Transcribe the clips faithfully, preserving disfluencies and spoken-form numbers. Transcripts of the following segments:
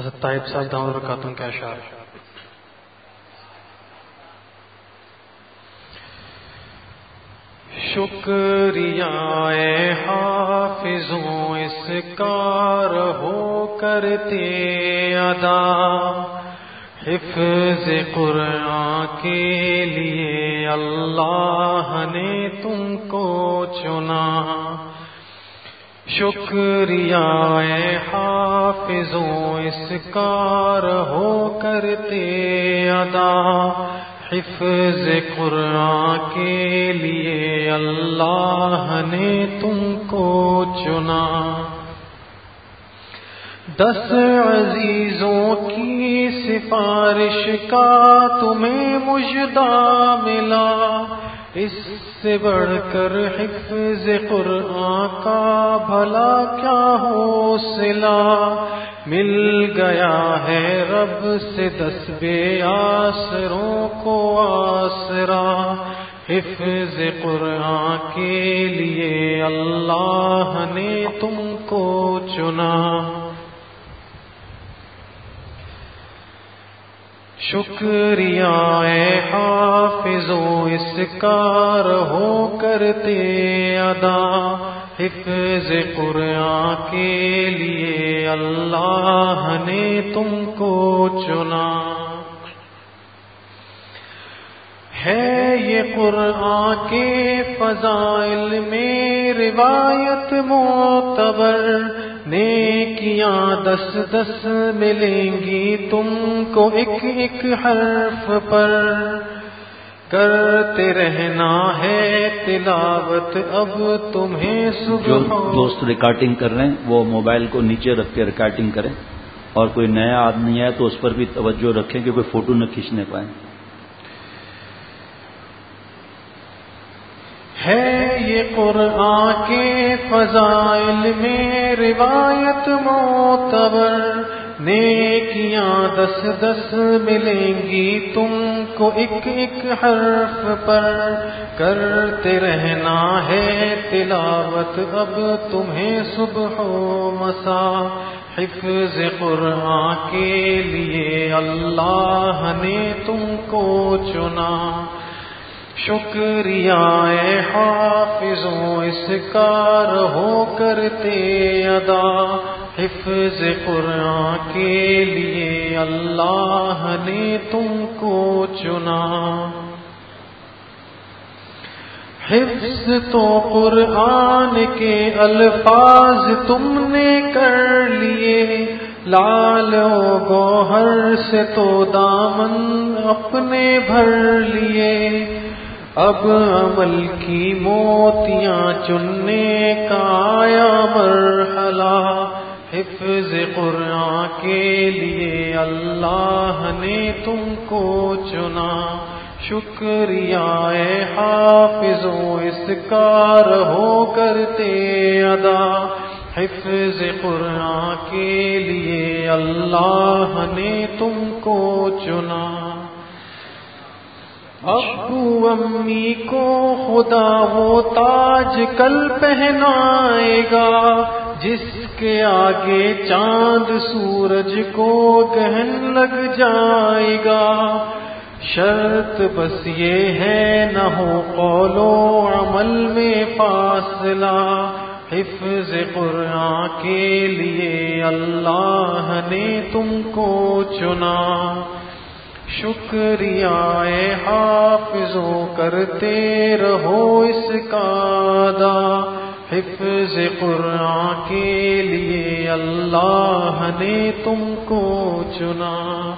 حضرت طائب صاحب دامت برکاتہم کے اشعار. شکریہ اے حافظوں اس کار ہو کرتے ادا، حفظ قرآن کے لیے اللہ نے تم کو چنا. شکریہ اے حافظوں اس کار ہو کرتے ادا، حفظ قرآن کے لیے اللہ نے تم کو چنا. دس عزیزوں کی سفارش کا تمہیں مژدہ ملا، اس سے بڑھ کر حفظ قرآن کا بھلا کیا حوصلہ. مل گیا ہے رب سے دس بے آسروں کو آسرا، حفظ قرآن کے لیے اللہ نے تم کو چنا. شکریہ اے حافظوں اس کار ہو کرتے ادا، حفظ قرآن کے لیے اللہ نے تم کو چنا. ہے یہ قرآن کے فضائل میں روایت معتبر، نیکیاں دس دس ملیں گی تم کو ایک ایک حرف پر. کرتے رہنا ہے تلاوت اب تمہیں صبح. جو دوست ریکارڈنگ کر رہے ہیں وہ موبائل کو نیچے رکھ کے ریکارڈنگ کریں، اور کوئی نیا آدمی ہے تو اس پر بھی توجہ رکھیں کہ کوئی فوٹو نہ کھینچنے پائیں. ہے یہ قرآن کے فضائل میں روایت معتبر، نیکیاں دس دس ملیں گی تم کو ایک ایک حرف پر. کرتے رہنا ہے تلاوت اب تمہیں صبح و مساء، حفظ قرآن کے لیے اللہ نے تم کو چنا. شکریہ اے حافظوں اس کار ہو کرتے ادا، حفظ قرآن کے لیے اللہ نے تم کو چنا. حفظ تو قرآن کے الفاظ تم نے کر لیے، لال و گوہر سے تو دامن اپنے بھر لیے. اب عمل کی موتیاں چننے کا آیا مرحلہ، حفظ قرآن کے لیے اللہ نے تم کو چنا. شکریہ اے حافظوں اس کار ہو کرتے ادا، حفظ قرآن کے لیے اللہ نے تم کو چنا. ابو امی کو خدا وہ تاج کل پہنائے گا، جس کے آگے چاند سورج کو گہن لگ جائے گا. شرط بس یہ ہے نہ ہو قول و عمل میں فاصلہ، حفظ قرآن کے لیے اللہ نے تم کو چنا. شکریہ اے حافظوں کرتے رہو اس کا ادا، حفظ قرآن کے لیے اللہ نے تم کو چنا.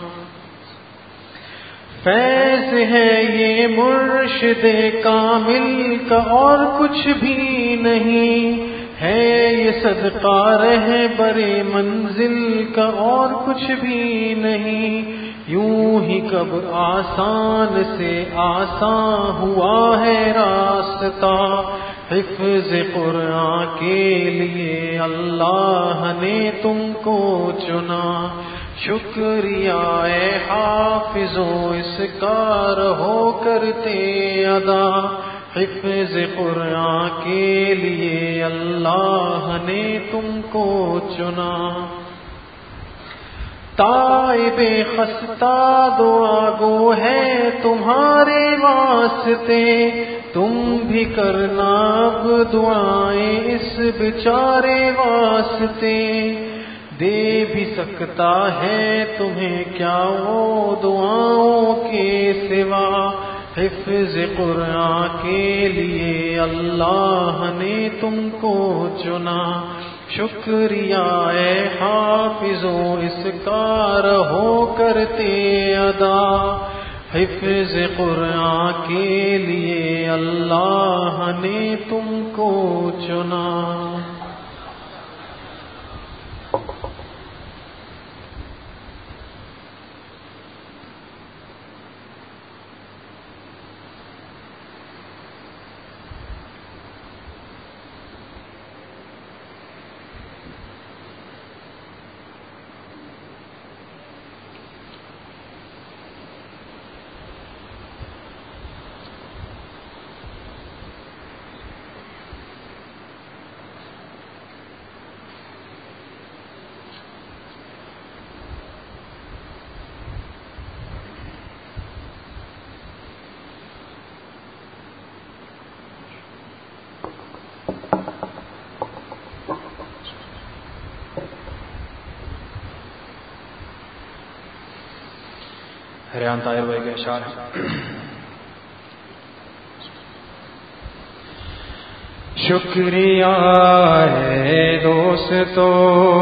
فیض ہے یہ مرشد کامل کا اور کچھ بھی نہیں، ہے یہ صدقہ رہبر منزل کا اور کچھ بھی نہیں. یوں ہی کب آسان سے آسان ہوا ہے راستہ، حفظ قرآن کے لیے اللہ نے تم کو چنا. شکریہ اے حافظوں اس کار ہو کرتے ادا، حفظ قرآن کے لیے اللہ نے تم کو چنا. تائب خستہ دعا گو ہے تمہارے واسطے، تم بھی کرنا اب دعائیں اس بیچارے واسطے، دے بھی سکتا ہے تمہیں کیا وہ دعاؤں کے سوا، حفظ قرآن کے لیے اللہ نے تم کو چنا، شکریہ اے حافظوں اس کا رہو کرتے ادا، حفظ قرآن کے لیے اللہ نے تم کو چنا۔ حیران طاہر بھائی کا اشعار ہے۔ شکریہ ہے دوستو،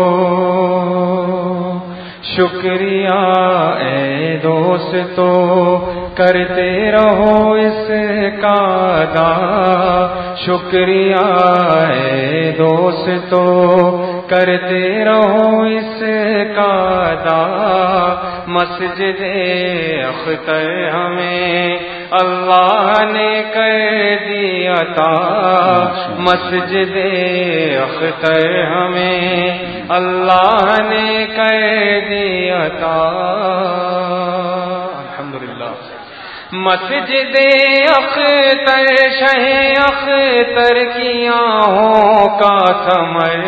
شکریہ اے دوستو، کرتے رہو اس کا ادا، شکریہ اے دوستو، کرتے رہو اس کا ادا، مسجد اختر ہمیں اللہ نے کر دی عطا، مسجد اختر ہمیں اللہ نے کر دی عطا، الحمدللہ۔ مسجد اختر شہ اختر کی آہوں کا ثمر،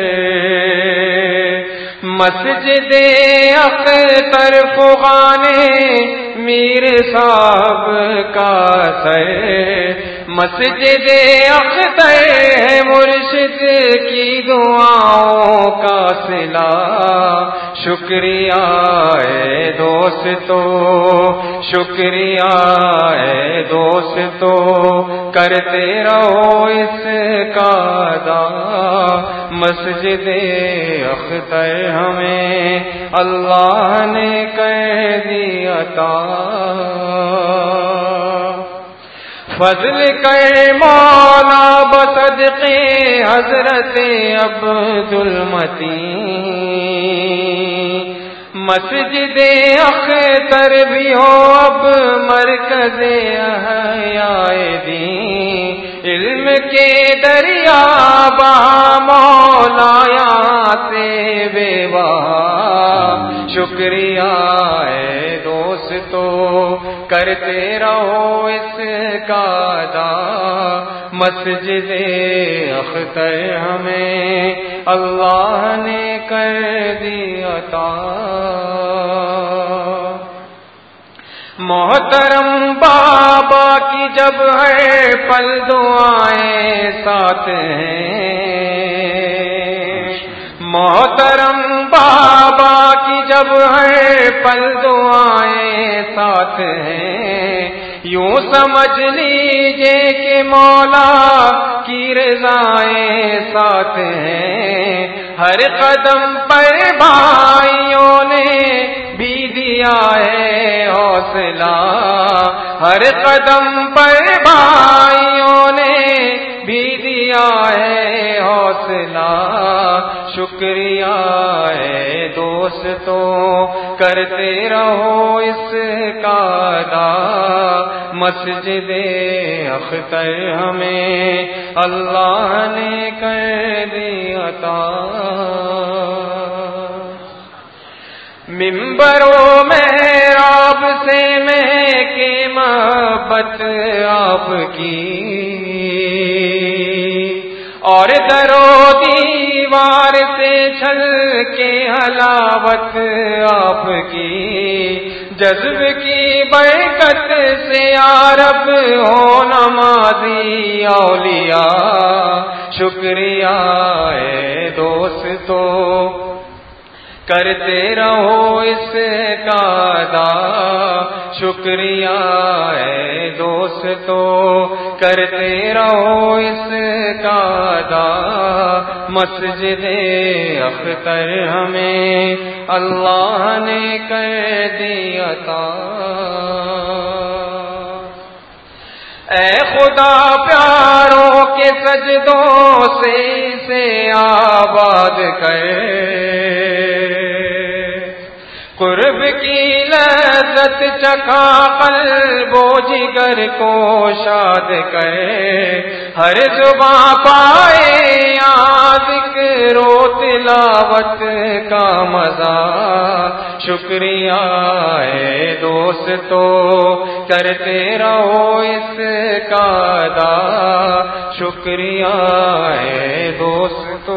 مسجد اختر فغان میر صاحب کا سر، مسجد اختر ہے مرشد کی دعاؤں کا صلہ، شکریہ اے دوستو، شکریہ اے دوستو، کرتے رہو اس کا ادا، مسجد اختر ہمیں اللہ نے کر دی عطا، فضل کر مولا بصدقے حضرت عبد المتین، مسجد اختر بھی ہو اب مرکز احیاء دین، علم کے دریا بہا مولا یہاں سے بے بہا، شکریہ اے دوستو، کرتے رہو اس کا ادا، مسجد اختر ہمیں اللہ نے کر دی عطا، محترم بابا کی جب ہر پل دعائیں ساتھ ہیں، محترم بابا کی جب ہر پل دعائیں ساتھ ہیں، یوں سمجھ لیجئے کہ مولا کی رضائیں ساتھ ہیں، ہر قدم پر بھائیوں نے بھی دیا ہے حوصلہ، ہر قدم پر بھائیوں نے بھی دیا ہے حوصلہ، شکریہ اے دوستو، کرتے رہو اس کا ادا، مسجد اختر ہمیں اللہ نے کر دی عطا، منبر و محراب سے مہکے محبت آپ کی، اور در و دیوار سے چھل کے حلاوت آپ کی، جذب کی برکت سے یا رب ہو نمازی اولیاء، شکریہ اے دوستو کرتے رہو اس کا ادا، شکریہ اے دوستو کرتے رہو اس کا ادا، مسجد اختر ہمیں اللہ نے کر دی عطا۔ اے خدا پیاروں کے سجدوں سے اسے آباد کر، قرب کی لذت چکھا قلب و جگر کو شاد کرے، ہر زباں پائے یا ذکر و تلاوت کا مزہ، شکریہ اے دوستو کرتے رہو اس کا ادا، شکریہ اے دوستو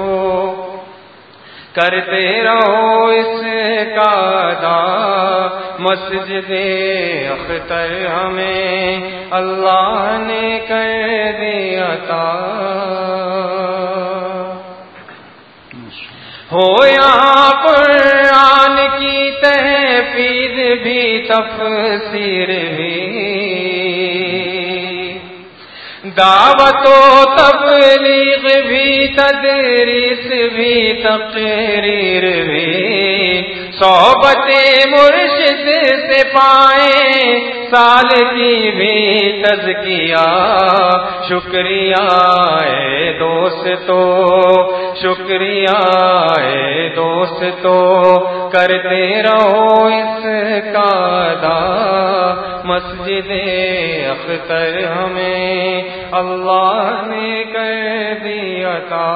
کرتے رہو اس کا ادا، مسجد اختر ہمیں اللہ نے کر دی عطا۔ ہو یہاں قرآن کی تحفیظ بھی تفسیر بھی، دعوت و تبلیغ بھی، تدریس بھی، تقریر بھی، صحبت مرشد سے پائیں سال کی بھی تزکیہ، شکریہ اے دوستو شکریہ اے دوستو کرتے رہو اس کا ادا، مسجد اختر ہمیں اللہ نے کر دی عطا۔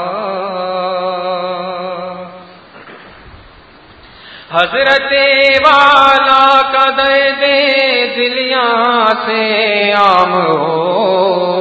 حضرت والا کا درد دل یہاں سے عام ہو،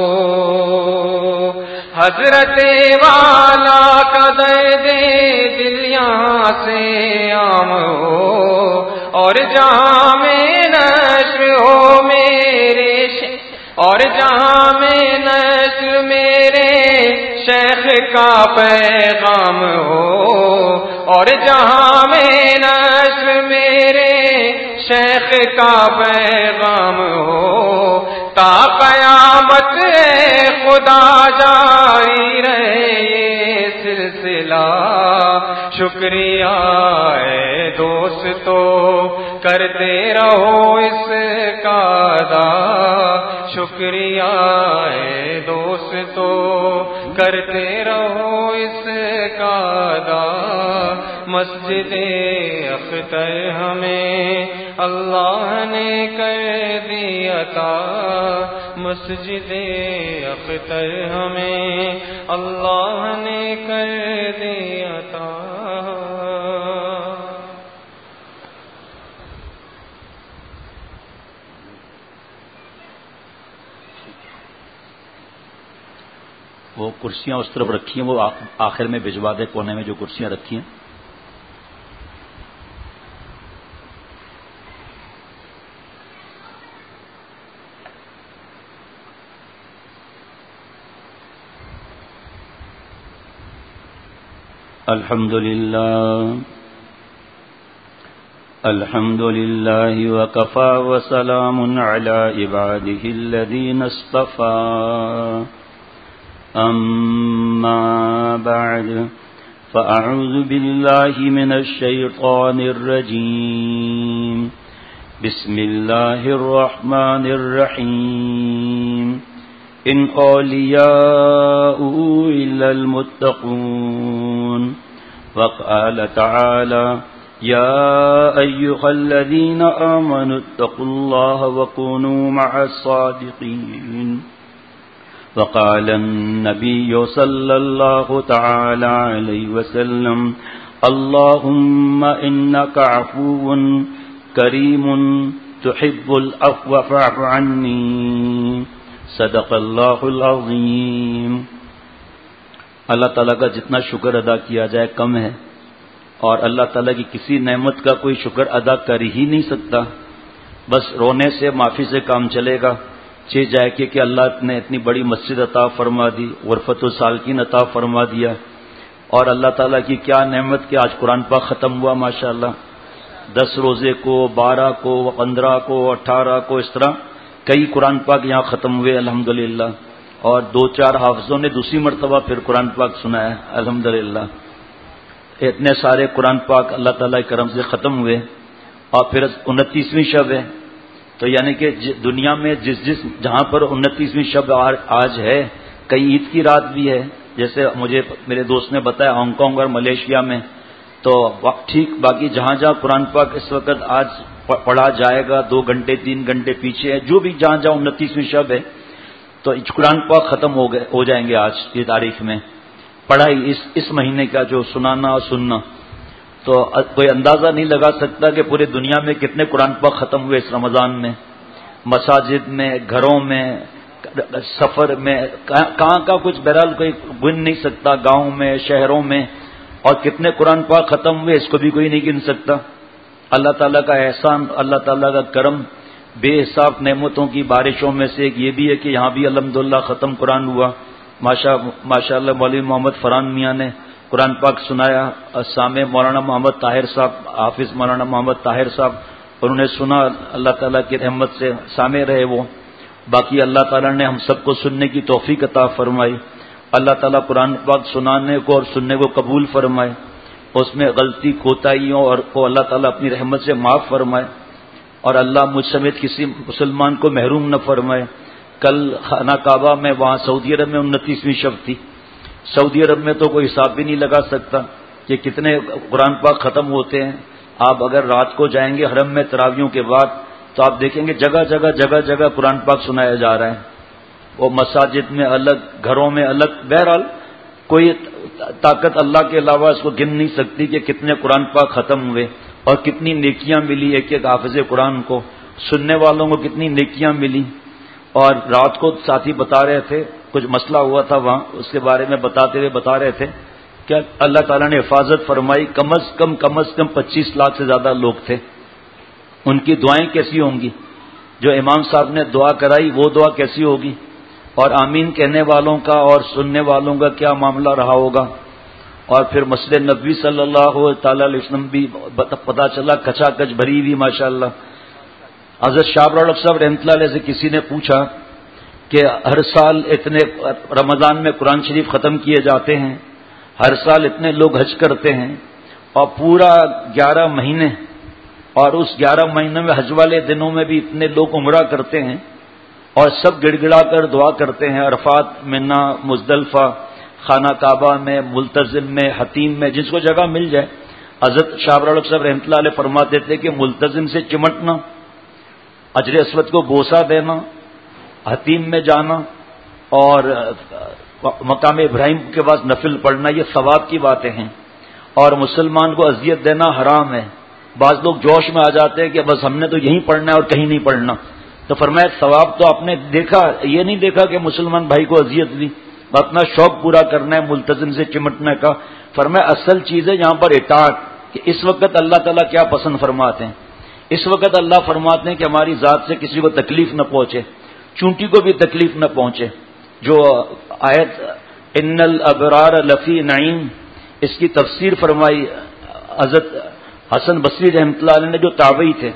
حضرت والا کا درد دل یہاں سے عام ہو، اور جہاں میں نشر ہو میرے اور جہاں میں نشر میرے شیخ کا پیغام ہو، اور جہاں میں نشر میرے شیخ کا پیغام ہو، تا قیامت خدا جاری رہے یہ سلسلہ، شکریہ اے دوستو کرتے رہو اس کا ادا، شکریہ اے دوستو کرتے رہو اس کا ادا، مسجد اختر ہمیں اللہ نے کر دی عطا، مسجد اختر ہمیں اللہ نے کر دی عطا۔ وہ کرسیاں اس طرف رکھی ہیں، وہ آخر میں بھجوا دے، کونے میں جو کرسیاں رکھی ہیں۔ الحمد للہ الحمد للہ وکفى وسلام علی عباده الذین اصطفى، اما بعد فاعوذ باللہ من الشیطان الرجیم، بسم اللہ الرحمن الرحیم، ان اولیاؤه الا المتقون، وقال تعالى يا أيها الذين آمنوا اتقوا الله وكونوا مع الصادقين، وقال النبي صلى الله تعالى عليه وسلم اللهم إنك عفو كريم تحب العفو فاعف عني، صدق اللہ العظیم۔ اللہ تعالیٰ کا جتنا شکر ادا کیا جائے کم ہے، اور اللہ تعالیٰ کی کسی نعمت کا کوئی شکر ادا کر ہی نہیں سکتا. بس رونے سے معافی سے کام چلے گا. چھ جائے کہ کہ اللہ نے اتنی بڑی مسجد عطا فرما دی, غرفت السالکین عطا فرما دیا, اور اللہ تعالیٰ کی کیا نعمت کہ آج قرآن پاک ختم ہوا ماشاءاللہ. دس روزے کو, بارہ کو, پندرہ کو, اٹھارہ کو, اس طرح کئی قرآن پاک یہاں ختم ہوئے الحمدللہ. اور دو چار حافظوں نے دوسری مرتبہ پھر قرآن پاک سنا ہے الحمدللہ. اتنے سارے قرآن پاک اللہ تعالیٰ کے کرم سے ختم ہوئے. اور پھر انتیسویں شب ہے, تو یعنی کہ دنیا میں جس جس جہاں پر انتیسویں شب آج ہے, کئی عید کی رات بھی ہے. جیسے مجھے میرے دوست نے بتایا ہانگ کانگ اور ملیشیا میں, تو ٹھیک باقی جہاں جہاں قرآن پاک اس وقت آج پڑھا جائے گا, دو گھنٹے تین گھنٹے پیچھے ہے, جو بھی جہاں جہاں انتیسویں شب ہے, تو قرآن پاک ختم ہو گئے ہو جائیں گے آج کی تاریخ میں. پڑھائی اس اس مہینے کا جو سنانا اور سننا, تو کوئی اندازہ نہیں لگا سکتا کہ پورے دنیا میں کتنے قرآن پاک ختم ہوئے اس رمضان میں. مساجد میں, گھروں میں, سفر میں, کہاں کا کچھ بہرحال کوئی گن نہیں سکتا, گاؤں میں, شہروں میں, اور کتنے قرآن پاک ختم ہوئے اس کو بھی کوئی نہیں گن سکتا. اللہ تعالیٰ کا احسان, اللہ تعالیٰ کا کرم, بے حساب نعمتوں کی بارشوں میں سے ایک یہ بھی ہے کہ یہاں بھی الحمدللہ ختم قرآن ہوا. ماشاء اللہ مولوی محمد فرحان میاں نے قرآن پاک سنایا. سامع مولانا محمد طاہر صاحب, حافظ مولانا محمد طاہر صاحب, انہوں نے سنا, اللہ تعالیٰ کی رحمت سے سامع رہے وہ. باقی اللہ تعالیٰ نے ہم سب کو سننے کی توفیق عطا فرمائی. اللہ تعالیٰ قرآن پاک سنانے کو اور سننے کو قبول فرمائے, اس میں غلطی کوتاہیوں اور کو اللہ تعالیٰ اپنی رحمت سے معاف فرمائے, اور اللہ مجھ سمیت کسی مسلمان کو محروم نہ فرمائے. کل خانہ کعبہ میں, وہاں سعودی عرب میں انتیسویں شب تھی. سعودی عرب میں تو کوئی حساب بھی نہیں لگا سکتا کہ کتنے قرآن پاک ختم ہوتے ہیں. آپ اگر رات کو جائیں گے حرم میں تراویحوں کے بعد, تو آپ دیکھیں گے جگہ جگہ جگہ جگہ قرآن پاک سنایا جا رہا ہے. وہ مساجد میں الگ, گھروں میں الگ. بہرحال کوئی طاقت اللہ کے علاوہ اس کو گن نہیں سکتی کہ کتنے قرآن پاک ختم ہوئے اور کتنی نیکیاں ملی ایک ایک حافظ قرآن کو, سننے والوں کو کتنی نیکیاں ملی. اور رات کو ساتھی بتا رہے تھے, کچھ مسئلہ ہوا تھا وہاں, اس کے بارے میں بتاتے ہوئے بتا رہے تھے کہ اللہ تعالیٰ نے حفاظت فرمائی. کم از کم کم از کم پچیس لاکھ سے زیادہ لوگ تھے. ان کی دعائیں کیسی ہوں گی؟ جو امام صاحب نے دعا کرائی وہ دعا کیسی ہوگی؟ اور آمین کہنے والوں کا اور سننے والوں کا کیا معاملہ رہا ہوگا؟ اور پھر مسجد نبوی صلی اللہ تعالی علیہ وسلم بھی پتہ چلا کچا کچ بھری ہوئی ماشاءاللہ. حضرت شاہ ابرار صاحب رحمۃ اللہ علیہ سے کسی نے پوچھا کہ ہر سال اتنے رمضان میں قرآن شریف ختم کیے جاتے ہیں, ہر سال اتنے لوگ حج کرتے ہیں, اور پورا گیارہ مہینے, اور اس گیارہ مہینے میں حج والے دنوں میں بھی اتنے لوگ عمرہ کرتے ہیں, اور سب گڑ گڑا کر دعا کرتے ہیں عرفات, منا, مزدلفہ, خانہ کعبہ میں, ملتزم میں, حتیم میں, جس کو جگہ مل جائے. حضرت شاہ ابرار صاحب رحمۃ اللہ علیہ فرماتے تھے کہ ملتزم سے چمٹنا, حجر اسود کو بوسہ دینا, حتیم میں جانا, اور مقام ابراہیم کے پاس نفل پڑھنا, یہ ثواب کی باتیں ہیں. اور مسلمان کو اذیت دینا حرام ہے. بعض لوگ جوش میں آ جاتے ہیں کہ بس ہم نے تو یہیں پڑھنا ہے اور کہیں نہیں پڑھنا. تو فرمایا ثواب تو آپ نے دیکھا, یہ نہیں دیکھا کہ مسلمان بھائی کو اذیت دی, اپنا شوق پورا کرنا ہے ملتزم سے چمٹنے کا. فرمایا اصل چیز ہے یہاں پر اطاعت, کہ اس وقت اللہ تعالیٰ کیا پسند فرماتے ہیں. اس وقت اللہ فرماتے ہیں کہ ہماری ذات سے کسی کو تکلیف نہ پہنچے, چونٹی کو بھی تکلیف نہ پہنچے. جو آیت ان الابرار لفی نعیم, اس کی تفسیر فرمائی حضرت حسن بصری رحمۃ اللہ علیہ نے, جو تابعی تھے.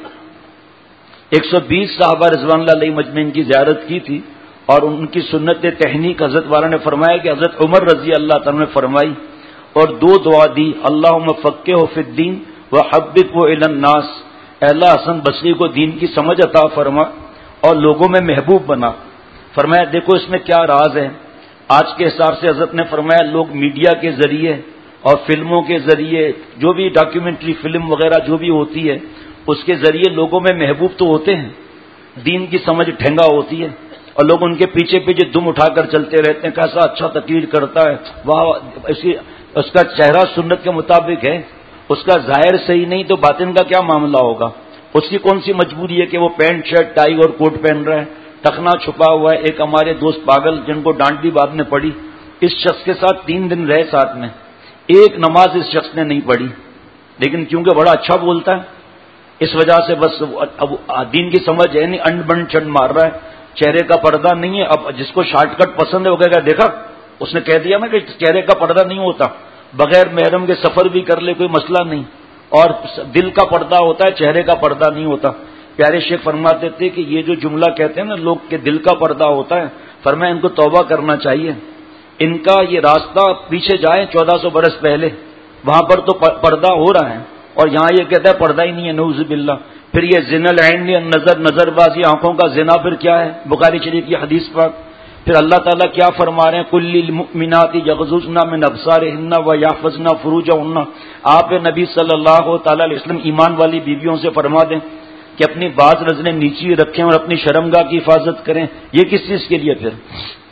ایک سو بیس صحابہ رضوان اللہ علیہ مجمعین کی زیارت کی تھی, اور ان کی سنت تحنیک حضرت والا نے فرمایا کہ حضرت عمر رضی اللہ تعالیٰ نے فرمائی, اور دو دعا دی, اللہم فقہہ فی الدین وحببہ الی الناس. اے اللہ حسن بصری کو دین کی سمجھ عطا فرما اور لوگوں میں محبوب بنا. فرمایا دیکھو اس میں کیا راز ہے. آج کے حساب سے حضرت نے فرمایا لوگ میڈیا کے ذریعے اور فلموں کے ذریعے, جو بھی ڈاکیومنٹری فلم وغیرہ جو بھی ہوتی ہے, اس کے ذریعے لوگوں میں محبوب تو ہوتے ہیں, دین کی سمجھ ٹھنگا ہوتی ہے, اور لوگ ان کے پیچھے پیچھے دم اٹھا کر چلتے رہتے ہیں, کیسا اچھا تقریر کرتا ہے, واہ اس کا چہرہ سنت کے مطابق ہے, اس کا ظاہر صحیح نہیں تو باطن کا کیا معاملہ ہوگا. اس کی کون سی مجبوری ہے کہ وہ پینٹ شرٹ ٹائی اور کوٹ پہن رہا ہے, ٹخنا چھپا ہوا ہے. ایک ہمارے دوست پاگل جن کو ڈانٹ بھی بعد میں پڑی, اس شخص کے ساتھ تین دن رہے ساتھ میں, ایک نماز اس شخص نے نہیں پڑھی. لیکن کیونکہ بڑا اچھا بولتا ہے اس وجہ سے بس اب دین کی سمجھ ہے نہیں، انڈ بنڈ چنڈ مار رہا ہے، چہرے کا پردہ نہیں ہے. اب جس کو شارٹ کٹ پسند ہے وہ کہے گا دیکھا اس نے کہہ دیا نا کہ چہرے کا پردہ نہیں ہوتا، بغیر محرم کے سفر بھی کر لے کوئی مسئلہ نہیں، اور دل کا پردہ ہوتا ہے، چہرے کا پردہ نہیں ہوتا. پیارے شیخ فرماتے تھے کہ یہ جو جملہ کہتے ہیں نا لوگ کہ دل کا پردہ ہوتا ہے، فرمایا ان کو توبہ کرنا چاہیے. ان کا یہ راستہ پیچھے جائیں چودہ سو برس پہلے، وہاں پر تو پردہ ہو رہا ہے، اور یہاں یہ کہتا ہے پردہ ہی نہیں ہے، نعوذ باللہ. پھر یہ زنا العین نظر نظر بازی آنکھوں کا زنا پھر کیا ہے؟ بخاری شریف کی حدیث پاک. پھر اللہ تعالیٰ کیا فرما رہے ہیں؟ کل للمؤمنات یغضضن من ابصارهن ویحفظن فروجهن. آپ نبی صلی اللہ تعالی علیہ وسلم ایمان والی بیویوں سے فرما دیں کہ اپنی باز نظریں نیچی رکھیں اور اپنی شرمگاہ کی حفاظت کریں. یہ کس چیز کے لیے؟ پھر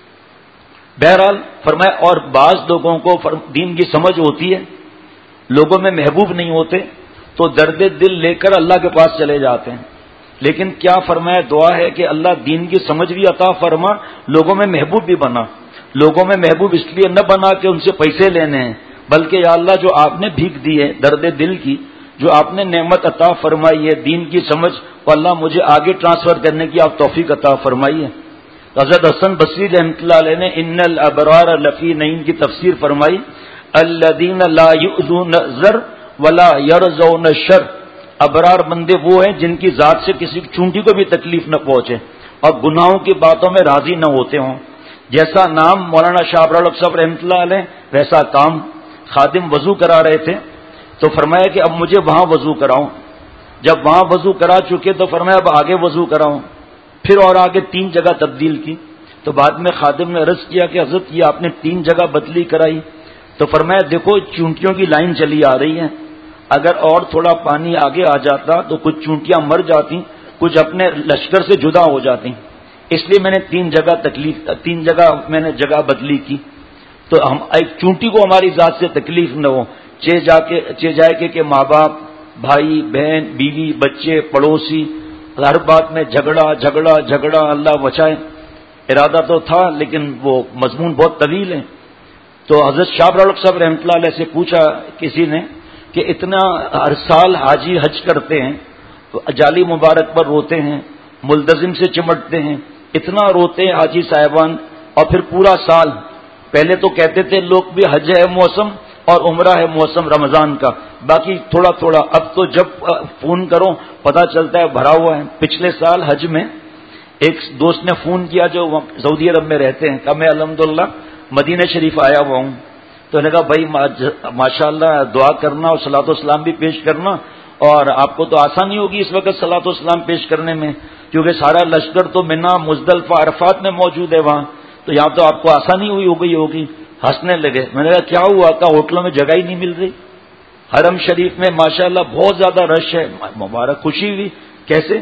بہرحال فرمایا اور بعض لوگوں کو دین کی سمجھ ہوتی ہے، لوگوں میں محبوب نہیں ہوتے تو درد دل لے کر اللہ کے پاس چلے جاتے ہیں. لیکن کیا فرمایا؟ دعا ہے کہ اللہ دین کی سمجھ بھی عطا فرما، لوگوں میں محبوب بھی بنا. لوگوں میں محبوب اس لیے نہ بنا کہ ان سے پیسے لینے ہیں، بلکہ یا اللہ جو آپ نے بھیک دی ہے درد دل کی، جو آپ نے نعمت عطا فرمائی ہے دین کی سمجھ، وہ اللہ مجھے آگے ٹرانسفر کرنے کی آپ توفیق عطا فرمائیے. حضرت حسن بصری رحمۃ اللہ علیہ نے ان الابرار لفی نعیم کی تفسیر فرمائی، الذین لا یؤذون الزر ولا یرضون الشر. ابرار بندے وہ ہیں جن کی ذات سے کسی چونٹی کو بھی تکلیف نہ پہنچے اور گناہوں کی باتوں میں راضی نہ ہوتے ہوں. جیسا نام مولانا شاہ ابرار صاحب رحمۃ اللہ علیہ ویسا کام. خادم وضو کرا رہے تھے تو فرمایا کہ اب مجھے وہاں وضو کراؤں. جب وہاں وضو کرا چکے تو فرمایا اب آگے وضو کراؤں. پھر اور آگے تین جگہ تبدیل کی. تو بعد میں خادم نے عرض کیا کہ حضرت یہ آپ نے تین جگہ بدلی کرائی. تو فرمایا دیکھو چونٹیوں کی لائن چلی آ رہی ہے، اگر اور تھوڑا پانی آگے آ جاتا تو کچھ چونٹیاں مر جاتی، کچھ اپنے لشکر سے جدا ہو جاتی، اس لیے میں نے تین جگہ تکلیف تین جگہ میں نے جگہ بدلی کی. تو ہم ایک چونٹی کو ہماری ذات سے تکلیف نہ ہو. چہ جا کے چہ جائے کہ, کہ ماں باپ، بھائی بہن، بیوی، بچے، پڑوسی، ہر بات میں جھگڑا جھگڑا جھگڑا، اللہ بچائے. ارادہ تو تھا لیکن وہ مضمون بہت طویل ہے. تو حضرت شاہ ابرار صاحب رحمۃ اللہ علیہ سے پوچھا کسی نے کہ اتنا ہر سال حاجی حج کرتے ہیں تو جالی مبارک پر روتے ہیں، ملتزم سے چمٹتے ہیں، اتنا روتے ہیں حاجی صاحبان، اور پھر پورا سال پہلے تو کہتے تھے لوگ بھی حج ہے موسم اور عمرہ ہے موسم رمضان کا، باقی تھوڑا تھوڑا. اب تو جب فون کرو پتہ چلتا ہے بھرا ہوا ہے. پچھلے سال حج میں ایک دوست نے فون کیا جو سعودی عرب میں رہتے ہیں، کہا میں الحمدللہ مدینہ شریف آیا ہوا ہوں. تو نے کہا بھائی ماشاء اللہ دعا کرنا اور صلاۃ و سلام بھی پیش کرنا، اور آپ کو تو آسانی ہوگی اس وقت صلاۃ و سلام پیش کرنے میں کیونکہ سارا لشکر تو منا مزدلفہ عرفات میں موجود ہے وہاں، تو یہاں تو آپ کو آسانی ہوئی ہو گئی ہوگی. ہنسنے لگے. میں نے کہا کیا ہوا؟ کہ ہوٹلوں میں جگہ ہی نہیں مل رہی. حرم شریف میں ماشاءاللہ بہت زیادہ رش ہے. مبارک. خوشی ہوئی. کیسے؟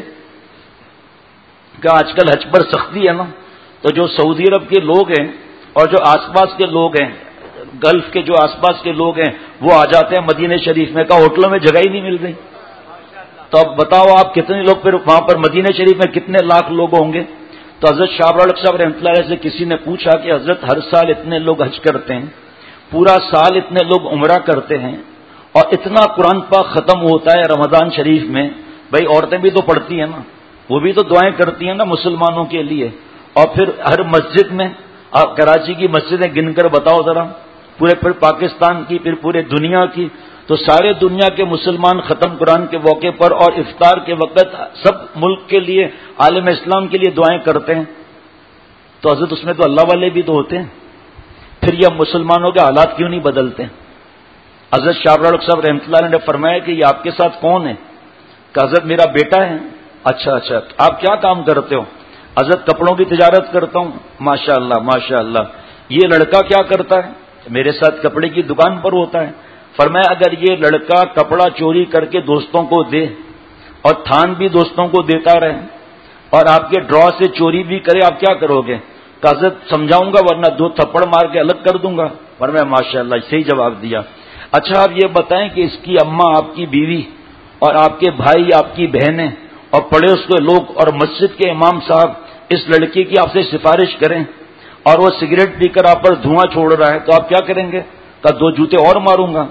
کہ آج کل حج پر سختی ہے نا، تو جو سعودی عرب کے لوگ ہیں اور جو آس پاس کے لوگ ہیں، گلف کے جو آس پاس کے لوگ ہیں، وہ آ جاتے ہیں مدینہ شریف میں. کہا ہوٹلوں میں جگہ ہی نہیں مل رہی. تو اب بتاؤ آپ کتنے لوگ پھر وہاں پر مدینہ شریف میں کتنے لاکھ لوگ ہوں گے. تو حضرت شاہ ابرار صاحب رحمۃ اللہ علیہ سے کسی نے پوچھا کہ حضرت ہر سال اتنے لوگ حج کرتے ہیں، پورا سال اتنے لوگ عمرہ کرتے ہیں، اور اتنا قرآن پاک ختم ہوتا ہے رمضان شریف میں. بھائی عورتیں بھی تو پڑھتی ہیں نا، وہ بھی تو دعائیں کرتی ہیں نا مسلمانوں کے لیے. اور پھر ہر مسجد میں، آپ کراچی کی مسجدیں گن کر بتاؤ ذرا، پورے پھر پاکستان کی، پھر پورے دنیا کی، تو سارے دنیا کے مسلمان ختم قرآن کے موقع پر اور افطار کے وقت سب ملک کے لیے، عالم اسلام کے لیے دعائیں کرتے ہیں. تو حضرت اس میں تو اللہ والے بھی تو ہوتے ہیں. پھر یہ مسلمانوں کے حالات کیوں نہیں بدلتے؟ حضرت شاہ ابرار صاحب رحمۃ اللہ علیہ نے فرمایا کہ یہ آپ کے ساتھ کون ہے؟ کہ حضرت میرا بیٹا ہے. اچھا اچھا آپ کیا کام کرتے ہو؟ حضرت کپڑوں کی تجارت کرتا ہوں. ماشاء اللہ ماشاء اللہ. یہ لڑکا کیا کرتا ہے؟ میرے ساتھ کپڑے کی دکان پر ہوتا ہے. فرمایا اگر یہ لڑکا کپڑا چوری کر کے دوستوں کو دے اور تھان بھی دوستوں کو دیتا رہے اور آپ کے ڈرا سے چوری بھی کرے، آپ کیا کرو گے؟ کہ حضرت سمجھاؤں گا ورنہ دو تھپڑ مار کے الگ کر دوں گا. فرمایا ماشاء اللہ صحیح جواب دیا. اچھا آپ یہ بتائیں کہ اس کی اماں، آپ کی بیوی اور آپ کے بھائی، آپ کی بہنیں اور پڑے اس کے لوگ اور مسجد کے امام صاحب اس لڑکی کی آپ سے سفارش کریں اور وہ سگریٹ پی کر آپ پر دھواں چھوڑ رہا ہے تو آپ کیا کریں گے؟ کہ دو جوتے اور ماروں گا.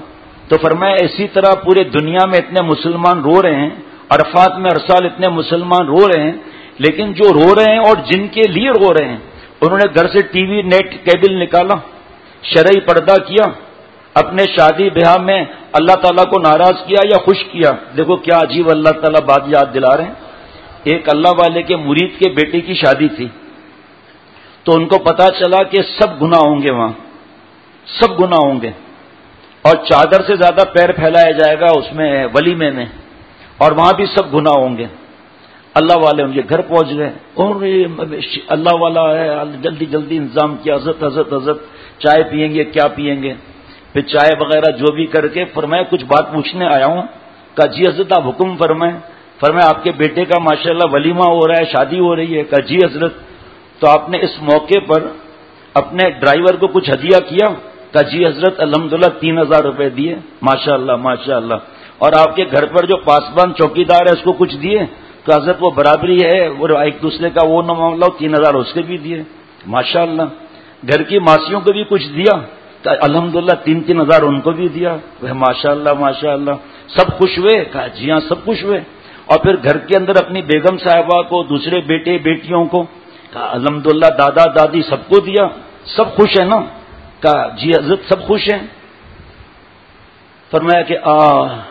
تو فرمایا اسی طرح پورے دنیا میں اتنے مسلمان رو رہے ہیں، عرفات میں ہر سال اتنے مسلمان رو رہے ہیں، لیکن جو رو رہے ہیں اور جن کے لیے رو رہے ہیں انہوں نے گھر سے ٹی وی نیٹ کیبل نکالا، شرعی پردہ کیا، اپنے شادی بیاہ میں اللہ تعالیٰ کو ناراض کیا یا خوش کیا. دیکھو کیا عجیب اللہ تعالیٰ بات یاد دلا رہے ہیں. ایک اللہ والے کے مرید کے بیٹے کی شادی تھی، تو ان کو پتا چلا کہ سب گناہ ہوں گے، وہاں سب گناہ ہوں گے اور چادر سے زیادہ پیر پھیلایا جائے گا اس میں ولیمے میں، اور وہاں بھی سب گناہ ہوں گے. اللہ والے ان کے گھر پہنچ گئے اور اللہ والا ہے، جلدی جلدی انتظام کیا، حضرت حضرت حضرت چائے پیئیں گے، کیا پیئیں گے؟ پھر چائے وغیرہ جو بھی کر کے فرمایا کچھ بات پوچھنے آیا ہوں. کہا جی حضرت آپ حکم فرمائیں. فرمایا آپ کے بیٹے کا ماشاءاللہ ولیمہ ہو رہا ہے، شادی ہو رہی ہے. کہا جی حضرت. تو آپ نے اس موقع پر اپنے ڈرائیور کو کچھ ہدیہ کیا؟ کہا جی حضرت الحمدللہ تین ہزار روپے دیے. ماشاء اللہ ماشاء اللہ. اور آپ کے گھر پر جو پاسبان چوکیدار ہے اس کو کچھ دیے؟ کہ حضرت وہ برابری ہے، وہ ایک دوسرے کا وہ نہ معاملہ، تین ہزار اس کے بھی دیے. ماشاء اللہ. گھر کی ماسیوں کو بھی کچھ دیا؟ کہ الحمدللہ تین تین ہزار ان کو بھی دیا. وہ ماشاء اللہ ماشاء اللہ. سب خوش ہوئے؟ کہا جی ہاں سب خوش ہوئے. اور پھر گھر کے اندر اپنی بیگم صاحبہ کو، دوسرے بیٹے بیٹیوں کو، کہا الحمدللہ دادا دادی سب کو دیا. سب خوش ہیں نا؟ کہا جی حضرت سب خوش ہیں. فرمایا کہ آ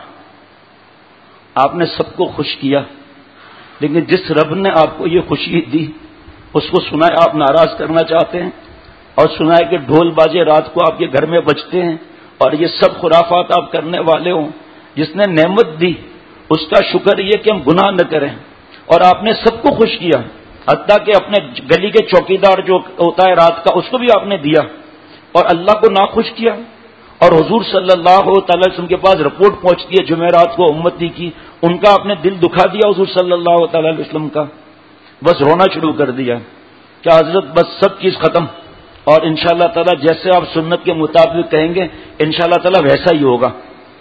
آپ نے سب کو خوش کیا، لیکن جس رب نے آپ کو یہ خوشی دی اس کو سنا ہے آپ ناراض کرنا چاہتے ہیں، اور سنا ہے کہ ڈھول باجے رات کو آپ کے گھر میں بجتے ہیں اور یہ سب خرافات آپ کرنے والے ہوں. جس نے نعمت دی اس کا شکر یہ کہ ہم گناہ نہ کریں، اور آپ نے سب کو خوش کیا، حتیٰ کہ اپنے گلی کے چوکیدار جو ہوتا ہے رات کا اس کو بھی آپ نے دیا، اور اللہ کو ناخوش کیا. اور حضور صلی اللہ تعالی وسلم کے پاس رپورٹ پہنچتی ہے جمعرات کو امتی کی، ان کا آپ نے دل دکھا دیا حضور صلی اللہ تعالی علیہ وسلم کا، بس رونا شروع کر دیا. کیا حضرت بس سب چیز ختم، اور انشاءاللہ تعالی جیسے آپ سنت کے مطابق کہیں گے انشاءاللہ تعالی ویسا ہی ہوگا.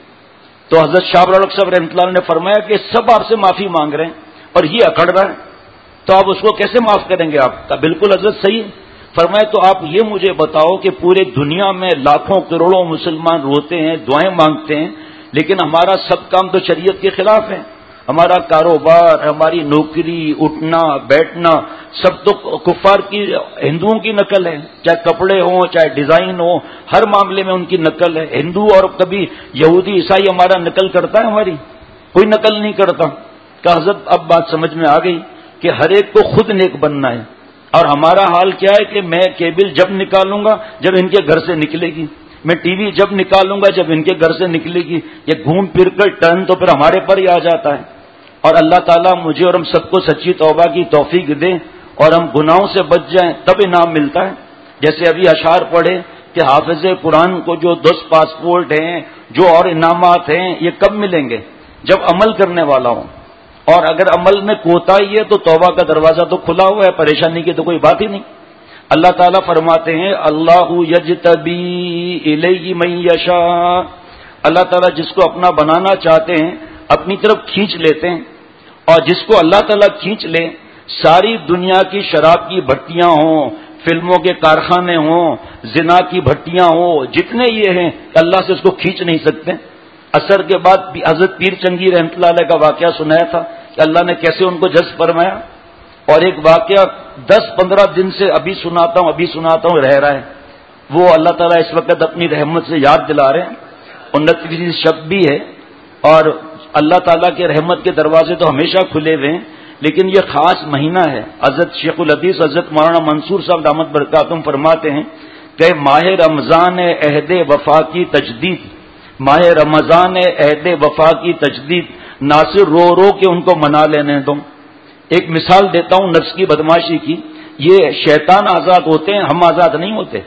تو حضرت شاہ رولق صاحب رحمۃ اللہ نے فرمایا کہ سب آپ سے معافی مانگ رہے ہیں اور یہ اکڑ رہا ہے، تو آپ اس کو کیسے معاف کریں گے؟ آپ کا بالکل حضرت صحیح. فرمایا تو آپ یہ مجھے بتاؤ کہ پورے دنیا میں لاکھوں کروڑوں مسلمان روتے ہیں، دعائیں مانگتے ہیں، لیکن ہمارا سب کام تو شریعت کے خلاف ہے. ہمارا کاروبار، ہماری نوکری، اٹھنا بیٹھنا سب تو کفار کی، ہندوؤں کی نقل ہے، چاہے کپڑے ہوں چاہے ڈیزائن ہو، ہر معاملے میں ان کی نقل ہے. ہندو اور کبھی یہودی عیسائی ہمارا نقل کرتا ہے؟ ہماری کوئی نقل نہیں کرتا. کہ حضرت اب بات سمجھ میں آ گئی کہ ہر ایک کو خود نیک بننا ہے. اور ہمارا حال کیا ہے کہ میں کیبل جب نکالوں گا جب ان کے گھر سے نکلے گی، میں ٹی وی جب نکالوں گا جب ان کے گھر سے نکلے گی. یہ گھوم پھر کر ٹرن تو پھر ہمارے پر ہی آ جاتا ہے. اور اللہ تعالیٰ مجھے اور ہم سب کو سچی توبہ کی توفیق دے اور ہم گناہوں سے بچ جائیں، تب انعام ملتا ہے. جیسے ابھی اشعار پڑھے کہ حافظ قرآن کو جو دس پاسپورٹ ہیں، جو اور انعامات ہیں، یہ کب ملیں گے؟ جب عمل کرنے والا ہوں. اور اگر عمل میں کوتاہی ہے تو توبہ کا دروازہ تو کھلا ہوا ہے، پریشانی کی تو کوئی بات ہی نہیں. اللہ تعالیٰ فرماتے ہیں اللہ یجتبی الیہ من یشاء. اللہ تعالیٰ جس کو اپنا بنانا چاہتے ہیں اپنی طرف کھینچ لیتے ہیں، اور جس کو اللہ تعالیٰ کھینچ لے، ساری دنیا کی شراب کی بھٹیاں ہوں، فلموں کے کارخانے ہوں، زنا کی بھٹیاں ہوں، جتنے یہ ہیں اللہ سے اس کو کھینچ نہیں سکتے. عصر کے بعد حضرت پیر چنگی رحمۃ اللہ علیہ کا واقعہ سنایا تھا کہ اللہ نے کیسے ان کو جذب فرمایا. اور ایک واقعہ دس پندرہ دن سے ابھی سناتا ہوں ابھی سناتا ہوں رہ رہا ہے، وہ اللہ تعالیٰ اس وقت اپنی رحمت سے یاد دلا رہے ہیں. انتیس شب بھی ہے اور اللہ تعالیٰ کے رحمت کے دروازے تو ہمیشہ کھلے ہوئے ہیں، لیکن یہ خاص مہینہ ہے. حضرت شیخ الحدیث حضرت مولانا منصور صاحب دامت برکاتہم فرماتے ہیں کہ ماہ رمضان عہد وفا کی تجدید، ماہ رمضان عہد وفا کی تجدید، ناصر رو رو کے ان کو منا لینے دو. ایک مثال دیتا ہوں نفس کی بدماشی کی. یہ شیطان آزاد ہوتے ہیں، ہم آزاد نہیں ہوتے.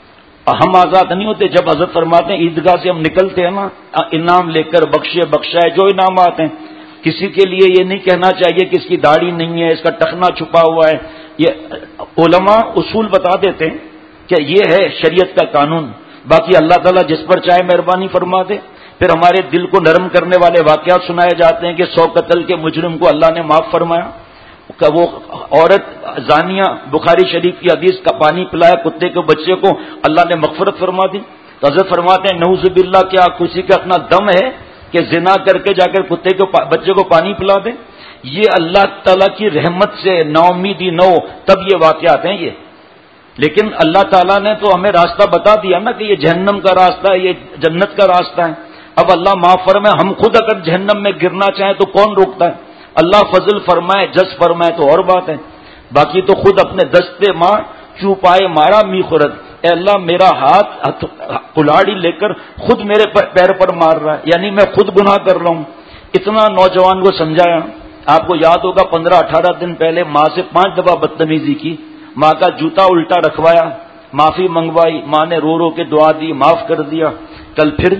ہم آزاد نہیں ہوتے. جب حضرت فرماتے ہیں عیدگاہ سے ہم نکلتے ہیں نا انعام لے کر، بخشے بخشائے جو انعامات ہیں، کسی کے لیے یہ نہیں کہنا چاہیے کہ اس کی داڑھی نہیں ہے، اس کا ٹخنا چھپا ہوا ہے. یہ علماء اصول بتا دیتے ہیں کہ یہ ہے شریعت کا قانون. باقی اللہ تعالیٰ جس پر چاہے مہربانی فرما دے. پھر ہمارے دل کو نرم کرنے والے واقعات سنائے جاتے ہیں کہ سو قتل کے مجرم کو اللہ نے معاف فرمایا، کہ وہ عورت زانیہ بخاری شریف کی حدیث کا پانی پلایا کتے کے بچے کو، اللہ نے مغفرت فرما دی. تو حضرت فرماتے ہیں نعوذ باللہ، کیا کسی کا اتنا دم ہے کہ زنا کر کے جا کر کتے کو بچے کو پانی پلا دیں؟ یہ اللہ تعالیٰ کی رحمت سے نا امیدی نہ ہو تب یہ واقعات ہیں یہ. لیکن اللہ تعالیٰ نے تو ہمیں راستہ بتا دیا نا کہ یہ جہنم کا راستہ ہے، یہ جنت کا راستہ ہے. اب اللہ معاف فرمائے، ہم خود اگر جہنم میں گرنا چاہیں تو کون روکتا ہے؟ اللہ فضل فرمائے، جس فرمائے تو اور بات ہے، باقی تو خود اپنے دستے ماں چوپائے مارا می خورد. اے اللہ میرا ہاتھ کلاڑی لے کر خود میرے پیر پر مار رہا ہے، یعنی میں خود گناہ کر رہا ہوں. اتنا نوجوان کو سمجھایا. آپ کو یاد ہوگا پندرہ اٹھارہ دن پہلے ماں سے پانچ دفعہ بدتمیزی کی، ماں کا جوتا الٹا رکھوایا، معافی منگوائی، ماں نے رو رو کے دعا دی، معاف کر دیا. کل پھر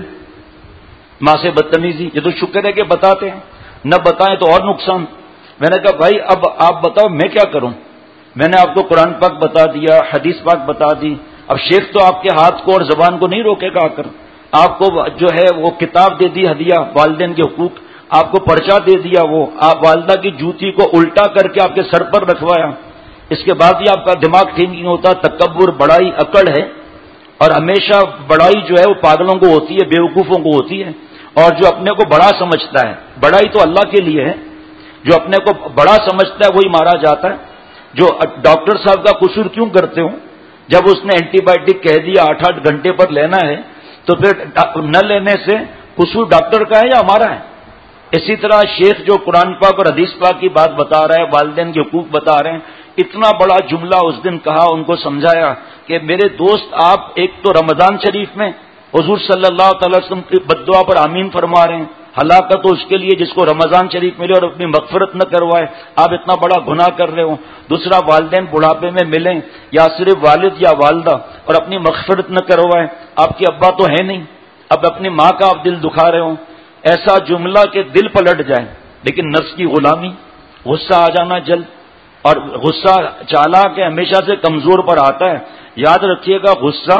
ماں سے بدتمیزی. یہ تو شکر ہے کہ بتاتے ہیں، نہ بتائیں تو اور نقصان. میں نے کہا بھائی اب آپ بتاؤ میں کیا کروں؟ میں نے آپ کو قرآن پاک بتا دیا، حدیث پاک بتا دی. اب شیخ تو آپ کے ہاتھ کو اور زبان کو نہیں روکے گا. آ کر آپ کو جو ہے وہ کتاب دے دی ہدیہ، والدین کے حقوق، آپ کو پرچہ دے دیا، وہ آپ والدہ کی جوتی کو الٹا کر کے آپ کے سر پر رکھوایا. اس کے بعد بھی آپ کا دماغ ٹھیک نہیں ہوتا. تکبر بڑائی اکڑ ہے، اور ہمیشہ بڑائی جو ہے وہ پاگلوں کو ہوتی ہے، بیوقوفوں کو ہوتی ہے. اور جو اپنے کو بڑا سمجھتا ہے، بڑائی تو اللہ کے لیے ہے، جو اپنے کو بڑا سمجھتا ہے وہی مارا جاتا ہے. جو ڈاکٹر صاحب کا قصور کیوں کرتے ہوں؟ جب اس نے اینٹی بائیوٹک کہہ دیا آٹھ آٹھ گھنٹے پر لینا ہے تو پھر نہ لینے سے قصور ڈاکٹر کا ہے یا ہمارا ہے؟ اسی طرح شیخ جو قرآن پاک اور حدیث پاک کی بات بتا رہا ہے، والدین کے حقوق بتا رہے ہیں، اتنا بڑا جملہ اس دن کہا، ان کو سمجھایا کہ میرے دوست آپ ایک تو رمضان شریف میں حضور صلی اللہ تعالی وسلم کی بددعا پر آمین فرما رہے ہیں، ہلاکت تو اس کے لیے جس کو رمضان شریف ملے اور اپنی مغفرت نہ کروائے، آپ اتنا بڑا گناہ کر رہے ہو. دوسرا والدین بڑھاپے میں ملیں یا صرف والد یا والدہ اور اپنی مغفرت نہ کروائے، آپ کے ابا تو ہے نہیں، اب اپنی ماں کا آپ دل دکھا رہے ہو. ایسا جملہ کہ دل پلٹ جائے. لیکن نفس کی غلامی، غصہ آ جانا جلد، اور غصہ چالاک کے ہمیشہ سے کمزور پر آتا ہے. یاد رکھیے گا غصہ،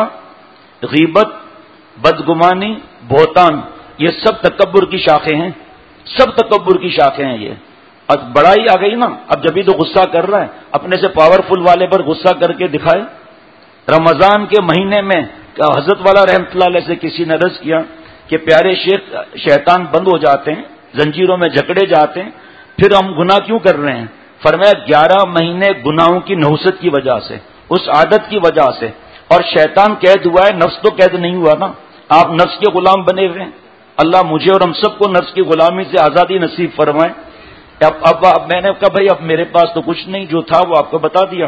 غیبت، بدگمانی، بہتان، یہ سب تکبر کی شاخیں ہیں، سب تکبر کی شاخیں ہیں. یہ اور بڑائی آ گئی نا. اب جبھی تو غصہ کر رہا ہے، اپنے سے پاورفل والے پر غصہ کر کے دکھائے. رمضان کے مہینے میں حضرت والا رحمت اللہ علیہ سے کسی نے عرض کیا کہ پیارے شیخ شیطان بند ہو جاتے ہیں، زنجیروں میں جکڑے جاتے ہیں، پھر ہم گناہ کیوں کر رہے ہیں؟ فرمایا گیارہ مہینے گناہوں کی نحوست کی وجہ سے، اس عادت کی وجہ سے. اور شیطان قید ہوا ہے، نفس تو قید نہیں ہوا نا. آپ نفس کے غلام بنے ہوئے ہیں. اللہ مجھے اور ہم سب کو نفس کی غلامی سے آزادی نصیب فرمائے. اب, اب, اب میں نے کہا بھائی اب میرے پاس تو کچھ نہیں، جو تھا وہ آپ کو بتا دیا.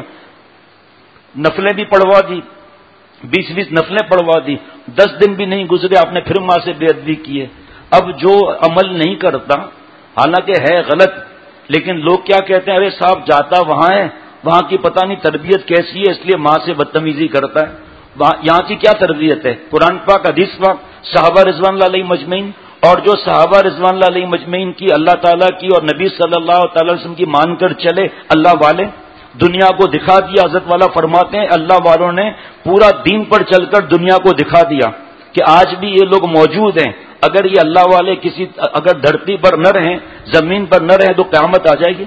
نفلیں بھی پڑھوا دی، بیس بیس نفلیں پڑھوا دی. دس دن بھی نہیں گزرے آپ نے پھر ماں سے بے ادبی کی ہے. اب جو عمل نہیں کرتا حالانکہ ہے غلط، لیکن لوگ کیا کہتے ہیں، ارے صاحب جاتا وہاں ہے، وہاں کی پتہ نہیں تربیت کیسی ہے، اس لیے ماں سے بدتمیزی کرتا ہے. یہاں کی کیا تربیت ہے؟ قرآن پاک، حدیث پاک، صحابہ رضوان اللہ علیہ مجمعین. اور جو صحابہ رضوان اللہ علیہ مجمعین کی اللہ تعالیٰ کی اور نبی صلی اللہ تعالی وسلم کی مان کر چلے اللہ والے، دنیا کو دکھا دیا. حضرت والا فرماتے ہیں اللہ والوں نے پورا دین پر چل کر دنیا کو دکھا دیا کہ آج بھی یہ لوگ موجود ہیں. اگر یہ اللہ والے کسی اگر دھرتی پر نہ رہیں، زمین پر نہ رہیں تو قیامت آ جائے گی.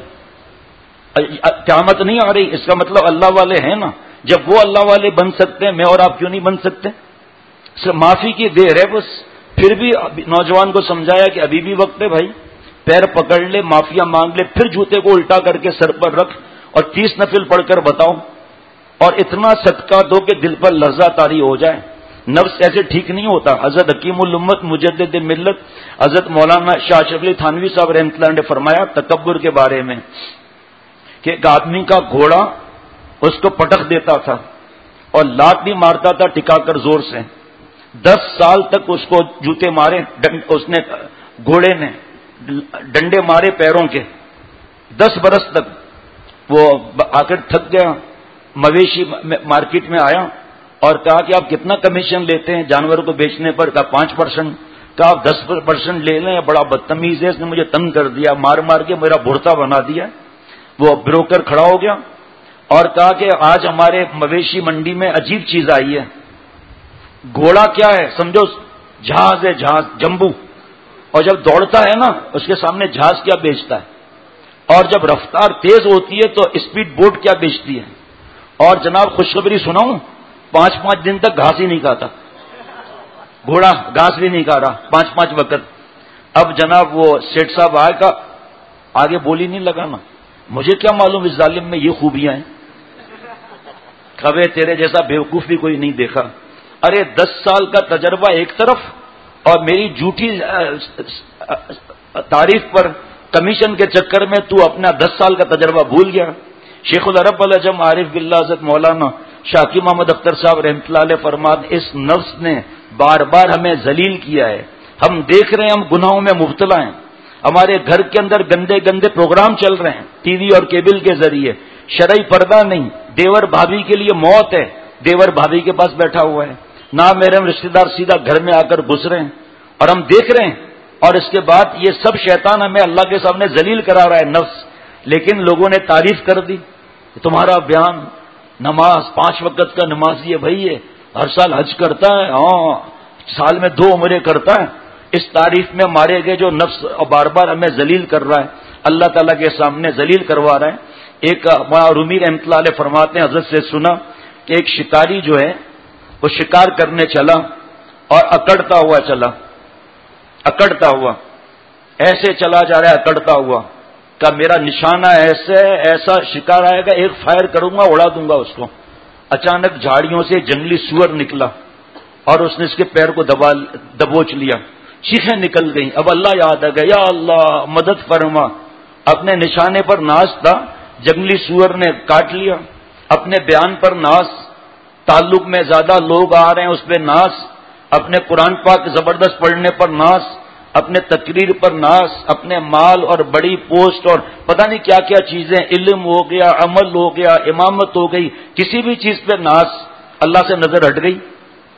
قیامت نہیں آ رہی، اس کا مطلب اللہ والے ہیں نا. جب وہ اللہ والے بن سکتے ہیں، میں اور آپ کیوں نہیں بن سکتے؟ معافی کی دیر ہے بس. پھر بھی نوجوان کو سمجھایا کہ ابھی بھی وقت ہے بھائی، پیر پکڑ لے، معافیا مانگ لے، پھر جوتے کو الٹا کر کے سر پر رکھ اور تیس نفل پڑھ کر بتاؤ، اور اتنا صدقہ دو کہ دل پر لرزہ طاری ہو جائے. نفس ایسے ٹھیک نہیں ہوتا. حضرت حکیم الامت مجدد ملت حضرت مولانا شاہ اشرف علی تھانوی صاحب رحمۃ اللہ نے فرمایا تکبر کے بارے میں کہ ایک آدمی کا گھوڑا اس کو پٹخ دیتا تھا اور لات بھی مارتا تھا ٹکا کر زور سے. دس سال تک اس کو جوتے مارے، اس نے گھوڑے نے ڈنڈے مارے پیروں کے، دس برس تک. وہ آ کر تھک گیا، مویشی مارکیٹ میں آیا اور کہا کہ آپ کتنا کمیشن لیتے ہیں جانور کو بیچنے پر؟ کہا پانچ پرسنٹ. کہا آپ دس پرسنٹ لے لیں، بڑا بدتمیز ہے، اس نے مجھے تنگ کر دیا، مار مار کے میرا بھرتا بنا دیا. وہ بروکر کھڑا ہو گیا اور کہا کہ آج ہمارے مویشی منڈی میں عجیب چیز آئی ہے. گھوڑا کیا ہے سمجھو؟ جہاز ہے، جہاز جمبو. اور جب دوڑتا ہے نا اس کے سامنے جہاز کیا بیچتا ہے، اور جب رفتار تیز ہوتی ہے تو اسپیڈ بوٹ کیا بیچتی ہے. اور جناب خوشخبری سناؤں، پانچ پانچ دن تک گھاس ہی نہیں کھاتا. گھوڑا گھاس بھی نہیں کھا رہا پانچ پانچ وقت. اب جناب وہ سیٹ صاحب آئے کا آگے بولی نہیں لگانا. مجھے کیا معلوم اس ظالم میں یہ خوبیاں ہیں. کبھی تیرے جیسا بیوقوف بھی کوئی نہیں دیکھا. ارے دس سال کا تجربہ ایک طرف اور میری جھوٹی تعریف پر کمیشن کے چکر میں تو اپنا دس سال کا تجربہ بھول گیا. شیخ العرب العجم عارف باللہ حضرت مولانا شاکی محمد اختر صاحب رحمۃ اللہ علیہ فرماتے اس نفس نے بار بار ہمیں ذلیل کیا ہے. ہم دیکھ رہے ہیں ہم گناہوں میں مبتلا ہیں. ہمارے گھر کے اندر گندے گندے پروگرام چل رہے ہیں ٹی وی اور کیبل کے ذریعے. شرعی پردہ نہیں. دیور بھابھی کے لیے موت ہے. دیور بھابھی کے پاس بیٹھا ہوا ہے. نہ میرے رشتے دار سیدھا گھر میں آ کر گھس رہے ہیں اور ہم دیکھ رہے ہیں. اور اس کے بعد یہ سب شیطان ہمیں اللہ کے سامنے ذلیل کرا رہا ہے نفس. لیکن لوگوں نے تعریف کر دی. تمہارا بیان نماز پانچ وقت کا نمازی ہے بھائی, یہ ہر سال حج کرتا ہے, ہاں سال میں دو عمرے کرتا ہے. اس تعریف میں مارے گئے جو نفس بار بار ہمیں ذلیل کر رہا ہے اللہ تعالیٰ کے سامنے ذلیل کروا رہا ہے. ایک رومی رحمۃ اللہ علیہ فرماتے ہیں حضرت سے سنا کہ ایک شکاری جو ہے وہ شکار کرنے چلا اور اکڑتا ہوا چلا اکڑتا ہوا ایسے چلا جا رہا ہے اکڑتا ہوا کہ میرا نشانہ ایسے ایسا شکار آئے گا ایک فائر کروں گا اڑا دوں گا اس کو. اچانک جھاڑیوں سے جنگلی سور نکلا اور اس نے اس کے پیر کو دبا دبوچ لیا. چیخیں نکل گئیں. اب اللہ یاد آ گیا, یا اللہ مدد فرما. اپنے نشانے پر ناز تھا, جنگلی سور نے کاٹ لیا. اپنے بیان پر ناز, تعلق میں زیادہ لوگ آ رہے ہیں اس پہ ناز, اپنے قرآن پاک زبردست پڑھنے پر ناز, اپنے تقریر پر ناز, اپنے مال اور بڑی پوسٹ اور پتہ نہیں کیا کیا چیزیں, علم ہو گیا, عمل ہو گیا, امامت ہو گئی, کسی بھی چیز پہ ناز. اللہ سے نظر ہٹ گئی.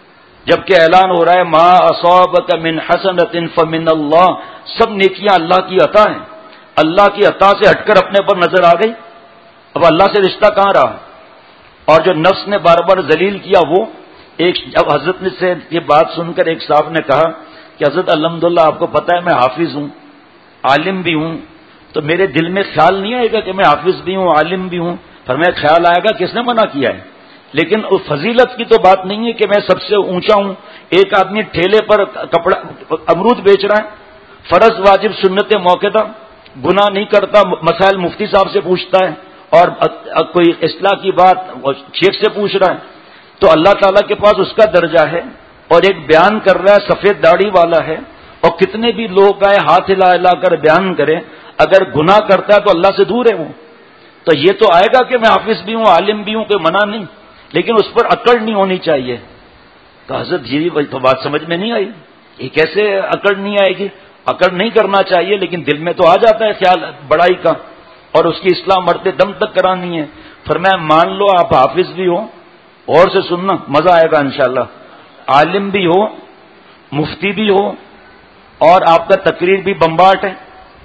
جبکہ اعلان ہو رہا ہے ما اصابک من حسنۃ فمن اللہ, سب نیکیاں اللہ کی عطا ہیں. اللہ کی عطا سے ہٹ کر اپنے پر نظر آ گئی. اب اللہ سے رشتہ کہاں رہا؟ اور جو نفس نے بار بار ذلیل کیا وہ ایک. اب حضرت نے سے یہ بات سن کر ایک صاحب نے کہا کہ حضرت الحمدللہ آپ کو پتہ ہے میں حافظ ہوں, عالم بھی ہوں, تو میرے دل میں خیال نہیں آئے گا کہ میں حافظ بھی ہوں عالم بھی ہوں. فرمایا خیال آئے گا, کس نے منع کیا ہے؟ لیکن اس فضیلت کی تو بات نہیں ہے کہ میں سب سے اونچا ہوں. ایک آدمی ٹھیلے پر کپڑا امرود بیچ رہا ہے, فرض واجب سنت موقع, گناہ نہیں کرتا, مسائل مفتی صاحب سے پوچھتا ہے اور کوئی اصلاح کی بات شیخ سے پوچھ رہا ہے, تو اللہ تعالیٰ کے پاس اس کا درجہ ہے. اور ایک بیان کر رہا ہے سفید داڑھی والا ہے, اور کتنے بھی لوگ آئے ہاتھ ہلا ہلا کر بیان کرے, اگر گناہ کرتا ہے تو اللہ سے دور ہے وہ. تو یہ تو آئے گا کہ میں حافظ بھی ہوں عالم بھی ہوں, کوئی منع نہیں, لیکن اس پر اکڑ نہیں ہونی چاہیے. تو حضرت جی تو بات سمجھ میں نہیں آئی, یہ کیسے اکڑ نہیں آئے گی؟ اکڑ نہیں کرنا چاہیے, لیکن دل میں تو آ جاتا ہے خیال بڑائی کا, اور اس کی اصلاح مرتے دم تک کرانی ہے. فرمایا مان لو آپ حافظ بھی ہو, اور سے سننا مزہ آئے گا انشاءاللہ, عالم بھی ہو, مفتی بھی ہو, اور آپ کا تقریر بھی بمباٹ ہے,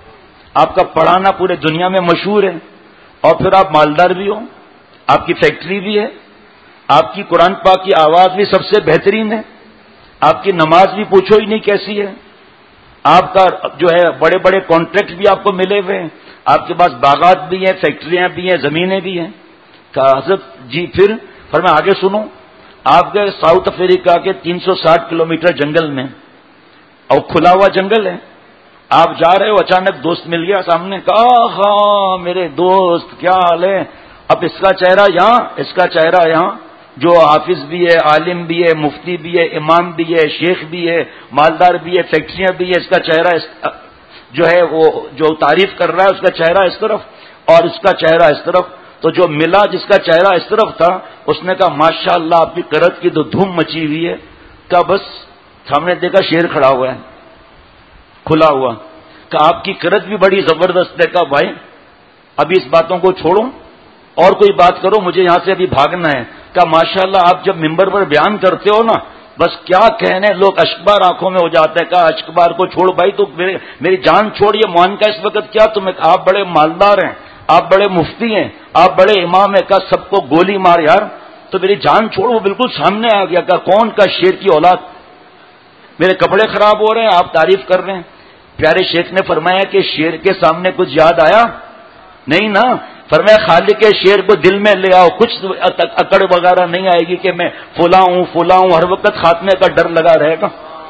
آپ کا پڑھانا پورے دنیا میں مشہور ہے, اور پھر آپ مالدار بھی ہو, آپ کی فیکٹری بھی ہے, آپ کی قرآن پاک کی آواز بھی سب سے بہترین ہے, آپ کی نماز بھی پوچھو ہی نہیں کیسی ہے, آپ کا جو ہے بڑے بڑے کانٹریکٹ بھی آپ کو ملے ہوئے ہیں, آپ کے پاس باغات بھی ہیں, فیکٹریاں بھی ہیں, زمینیں بھی ہیں. کہا حضرت جی پھر فرمایا آگے سنو. آپ گئے ساؤتھ افریقہ کے تین سو ساٹھ کلو میٹر جنگل میں, اور کھلا ہوا جنگل ہے, آپ جا رہے ہو, اچانک دوست مل گیا سامنے, کہا ہاں میرے دوست کیا حال ہے؟ اب اس کا چہرہ یہاں, اس کا چہرہ یہاں, جو حافظ بھی ہے, عالم بھی ہے, مفتی بھی ہے, امام بھی ہے, شیخ بھی ہے, مالدار بھی ہے, فیکٹریاں بھی ہے, اس کا چہرہ اس جو ہے وہ جو تعریف کر رہا ہے اس کا چہرہ اس طرف اور اس کا چہرہ اس طرف. تو جو ملا جس کا چہرہ اس طرف تھا اس نے کہا ماشاء اللہ آپ کی کرت کی تو دھوم مچی ہوئی ہے. کہا بس سامنے دیکھا شیر کھڑا ہوا ہے کھلا ہوا, کہ آپ کی کرت بھی بڑی زبردست ہے. کہا بھائی ابھی اس باتوں کو چھوڑو اور کوئی بات کرو, مجھے یہاں سے ابھی بھاگنا ہے. کہا ماشاءاللہ آپ جب ممبر پر بیان کرتے ہو نا, بس کیا کہنے, لوگ اشکبار آنکھوں میں ہو جاتے ہیں. کہا اشکبار کو چھوڑ بھائی, تو میری جان چھوڑ, یہ مان کا اس وقت کیا تمہیں, آپ بڑے مالدار ہیں, آپ بڑے مفتی ہیں, آپ بڑے امام ہیں. کہا سب کو گولی مار یار, تو میری جان چھوڑ. وہ بالکل سامنے آ گیا. کہا کون؟ کا شیر کی اولاد, میرے کپڑے خراب ہو رہے ہیں, آپ تعریف کر رہے ہیں. پیارے شیخ نے فرمایا کہ شیر کے سامنے کچھ یاد آیا نہیں نا. فرمایا خالق کے شیر کو دل میں لے آؤ, کچھ اکڑ وغیرہ نہیں آئے گی کہ میں فلاں ہوں فلاں ہوں, ہر وقت خاتمے کا ڈر لگا رہے گا.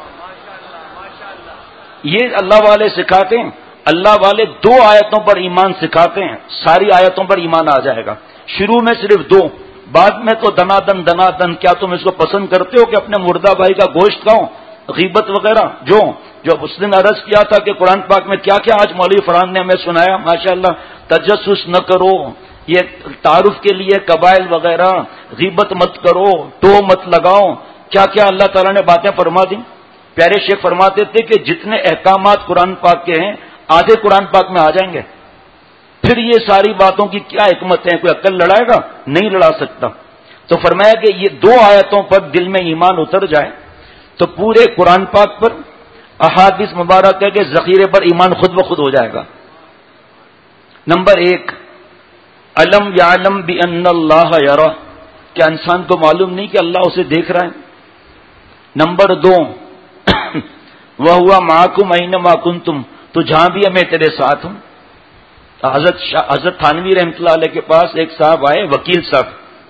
یہ اللہ والے سکھاتے ہیں. اللہ والے دو آیتوں پر ایمان سکھاتے ہیں، ساری آیتوں پر ایمان آ جائے گا. شروع میں صرف دو، بعد میں تو دنا دن دنا دن. کیا تم اس کو پسند کرتے ہو کہ اپنے مردہ بھائی کا گوشت کھاؤ، غیبت وغیرہ؟ جو جو اس دن عرض کیا تھا کہ قرآن پاک میں کیا کیا آج مولوی فرحان نے ہمیں سنایا ماشاءاللہ. تجسس نہ کرو، یہ تعارف کے لیے قبائل وغیرہ، غیبت مت کرو، ٹو مت لگاؤ، کیا کیا اللہ تعالیٰ نے باتیں فرما دی. پیارے شیخ فرماتے تھے کہ جتنے احکامات قرآن پاک کے ہیں آدھے قرآن پاک میں آ جائیں گے. پھر یہ ساری باتوں کی کیا حکمت ہے؟ کوئی عقل لڑائے گا؟ نہیں لڑا سکتا. تو فرمایا کہ یہ دو آیتوں پر دل میں ایمان اتر جائے تو پورے قرآن پاک پر، احادیث مبارکہ کے ذخیرے پر ایمان خود بخود ہو جائے گا. نمبر ایک، علم یعلم بان اللہ یرا، کیا انسان کو معلوم نہیں کہ اللہ اسے دیکھ رہا ہے؟ نمبر دو، وَهُوَ مَعَكُمْ أَيْنَمَا كُنتُمْ، تو جہاں بھی میں تیرے ساتھ ہوں. حضرت حضرت تھانوی رحمۃ اللہ علیہ کے پاس ایک صاحب آئے، وکیل صاحب،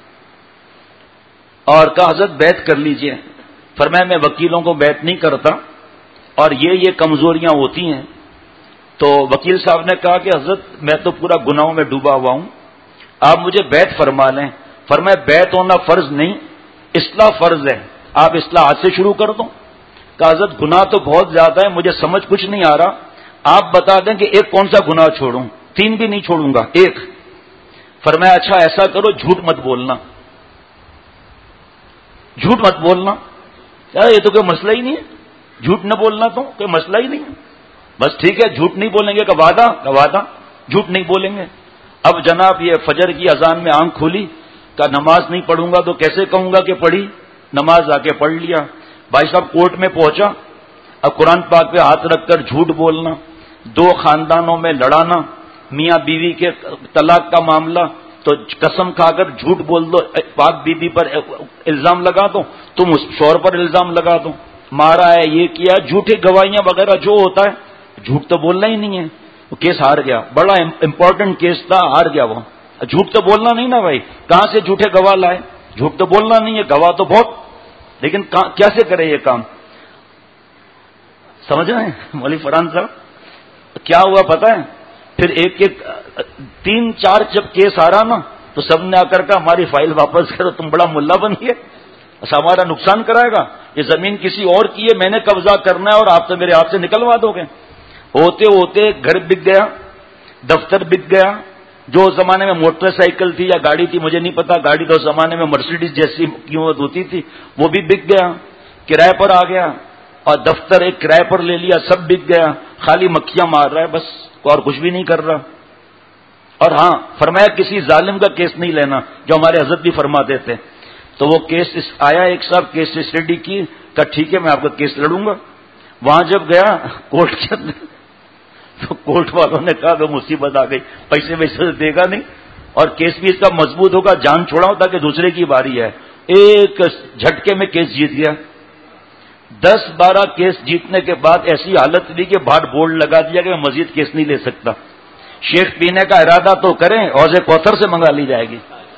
اور کہا حضرت بیعت کر لیجئے. فرمایا میں وکیلوں کو بیعت نہیں کرتا اور یہ یہ کمزوریاں ہوتی ہیں. تو وکیل صاحب نے کہا کہ حضرت میں تو پورا گناہوں میں ڈوبا ہوا ہوں، آپ مجھے بیعت فرما لیں. فرمایا بیعت ہونا فرض نہیں، اصلاح فرض ہے، آپ اصلاح آج سے شروع کر دو. کہا حضرت گناہ تو بہت زیادہ ہے، مجھے سمجھ کچھ نہیں آ رہا، آپ بتا دیں کہ ایک کون سا گناہ چھوڑوں؟ تین بھی نہیں چھوڑوں گا، ایک. فرمایا اچھا ایسا کرو، جھوٹ مت بولنا. جھوٹ مت بولنا، یار یہ تو کوئی مسئلہ ہی نہیں ہے، جھوٹ نہ بولنا تو کوئی مسئلہ ہی نہیں ہے. بس ٹھیک ہے، جھوٹ نہیں بولیں گے. کا وعدہ کا وعدہ جھوٹ نہیں بولیں گے. اب جناب یہ فجر کی اذان میں آنکھ کھولی، کا نماز نہیں پڑھوں گا تو کیسے کہوں گا کہ پڑھی؟ نماز آ کے پڑھ لیا. بھائی صاحب کورٹ میں پہنچا، اب قرآن پاک پہ ہاتھ رکھ کر جھوٹ بولنا، دو خاندانوں میں لڑانا، میاں بیوی کے طلاق کا معاملہ، تو قسم کھا کر جھوٹ بول دو، پاک بیوی پر الزام لگا دو، تم اس شوہر پر الزام لگا دو، مارا ہے، یہ کیا، جھوٹی گواہیاں وغیرہ جو ہوتا ہے. جھوٹ تو بولنا ہی نہیں ہے. وہ کیس ہار گیا، بڑا امپورٹنٹ کیس تھا، ہار گیا وہ. جھوٹ تو بولنا نہیں نا بھائی، کہاں سے جھوٹے گواہ لائے؟ جھوٹ تو بولنا نہیں ہے، گواہ تو بہت، لیکن کیسے کرے یہ کام؟ سمجھ رہے ہیں مولوی فرحان صاحب کیا ہوا پتہ ہے؟ پھر ایک ایک تین چار جب کیس آ رہا نا تو سب نے آ کر کہا ہماری فائل واپس کرو، تم بڑا ملا بن گئے، ہمارا نقصان کرائے گا، یہ زمین کسی اور کی ہے، میں نے قبضہ کرنا ہے اور آپ تو میرے ہاتھ سے نکلوا دو گے. ہوتے ہوتے گھر بک گیا، دفتر بک گیا. جو زمانے میں موٹر سائیکل تھی یا گاڑی تھی مجھے نہیں پتا، گاڑی تو زمانے میں مرسیڈیز جیسی قیمت ہوتی تھی، وہ بھی بک گیا، کرائے پر آ گیا، اور دفتر ایک کرائے پر لے لیا، سب بک گیا، خالی مکھیاں مار رہا ہے بس، اور کچھ بھی نہیں کر رہا. اور ہاں فرمایا کسی ظالم کا کیس نہیں لینا، جو ہمارے حضرت بھی فرماتے تھے. تو وہ کیس آیا، ایک صاحب کیس اسٹڈی کی، کہا ٹھیک ہے میں آپ کا کیس لڑوں گا. وہاں جب گیا کورٹ کے اندر تو کورٹ والوں نے کہا کہ مصیبت آ گئی، پیسے ویسے دے گا نہیں اور کیس بھی اس کا مضبوط ہوگا، جان چھوڑاؤ تاکہ دوسرے کی باری ہے. ایک جھٹکے میں کیس جیت گیا. دس بارہ کیس جیتنے کے بعد ایسی حالت ہوئی کہ باہر بورڈ لگا دیا کہ میں مزید کیس نہیں لے سکتا. شیخ پینے کا ارادہ تو کریں، حوض کوثر سے منگا لی جائے گی.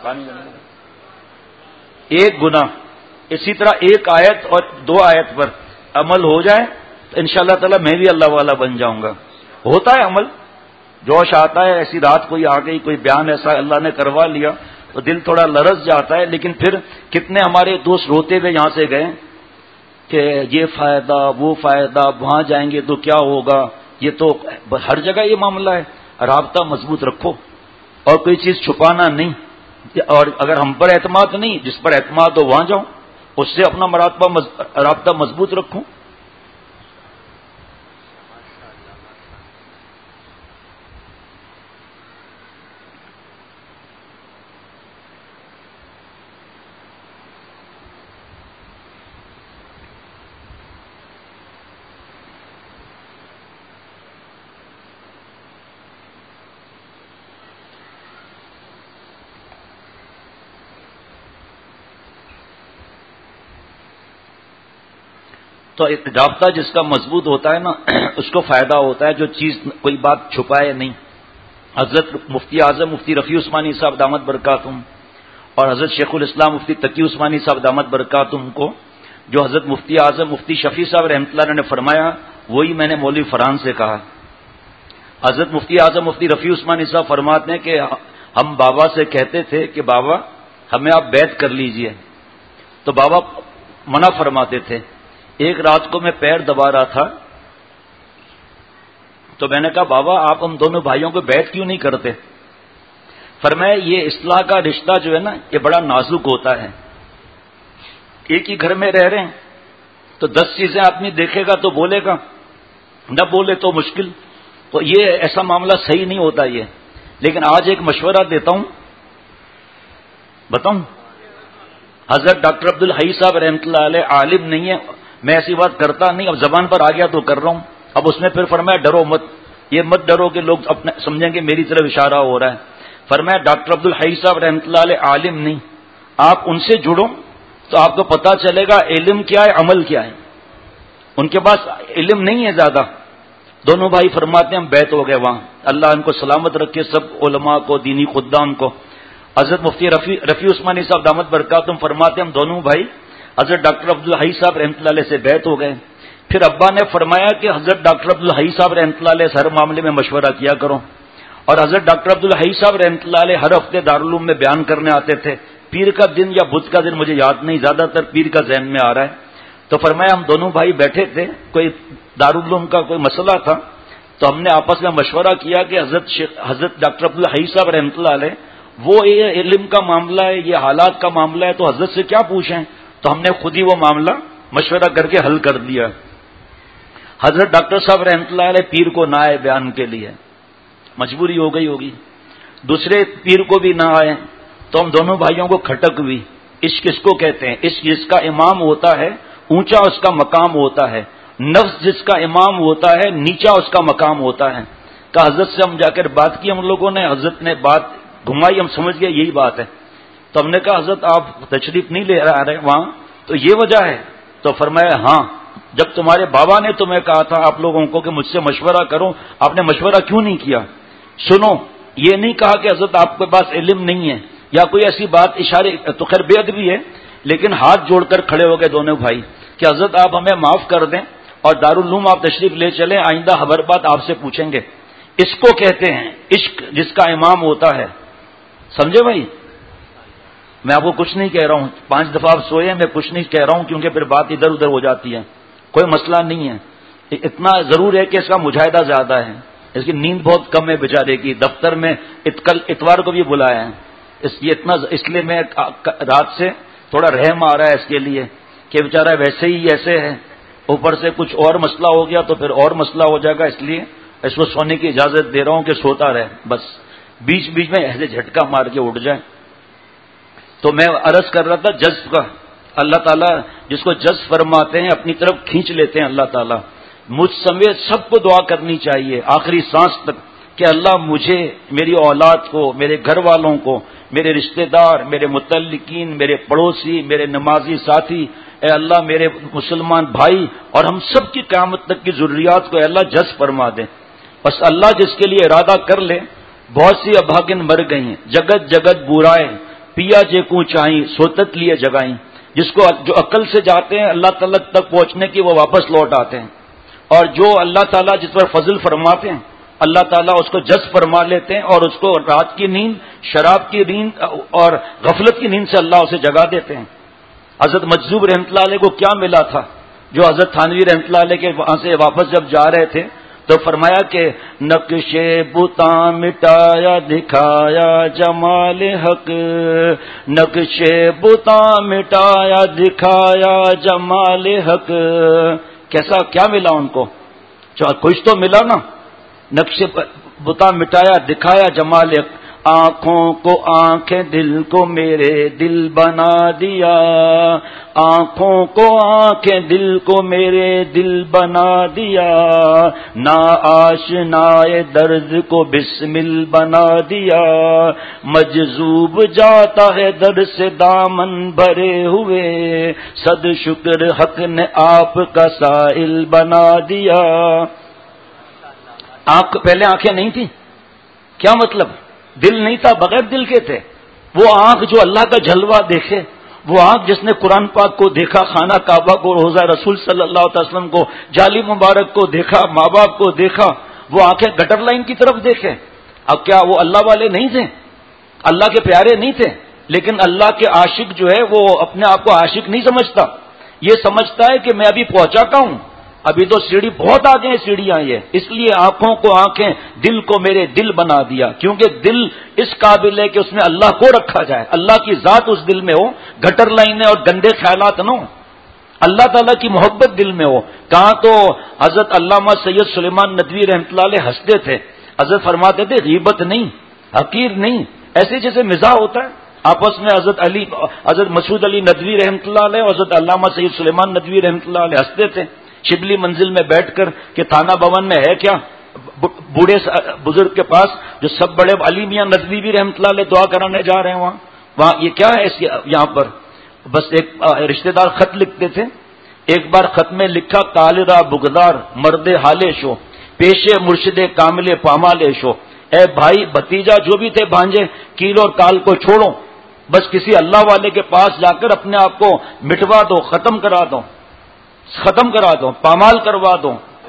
ایک گناہ، اسی طرح ایک آیت اور دو آیت پر عمل ہو جائے تو انشاءاللہ تعالی میں بھی اللہ والا بن جاؤں گا. ہوتا ہے عمل، جوش آتا ہے، ایسی رات کوئی آ گئی، کوئی بیان ایسا اللہ نے کروا لیا تو دل تھوڑا لرز جاتا ہے. لیکن پھر کتنے ہمارے دوست روتے ہوئے یہاں سے گئے کہ یہ فائدہ وہ فائدہ، وہاں جائیں گے تو کیا ہوگا. یہ تو ہر جگہ یہ معاملہ ہے. رابطہ مضبوط رکھو اور کوئی چیز چھپانا نہیں. اور اگر ہم پر اعتماد نہیں، جس پر اعتماد ہو وہاں جاؤ، اس سے اپنا مراتبہ مز... رابطہ مضبوط رکھو. تو رابطہ جس کا مضبوط ہوتا ہے نا اس کو فائدہ ہوتا ہے، جو چیز کوئی بات چھپائے نہیں. حضرت مفتی اعظم مفتی رفیع عثمانی صاحب دامت برکاتہم اور حضرت شیخ الاسلام مفتی تقی عثمانی صاحب دامت برکاتہم کو جو حضرت مفتی اعظم مفتی شفیع صاحب رحمۃ اللہ نے فرمایا وہی میں نے مولوی فرحان سے کہا. حضرت مفتی اعظم مفتی رفیع عثمانی صاحب فرماتے ہیں کہ ہم بابا سے کہتے تھے کہ بابا ہمیں آپ بیعت کر لیجئے، تو بابا منع فرماتے تھے. ایک رات کو میں پیر دبا رہا تھا تو میں نے کہا بابا آپ ہم دونوں بھائیوں کو بیعت کیوں نہیں کرتے؟ فرمایا یہ اصلاح کا رشتہ جو ہے نا یہ بڑا نازک ہوتا ہے. ایک ہی گھر میں رہ رہے ہیں تو دس چیزیں آدمی دیکھے گا تو بولے گا، نہ بولے تو مشکل. تو یہ ایسا معاملہ صحیح نہیں ہوتا یہ. لیکن آج ایک مشورہ دیتا ہوں، بتاؤں. حضرت ڈاکٹر عبد الحی صاحب رحمۃ اللہ علیہ عالم نہیں ہے، میں ایسی بات کرتا نہیں، اب زبان پر آ گیا تو کر رہا ہوں. اب اس نے پھر فرمایا ڈرو مت، یہ مت ڈرو کہ لوگ اپنے سمجھیں گے میری طرف اشارہ ہو رہا ہے. فرمایا ڈاکٹر عبد الحی صاحب رحمۃ اللہ علیہ عالم نہیں، آپ ان سے جڑو تو آپ کو پتا چلے گا علم کیا ہے عمل کیا ہے. ان کے پاس علم نہیں ہے زیادہ. دونوں بھائی فرماتے ہیں ہم بیعت ہو گئے وہاں. اللہ ان کو سلامت رکھے سب علماء کو، دینی خدام کو. حضرت مفتی رفیع رفیع عثمانی صاحب دامت برکاتہم فرماتے ہیں ہم دونوں بھائی حضرت ڈاکٹر عبد الحی صاحب رحمۃ اللہ علیہ سے بیعت ہو گئے. پھر ابا نے فرمایا کہ حضرت ڈاکٹر عبد الحی صاحب رحمۃ اللہ علیہ سے ہر معاملے میں مشورہ کیا کرو. اور حضرت ڈاکٹر عبد الحی صاحب رحمۃ اللہ علیہ ہر ہفتے دارالعلوم میں بیان کرنے آتے تھے. پیر کا دن یا بدھ کا دن مجھے یاد نہیں، زیادہ تر پیر کا ذہن میں آ رہا ہے. تو فرمایا ہم دونوں بھائی بیٹھے تھے، کوئی دارالعلوم کا کوئی مسئلہ تھا تو ہم نے آپس میں مشورہ کیا کہ حضرت حضرت ڈاکٹر عبد الحی صاحب رحمۃ اللہ علیہ وہ یہ علم کا معاملہ ہے، یہ حالات کا معاملہ ہے تو حضرت سے کیا پوچھیں. تو ہم نے خود ہی وہ معاملہ مشورہ کر کے حل کر دیا. حضرت ڈاکٹر صاحب رحمۃ اللہ علیہ پیر کو نہ آئے بیان کے لیے، مجبوری ہو گئی ہوگی. دوسرے پیر کو بھی نہ آئے تو ہم دونوں بھائیوں کو کھٹک ہوئی. عشق کس کو کہتے ہیں؟ عشق جس کا امام ہوتا ہے اونچا اس کا مقام ہوتا ہے، نفس جس کا امام ہوتا ہے نیچا اس کا مقام ہوتا ہے. کہ حضرت سے ہم جا کر بات کی، ہم لوگوں نے، حضرت نے بات گھمائی، ہم سمجھ گئے یہی بات ہے. تو ہم نے کہا حضرت آپ تشریف نہیں لے آ رہے وہاں تو یہ وجہ ہے؟ تو فرمایا ہاں جب تمہارے بابا نے تمہیں کہا تھا آپ لوگوں کو کہ مجھ سے مشورہ کرو، آپ نے مشورہ کیوں نہیں کیا؟ سنو، یہ نہیں کہا کہ حضرت آپ کے پاس علم نہیں ہے یا کوئی ایسی بات، اشارے تو خیر بے ادبی ہے، لیکن ہاتھ جوڑ کر کھڑے ہو گئے دونوں بھائی کہ حضرت آپ ہمیں معاف کر دیں اور دارالعلوم آپ تشریف لے چلیں، آئندہ خبر بات آپ سے پوچھیں گے. اس کو کہتے ہیں عشق جس کا امام ہوتا ہے. سمجھے بھائی؟ میں آپ کو کچھ نہیں کہہ رہا ہوں، پانچ دفعہ آپ سوئے، میں کچھ نہیں کہہ رہا ہوں کیونکہ پھر بات ادھر ادھر ہو جاتی ہے. کوئی مسئلہ نہیں ہے. اتنا ضرور ہے کہ اس کا مجاہدہ زیادہ ہے، اس کی نیند بہت کم ہے بیچارے کی. دفتر میں کل اتوار کو بھی بلایا ہے، اس یہ اتنا اس لیے میں رات سے تھوڑا رحم آ رہا ہے اس کے لیے کہ بیچارہ ویسے ہی ایسے ہے، اوپر سے کچھ اور مسئلہ ہو گیا تو پھر اور مسئلہ ہو جائے گا، اس لیے اس کو سونے کی اجازت دے رہا ہوں کہ سوتا رہے، بس بیچ بیچ میں ایسے جھٹکا مار کے اٹھ جائے. تو میں عرض کر رہا تھا جذب کا، اللہ تعالیٰ جس کو جذب فرماتے ہیں اپنی طرف کھینچ لیتے ہیں اللہ تعالیٰ. مجھ سمیت سب کو دعا کرنی چاہیے آخری سانس تک کہ اللہ مجھے، میری اولاد کو، میرے گھر والوں کو، میرے رشتہ دار، میرے متعلقین، میرے پڑوسی، میرے نمازی ساتھی، اے اللہ میرے مسلمان بھائی اور ہم سب کی قیامت تک کی ضروریات کو اے اللہ جذب فرما دے. بس اللہ جس کے لیے ارادہ کر لے. بہت سی ابھاگن مر گئی ہیں، جگت جگت برائے پیا جے کو چاہیں سوتت لیے جگائیں. جس کو جو عقل سے جاتے ہیں اللہ تعالیٰ تک پہنچنے کی وہ واپس لوٹ آتے ہیں، اور جو اللہ تعالیٰ جس پر فضل فرماتے ہیں اللہ تعالیٰ اس کو جذب فرما لیتے ہیں اور اس کو رات کی نیند، شراب کی نیند اور غفلت کی نیند سے اللہ اسے جگا دیتے ہیں. حضرت مجذوب رحمۃ اللہ علیہ کو کیا ملا تھا جو حضرت تھانوی رحمۃ اللہ علیہ کے وہاں سے واپس جب جا رہے تھے تو فرمایا کہ نقش بتا مٹایا دکھایا جمال حق، نقش بتا مٹایا دکھایا جمال حق. کیسا کیا ملا ان کو؟ کچھ تو ملا نا. نقش بتا مٹایا دکھایا جمال حق، آنکھوں کو آنکھیں دل کو میرے دل بنا دیا، آنکھوں کو آنکھیں دل کو میرے دل بنا دیا، نا آشنائے درد کو بسمل بنا دیا، مجذوب جاتا ہے در سے دامن بھرے ہوئے، صد شکر حق نے آپ کا سائل بنا دیا. آنکھ پہلے آنکھیں نہیں تھی، کیا مطلب؟ دل نہیں تھا، بغیر دل کے تھے. وہ آنکھ جو اللہ کا جلوہ دیکھے، وہ آنکھ جس نے قرآن پاک کو دیکھا، خانہ کعبہ کو، روضہ رسول صلی اللہ علیہ وسلم کو، جالی مبارک کو دیکھا، ماں باپ کو دیکھا، وہ آنکھیں گٹر لائن کی طرف دیکھیں. اب کیا وہ اللہ والے نہیں تھے؟ اللہ کے پیارے نہیں تھے؟ لیکن اللہ کے عاشق جو ہے وہ اپنے آپ کو عاشق نہیں سمجھتا، یہ سمجھتا ہے کہ میں ابھی پہنچا کا ہوں، ابھی تو سیڑھی بہت آگے ہیں سیڑھیاں یہ. اس لیے آنکھوں کو آنکھیں، دل کو میرے دل بنا دیا، کیونکہ دل اس قابل ہے کہ اس میں اللہ کو رکھا جائے، اللہ کی ذات اس دل میں ہو، گٹر لائنیں اور گندے خیالات نہ ہوں، اللہ تعالیٰ کی محبت دل میں ہو. کہاں تو حضرت علامہ سید سلیمان ندوی رحمۃ اللہ علیہ ہنستے تھے. حضرت فرماتے تھے غیبت نہیں، حقیر نہیں، ایسے جیسے مزاح ہوتا ہے آپس میں. حضرت علی حضرت مسعود علی ندوی رحمۃ اللہ علیہ اور حضرت علامہ سید سلیمان ندوی رحمۃ اللہ علیہ ہنستے تھے شبلی منزل میں بیٹھ کر کہ تھانہ بھون میں ہے کیا بوڑھے بزرگ کے پاس جو سب بڑے علی میاں ندوی بھی رحمۃ اللہ علیہ دعا کرانے جا رہے ہیں وہاں وہاں یہ کیا ہے یہاں پر. بس ایک رشتہ دار خط لکھتے تھے. ایک بار خط میں لکھا کالرا بغدار مرد حالے شو پیشے مرشد کامل پامالے شو. اے بھائی بھتیجا جو بھی تھے بھانجے کیل اور کال کو چھوڑو، بس کسی اللہ والے کے پاس جا کر اپنے آپ کو مٹوا دو، ختم کرا دو ختم کرا دو پامال کروا دو.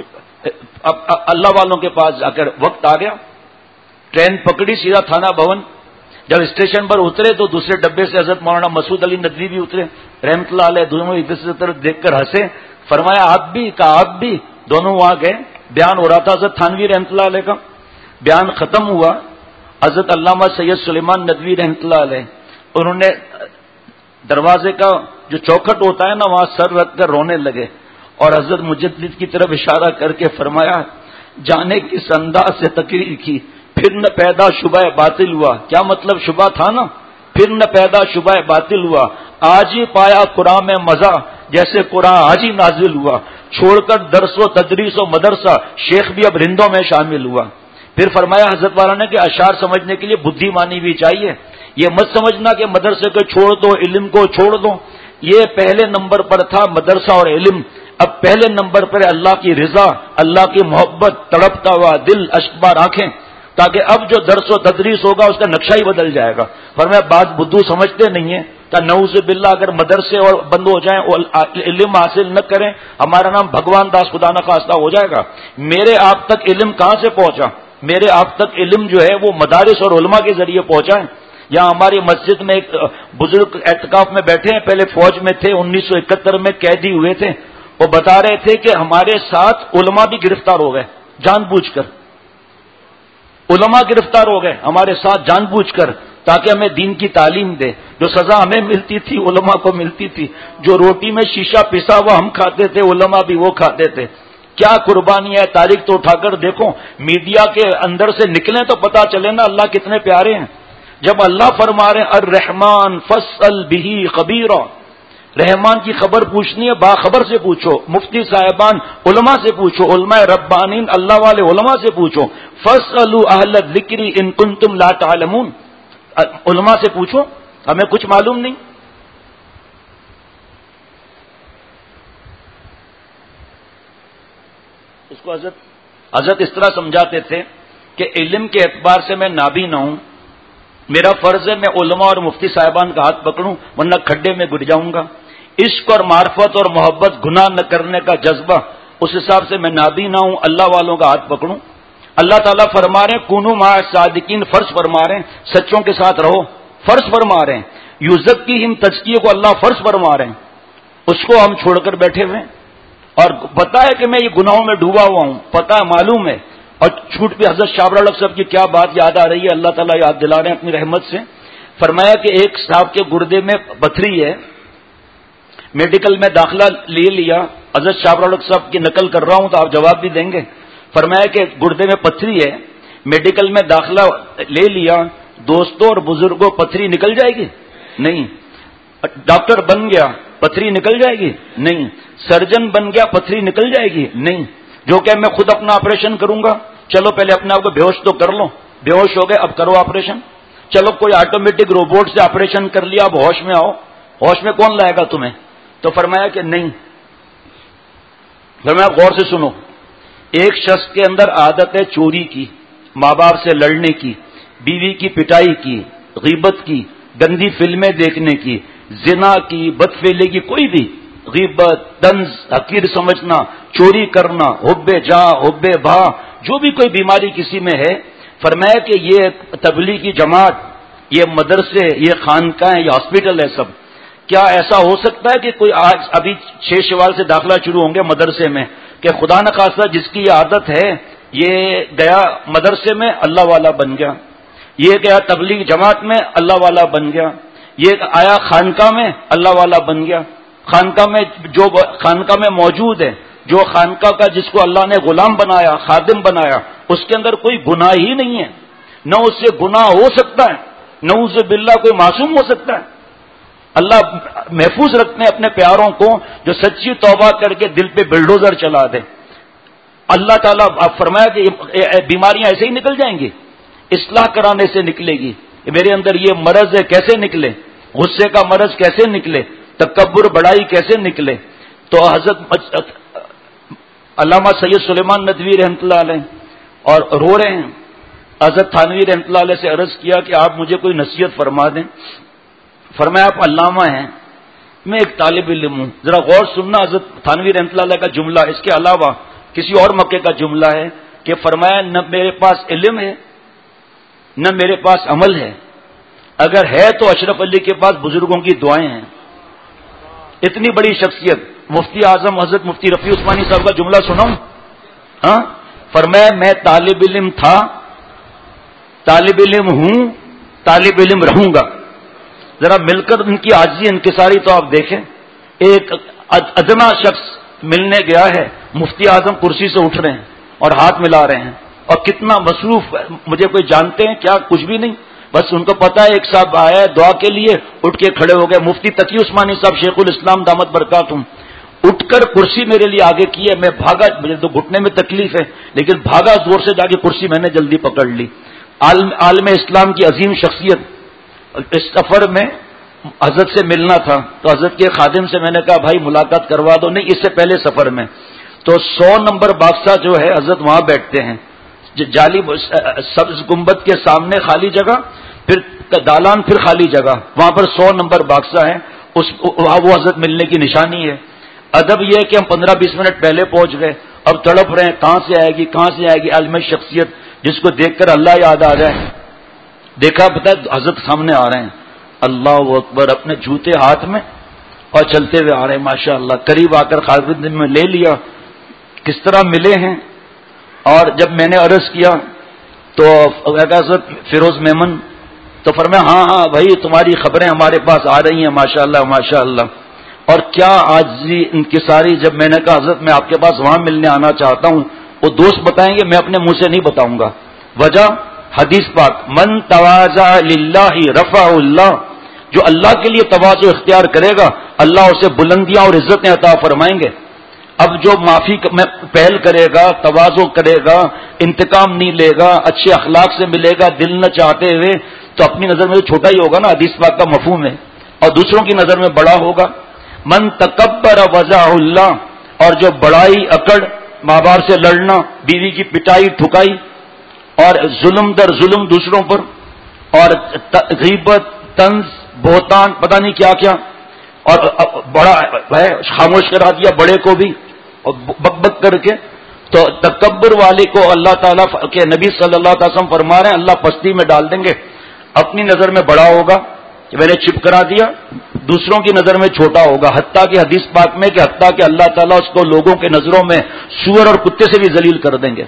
اللہ والوں کے پاس جا کر وقت آ گیا. ٹرین پکڑی سیدھا تھانہ بھون. جب اسٹیشن پر اترے تو دوسرے ڈبے سے حضرت مولانا مسعود علی ندوی بھی اترے رحمۃ اللہ علیہ. دونوں ادھر سے طرف دیکھ کر ہنسے. فرمایا آپ بھی؟ کہا آپ بھی. دونوں وہاں گئے. بیان ہو رہا تھا حضرت تھانوی رحمۃ اللہ علیہ کا. بیان ختم ہوا. حضرت علامہ سید سلیمان ندوی رحمۃ اللہ علیہ انہوں نے دروازے کا جو چوکھٹ ہوتا ہے نا وہاں سر رکھ کر رونے لگے اور حضرت مجدد کی طرف اشارہ کر کے فرمایا جانے کس انداز سے تقریر کی، پھر نہ پیدا شبہ باطل ہوا. کیا مطلب شبہ تھا نا، پھر نہ پیدا شبہ باطل ہوا. آج ہی پایا قرآن میں مزہ جیسے قرآن آج ہی نازل ہوا. چھوڑ کر درس و تدریس و مدرسہ شیخ بھی اب رندوں میں شامل ہوا. پھر فرمایا حضرت والا نے کہ اشعار سمجھنے کے لیے بدھی مانی بھی چاہیے. یہ مت سمجھنا کہ مدرسے کو چھوڑ دو علم کو چھوڑ دو. یہ پہلے نمبر پر تھا مدرسہ اور علم، اب پہلے نمبر پر اللہ کی رضا، اللہ کی محبت، تڑپتا ہوا دل، اشکبار آنکھیں، تاکہ اب جو درس و تدریس ہوگا اس کا نقشہ ہی بدل جائے گا. فرمایا بات بدھو سمجھتے نہیں ہیں کہ نعوذ باللہ اگر مدرسے اور بند ہو جائیں اور علم حاصل نہ کریں ہمارا نام بھگوان داس خدا نخواستہ ہو جائے گا. میرے آپ تک علم کہاں سے پہنچا؟ میرے آپ تک علم جو ہے وہ مدارس اور علماء کے ذریعے پہنچا ہے. یہاں ہماری مسجد میں ایک بزرگ اعتکاف میں بیٹھے ہیں، پہلے فوج میں تھے، انیس سو اکہتر میں قیدی ہوئے تھے. وہ بتا رہے تھے کہ ہمارے ساتھ علماء بھی گرفتار ہو گئے جان بوجھ کر. علماء گرفتار ہو گئے ہمارے ساتھ جان بوجھ کر تاکہ ہمیں دین کی تعلیم دے. جو سزا ہمیں ملتی تھی علماء کو ملتی تھی. جو روٹی میں شیشہ پسا ہوا ہم کھاتے تھے علماء بھی وہ کھاتے تھے. کیا قربانی ہے. تاریخ تو اٹھا کر دیکھو، میڈیا کے اندر سے نکلیں تو پتا چلے نا اللہ کتنے پیارے ہیں. جب اللہ فرما رہے ہیں الرحمن فاسأل بہ خبیرا، رحمان کی خبر پوچھنی ہے باخبر سے پوچھو. مفتی صاحبان علماء سے پوچھو، علماء ربانین اللہ والے علماء سے پوچھو. فاسألوا اہل الذکر ان کنتم لا تعلمون، علماء سے پوچھو ہمیں کچھ معلوم نہیں. اس کو حضرت حضرت اس طرح سمجھاتے تھے کہ علم کے اعتبار سے میں نابی نہ ہوں، میرا فرض ہے میں علماء اور مفتی صاحبان کا ہاتھ پکڑوں ورنہ کھڈے میں گر جاؤں گا. عشق اور معرفت اور محبت گناہ نہ کرنے کا جذبہ، اس حساب سے میں نابی نہ ہوں، اللہ والوں کا ہاتھ پکڑوں. اللہ تعالیٰ فرما رہے ہیں کونوا مع الصادقین، فرض فرما رہے ہیں سچوں کے ساتھ رہو، فرض فرما رہے ہیں. یزکیہم، تزکیے کو اللہ فرض فرما رہے ہیں، اس کو ہم چھوڑ کر بیٹھے ہوئے ہیں. اور پتا ہے کہ میں یہ گناہوں میں ڈوبا ہوا ہوں، پتا ہے معلوم ہے. اور چھوٹ پہ حضرت شابر الگ صاحب کی کیا بات یاد آ رہی ہے، اللہ تعالیٰ یاد دلا رہے ہیں اپنی رحمت سے. فرمایا کہ ایک صاحب کے گردے میں پتھری ہے، میڈیکل میں داخلہ لے لیا. حضرت شابر الگ صاحب کی نقل کر رہا ہوں تو آپ جواب بھی دیں گے. فرمایا کہ گردے میں پتھری ہے، میڈیکل میں داخلہ لے لیا. دوستوں اور بزرگوں پتھری نکل جائے گی؟ نہیں. ڈاکٹر بن گیا پتھری نکل جائے گی؟ نہیں. سرجن بن گیا پتھری نکل جائے گی؟ نہیں. جو کہ میں خود اپنا آپریشن کروں گا، چلو پہلے اپنے آپ کو بے ہوش تو کر لو، بے ہوش ہو گئے اب کرو آپریشن. چلو کوئی آٹومیٹک روبوٹ سے آپریشن کر لیا، اب ہوش میں آؤ، ہوش میں کون لائے گا تمہیں؟ تو فرمایا کہ نہیں. فرمایا غور سے سنو، ایک شخص کے اندر عادت ہے چوری کی، ماں باپ سے لڑنے کی، بیوی کی پٹائی کی، غیبت کی، گندی فلمیں دیکھنے کی، زنا کی، بدفعلی کی، کوئی بھی غیبت، طنز، حقیر سمجھنا، چوری کرنا، حب جا، حب بھا، جو بھی کوئی بیماری کسی میں ہے، فرمایا کہ یہ تبلیغی جماعت، یہ مدرسے، یہ خانقاہیں، یہ ہاسپٹل ہے سب. کیا ایسا ہو سکتا ہے کہ کوئی آج ابھی چھ شوال سے داخلہ شروع ہوں گے مدرسے میں کہ خدا نخواستہ جس کی یہ عادت ہے یہ گیا مدرسے میں اللہ والا بن گیا، یہ گیا تبلیغ جماعت میں اللہ والا بن گیا، یہ آیا خانقاہ میں اللہ والا بن گیا. خانقاہ میں جو خانقاہ میں موجود ہے، جو خانقاہ کا جس کو اللہ نے غلام بنایا، خادم بنایا، اس کے اندر کوئی گناہ ہی نہیں ہے، نہ اس سے گناہ ہو سکتا ہے، نعوذ باللہ کوئی معصوم ہو سکتا ہے. اللہ محفوظ رکھتے ہیں اپنے پیاروں کو جو سچی توبہ کر کے دل پہ بلڈوزر چلا دے. اللہ تعالیٰ فرمایا کہ بیماریاں ایسے ہی نکل جائیں گی، اصلاح کرانے سے نکلے گی. میرے اندر یہ مرض ہے، کیسے نکلے؟ غصے کا مرض کیسے نکلے؟ تکبر بڑائی کیسے نکلے؟ تو حضرت علامہ سید سلیمان ندوی رحمۃ اللہ علیہ اور رو رہے ہیں. حضرت تھانوی رحمۃ اللہ علیہ سے عرض کیا کہ آپ مجھے کوئی نصیحت فرما دیں. فرمایا آپ علامہ ہیں، میں ایک طالب علم ہوں. ذرا غور سننا حضرت تھانوی رحمۃ اللہ علیہ کا جملہ، اس کے علاوہ کسی اور موقع کا جملہ ہے کہ فرمایا نہ میرے پاس علم ہے نہ میرے پاس عمل ہے، اگر ہے تو اشرف علی کے پاس بزرگوں کی دعائیں ہیں. اتنی بڑی شخصیت مفتی اعظم حضرت مفتی رفیع عثمانی صاحب کا جملہ سناؤں؟ ہاں، فرمایا میں طالب علم تھا، طالب علم ہوں، طالب علم رہوں گا. ذرا مل کر ان کی عاجزی انکساری تو آپ دیکھیں. ایک ادنا شخص ملنے گیا ہے، مفتی اعظم کرسی سے اٹھ رہے ہیں اور ہاتھ ملا رہے ہیں، اور کتنا مصروف، مجھے کوئی جانتے ہیں کیا؟ کچھ بھی نہیں، بس ان کو پتا ہے ایک صاحب آیا ہے دعا کے لیے، اٹھ کے کھڑے ہو گئے. مفتی تقی عثمانی صاحب شیخ الاسلام دامت برکاتہم اٹھ کر کرسی میرے لیے آگے کی ہے. میں بھاگا، مجھے تو گھٹنے میں تکلیف ہے لیکن بھاگا زور سے جا کے کرسی میں نے جلدی پکڑ لی. عالم, عالم اسلام کی عظیم شخصیت. اس سفر میں حضرت سے ملنا تھا تو حضرت کے خادم سے میں نے کہا بھائی ملاقات کروا دو. نہیں، اس سے پہلے سفر میں تو سو نمبر بادشاہ جو ہے حضرت وہاں بیٹھتے ہیں، جعلی سبز گنبد کے سامنے خالی جگہ، پھر دالان، پھر خالی جگہ، وہاں پر سو نمبر بادشاہ ہے. اس وہ حضرت ملنے کی نشانی ہے. ادب یہ ہے کہ ہم پندرہ بیس منٹ پہلے پہنچ گئے، اب تڑپ رہے ہیں کہاں سے آئے گی کہاں سے آئے گی عالم شخصیت جس کو دیکھ کر اللہ یاد آ جائے. دیکھا پتہ حضرت سامنے آ رہے ہیں، اللہ اکبر، اپنے جوتے ہاتھ میں اور چلتے ہوئے آ رہے ہیں ماشاء اللہ. قریب آ کر خالد میں لے لیا، کس طرح ملے ہیں. اور جب میں نے عرض کیا تو حضرت فیروز میمن، تو فرمایا ہاں ہاں بھائی تمہاری خبریں ہمارے پاس آ رہی ہیں ماشاء اللہ ماشاء اللہ. اور کیا عاجزی انکساری. جب میں نے کہا حضرت میں آپ کے پاس وہاں ملنے آنا چاہتا ہوں، وہ دوست بتائیں گے، میں اپنے منہ سے نہیں بتاؤں گا. وجہ حدیث پاک، من تواضع للہ رفع اللہ، جو اللہ کے لیے تواضع اختیار کرے گا اللہ اسے بلندیاں اور عزتیں عطا فرمائیں گے. اب جو معافی میں پہل کرے گا، تواضع کرے گا، انتقام نہیں لے گا، اچھے اخلاق سے ملے گا دل نہ چاہتے ہوئے، تو اپنی نظر میں تو چھوٹا ہی ہوگا نا، حدیث پاک کا مفہوم ہے، اور دوسروں کی نظر میں بڑا ہوگا. من تکبر وضع اللہ، اور جو بڑائی، اکڑ، ماں باپ سے لڑنا، بیوی کی پٹائی ٹھکائی اور ظلم در ظلم دوسروں پر، اور غیبت، طنز، بہتان، پتہ نہیں کیا کیا، اور بڑا ہے خاموش کرا دیا بڑے کو بھی اور بک بک کر کے. تو تکبر والے کو اللہ تعالیٰ کے نبی صلی اللہ علیہ وسلم فرما رہے ہیں اللہ پستی میں ڈال دیں گے. اپنی نظر میں بڑا ہوگا کہ میں نے چپ کرا دیا، دوسروں کی نظر میں چھوٹا ہوگا. حتیٰ کہ حدیث پاک میں کہ حتیٰ کہ اللہ تعالیٰ اس کو لوگوں کے نظروں میں سور اور کتے سے بھی ذلیل کر دیں گے.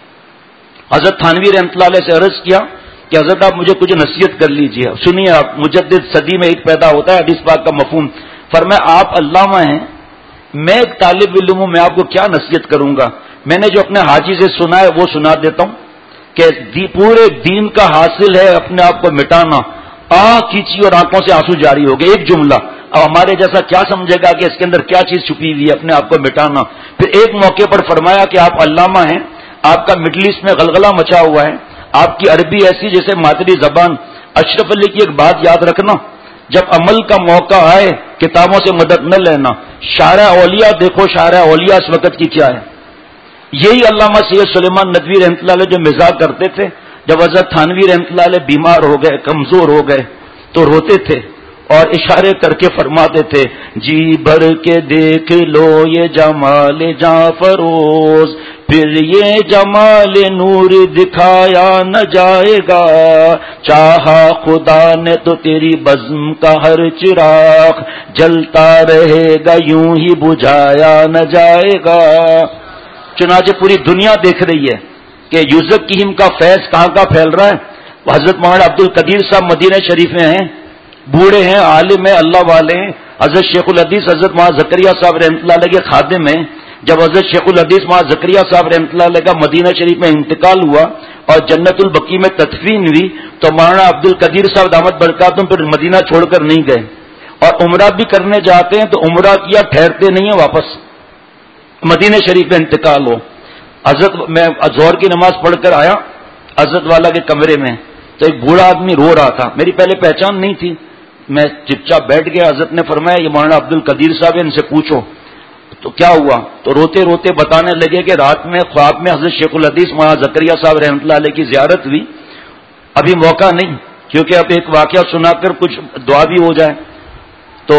حضرت تھانوی رحمۃ اللہ علیہ سے عرض کیا کہ حضرت آپ مجھے کچھ نصیحت کر لیجیے. سنیے آپ، مجدد صدی میں ایک پیدا ہوتا ہے حدیث پاک کا مفہوم. فرمایا آپ علامہ ہیں، میں ایک طالب علم ہوں، میں آپ کو کیا نصیحت کروں گا. میں نے جو اپنے حاجی سے سنا ہے وہ سنا دیتا ہوں کہ دی پورے دین کا حاصل ہے اپنے آپ کو مٹانا. آہ کیچی اور آنکھوں سے آنسو جاری ہو گئے. ایک جملہ، اب ہمارے جیسا کیا سمجھے گا کہ اس کے اندر کیا چیز چھپی ہوئی ہے، اپنے آپ کو مٹانا. پھر ایک موقع پر فرمایا کہ آپ علامہ ہیں، آپ کا مڈل ایسٹ میں غلغلہ مچا ہوا ہے، آپ کی عربی ایسی جیسے مادری زبان. اشرف علی کی ایک بات یاد رکھنا، جب عمل کا موقع آئے کتابوں سے مدد نہ لینا. شارع اولیاء دیکھو، شارع اولیاء اس وقت کی کیا ہے. یہی علامہ سید سلیمان ندوی رحمۃ اللہ علیہ جو مزاح کرتے تھے، جب حضرت تھانوی رحمۃ اللہ علیہ بیمار ہو گئے، کمزور ہو گئے تو روتے تھے اور اشارے کر کے فرماتے تھے جی بھر کے دیکھ لو یہ جمال جاں فروز، پھر یہ جمال نور دکھایا نہ جائے گا، چاہا خدا نے تو تیری بزم کا ہر چراغ جلتا رہے گا یوں ہی بجھایا نہ جائے گا۔ چنانچہ پوری دنیا دیکھ رہی ہے کہ یوسف کی ہم کا فیض کہاں کا پھیل رہا ہے۔ حضرت مولانا عبد القدیر صاحب مدینہ شریف میں ہیں، بوڑھے ہیں، عالم ہیں، اللہ والے ہیں۔ حضرت شیخ الحدیث حضرت مولانا زکریا صاحب رحمۃ اللہ علیہ کے خادم ہیں۔ جب حضرت شیخ الحدیث مولانا زکریا صاحب رحمۃ اللہ علیہ کا مدینہ شریف میں انتقال ہوا اور جنت البقیع میں تدفین ہوئی تو مولانا عبد القدیر صاحب دامت برکاتہم پھر مدینہ چھوڑ کر نہیں گئے، اور عمرہ بھی کرنے جاتے ہیں تو عمرہ کیا ٹھہرتے نہیں ہیں، واپس مدینہ شریف میں انتقال ہو۔ حضرت میں ظہر کی نماز پڑھ کر آیا حضرت والا کے کمرے میں، تو ایک بوڑھا آدمی رو رہا تھا، میری پہلے پہچان نہیں تھی، میں چپ چاپ بیٹھ گیا۔ حضرت نے فرمایا یہ مولانا عبد القدیر صاحب ان سے پوچھو تو کیا ہوا، تو روتے روتے بتانے لگے کہ رات میں خواب میں حضرت شیخ الحدیث مولانا زکریا صاحب رحمۃ اللہ علیہ کی زیارت ہوئی۔ ابھی موقع نہیں کیونکہ اب ایک واقعہ سنا کر کچھ دعا بھی ہو جائے، تو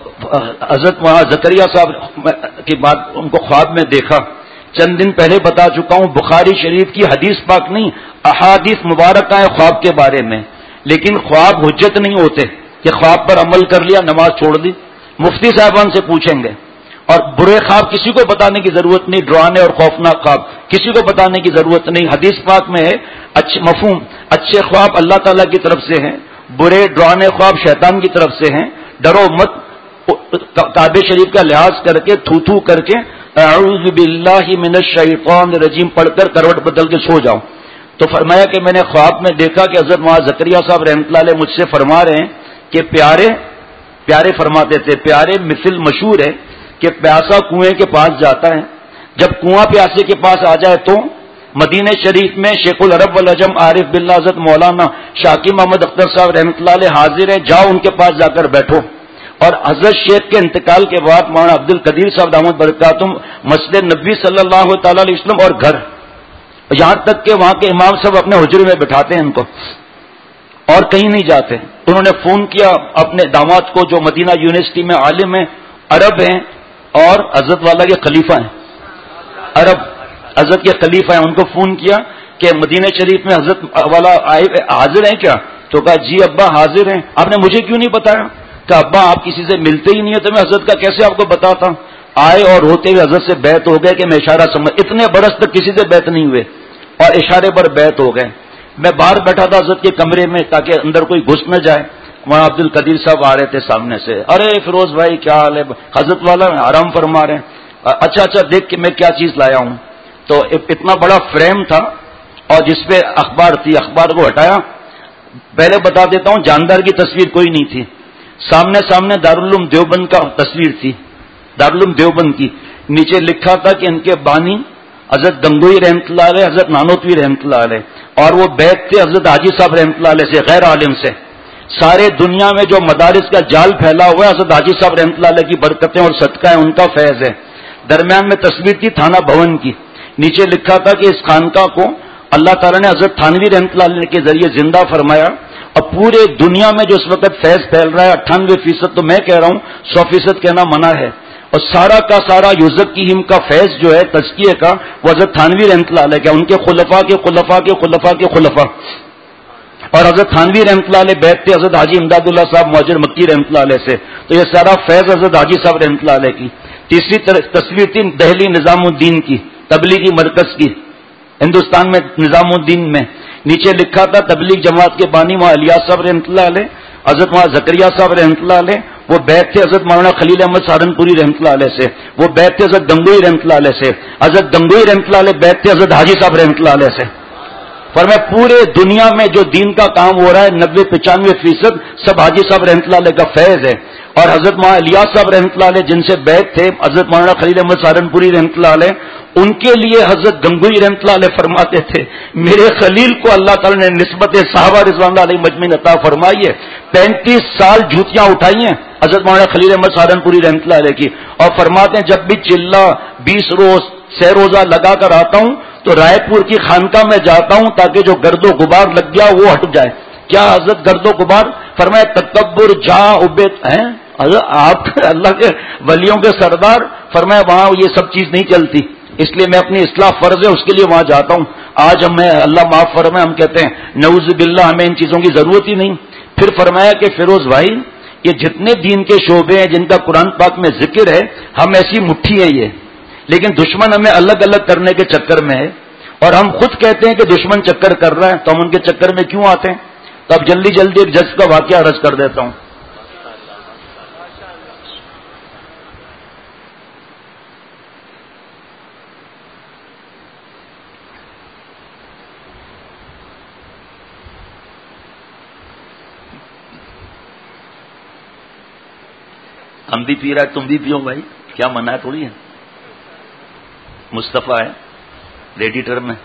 حضرت مولانا زکریا صاحب کی بات ان کو خواب میں دیکھا۔ چند دن پہلے بتا چکا ہوں بخاری شریف کی حدیث پاک نہیں، احادیث مبارکہ ہیں خواب کے بارے میں، لیکن خواب حجت نہیں ہوتے کہ خواب پر عمل کر لیا نماز چھوڑ دی۔ مفتی صاحبان سے پوچھیں گے۔ اور برے خواب کسی کو بتانے کی ضرورت نہیں، ڈرانے اور خوفناک خواب کسی کو بتانے کی ضرورت نہیں۔ حدیث پاک میں ہے اچھے مفہوم، اچھے خواب اللہ تعالیٰ کی طرف سے ہیں، برے ڈرانے خواب شیطان کی طرف سے ہیں۔ ڈرو مت، کعبے شریف کا لحاظ کر کے تھو تھو کر کے اعوذ باللہ من الشیطان الرجیم پڑھ کر کروٹ بدل کے سو جاؤ۔ تو فرمایا کہ میں نے خواب میں دیکھا کہ حضرت مولانا زکریا صاحب رحمۃ اللہ علیہ مجھ سے فرما رہے ہیں کہ پیارے پیارے فرماتے تھے، پیارے مثل مشہور ہے کہ پیاسا کنویں کے پاس جاتا ہے، جب کنواں پیاسے کے پاس آ جائے تو مدینہ شریف میں شیخ العرب والعجم عارف باللہ حضرت مولانا شاکی محمد اختر صاحب رحمۃ اللہ علیہ حاضر ہیں، جاؤ ان کے پاس جا کر بیٹھو۔ اور حضرت شیخ کے انتقال کے بعد مولانا عبد القدیر صاحب دامت برکاتہم مسجد نبوی صلی اللہ تعالی علیہ وسلم اور گھر، یہاں تک کہ وہاں کے امام صاحب اپنے حجرے میں بٹھاتے ہیں ان کو اور کہیں نہیں جاتے۔ انہوں نے فون کیا اپنے داماد کو جو مدینہ یونیورسٹی میں عالم ہیں، عرب ہیں اور حضرت والا کے خلیفہ ہیں، عرب حضرت کے خلیفہ ہیں، ان کو فون کیا کہ مدینہ شریف میں حضرت والا آئے حاضر ہیں کیا؟ تو کہا جی ابا حاضر ہیں۔ آپ نے مجھے کیوں نہیں بتایا؟ کہ ابا آپ کسی سے ملتے ہی نہیں ہے تو میں حضرت کا کیسے آپ کو بتاتا؟ آئے اور ہوتے ہوئے حضرت سے بیعت ہو گئے کہ میں اشارہ سمجھ، اتنے برس تک کسی سے بیعت نہیں ہوئے اور اشارے پر بیعت ہو گئے۔ میں باہر بیٹھا تھا حضرت کے کمرے میں تاکہ اندر کوئی گھس نہ جائے، مولانا عبد القدیر صاحب آ رہے تھے سامنے سے، ارے فیروز بھائی کیا حال ہے؟ حضرت والا آرام فرما رہے ہیں۔ اچھا اچھا دیکھ کہ میں کیا چیز لایا ہوں۔ تو اتنا بڑا فریم تھا اور جس پہ اخبار تھی، اخبار کو ہٹایا۔ پہلے بتا دیتا ہوں جاندار کی تصویر کوئی نہیں تھی، سامنے سامنے دارالعلوم دیوبند کا تصویر تھی، دارالعلوم دیوبند کی۔ نیچے لکھا تھا کہ ان کے بانی حضرت گنگوئی رحمۃ اللہ علیہ، حضرت نانوتوی رحمۃ اللہ علیہ، اور وہ بیت تھے حضرت حاجی صاحب رحمۃ اللہ علیہ سے، غیر عالم سے۔ سارے دنیا میں جو مدارس کا جال پھیلا ہوا ہے حضرت حاجی صاحب رحمۃ اللہ علیہ کی برکتیں اور صدقہ ہیں، ان کا فیض ہے۔ درمیان میں تصویر تھی تھانہ بھون کی، نیچے لکھا تھا کہ اس خانقاہ کو اللہ تعالیٰ نے حضرت تھانوی رحمۃ اللہ علیہ کے ذریعے زندہ فرمایا، اور پورے دنیا میں جو اس وقت فیض پھیل رہا ہے اٹھانوے فیصد تو میں کہہ رہا ہوں سو فیصد کہنا منع ہے، اور سارا کا سارا یوزک کی ہم کا فیض جو ہے تزکیے کا وہ حضرت تھانوی رحمۃ اللہ علیہ کا، ان کے خلفاء کے خلفاء کے خلفاء کے خلفاء۔ اور حضرت تھانوی رحمۃ اللہ علیہ بیت تھے حضرت حاجی امداد اللہ صاحب مہاجر مکی رحمۃ اللہ علیہ سے، تو یہ سارا فیض حضرت حاجی صاحب رحمۃ اللہ علیہ کی۔ تیسری تصویر تھی دہلی نظام الدین کی، تبلیغی مرکز کی، ہندوستان میں نظام الدین میں۔ نیچے لکھا تھا تبلیغ جماعت کے بانی مولانا الیاس صاحب رحمۃ اللہ علیہ، حضرت مولانا زکریا صاحب رحمۃ اللہ علیہ، وہ بیت تھے حضرت مولانا خلیل احمد سہارنپوری رحمۃ اللہ علیہ سے، وہ بیت تھے حضرت گنگوئی رحمۃ اللہ علیہ سے، حضرت گنگوئی رحمۃ اللہ علیہ بیت تھے حضرت حاجی صاحب رحمۃ اللہ علیہ سے۔ فرمایا پورے دنیا میں جو دین کا کام ہو رہا ہے نبے پچانوے فیصد سب حاجی صاحب رحمۃ اللہ علیہ کا فیض ہے۔ اور حضرت مولانا الیاس صاحب رحمۃ اللہ علیہ جن سے بیت تھے حضرت مولانا خلیل احمد سہارنپوری رحمۃ اللہ علیہ، ان کے لیے حضرت گنگوئی رحمۃ اللہ علیہ فرماتے تھے میرے خلیل کو اللہ تعالیٰ نے نسبت صحابہ رضوان اللہ علیہ مجمعین عطا فرمائی ہے، پینتیس سال جوتیاں اٹھائی ہیں حضرت مولانا خلیل احمد سہارنپوری رحمۃ اللہ علیہ کی، اور فرماتے ہیں جب بھی چلہ بیس روز سہ روزہ لگا کر آتا ہوں تو رائے پور کی خانقاہ میں جاتا ہوں تاکہ جو گرد و غبار لگ گیا وہ ہٹ جائے۔ کیا حضرت گرد و غبار فرمایا تکبر جا ابت ہیں آپ اللہ کے ولیوں کے سردار، فرمایا وہاں یہ سب چیز نہیں چلتی، اس لیے میں اپنی اصلاح فرض ہے اس کے لیے وہاں جاتا ہوں۔ آج ہم میں اللہ معاف فرمائے ہم کہتے ہیں نعوذ باللہ ہمیں ان چیزوں کی ضرورت ہی نہیں۔ پھر فرمایا کہ فیروز بھائی یہ جتنے دین کے شعبے ہیں جن کا قرآن پاک میں ذکر ہے، ہم ایسی مٹھی ہے یہ، لیکن دشمن ہمیں الگ الگ کرنے کے چکر میں ہے، اور ہم خود کہتے ہیں کہ دشمن چکر کر رہا ہے تو ہم ان کے چکر میں کیوں آتے ہیں؟ تو اب جلدی جلدی ایک جج کا واقعہ عرض کر دیتا ہوں۔ ہم بھی پی رہا ہے تم بھی پیو بھائی، کیا منع ہے؟ تھوڑی ہے، مصطفیٰ ہے ریڈیٹر میں۔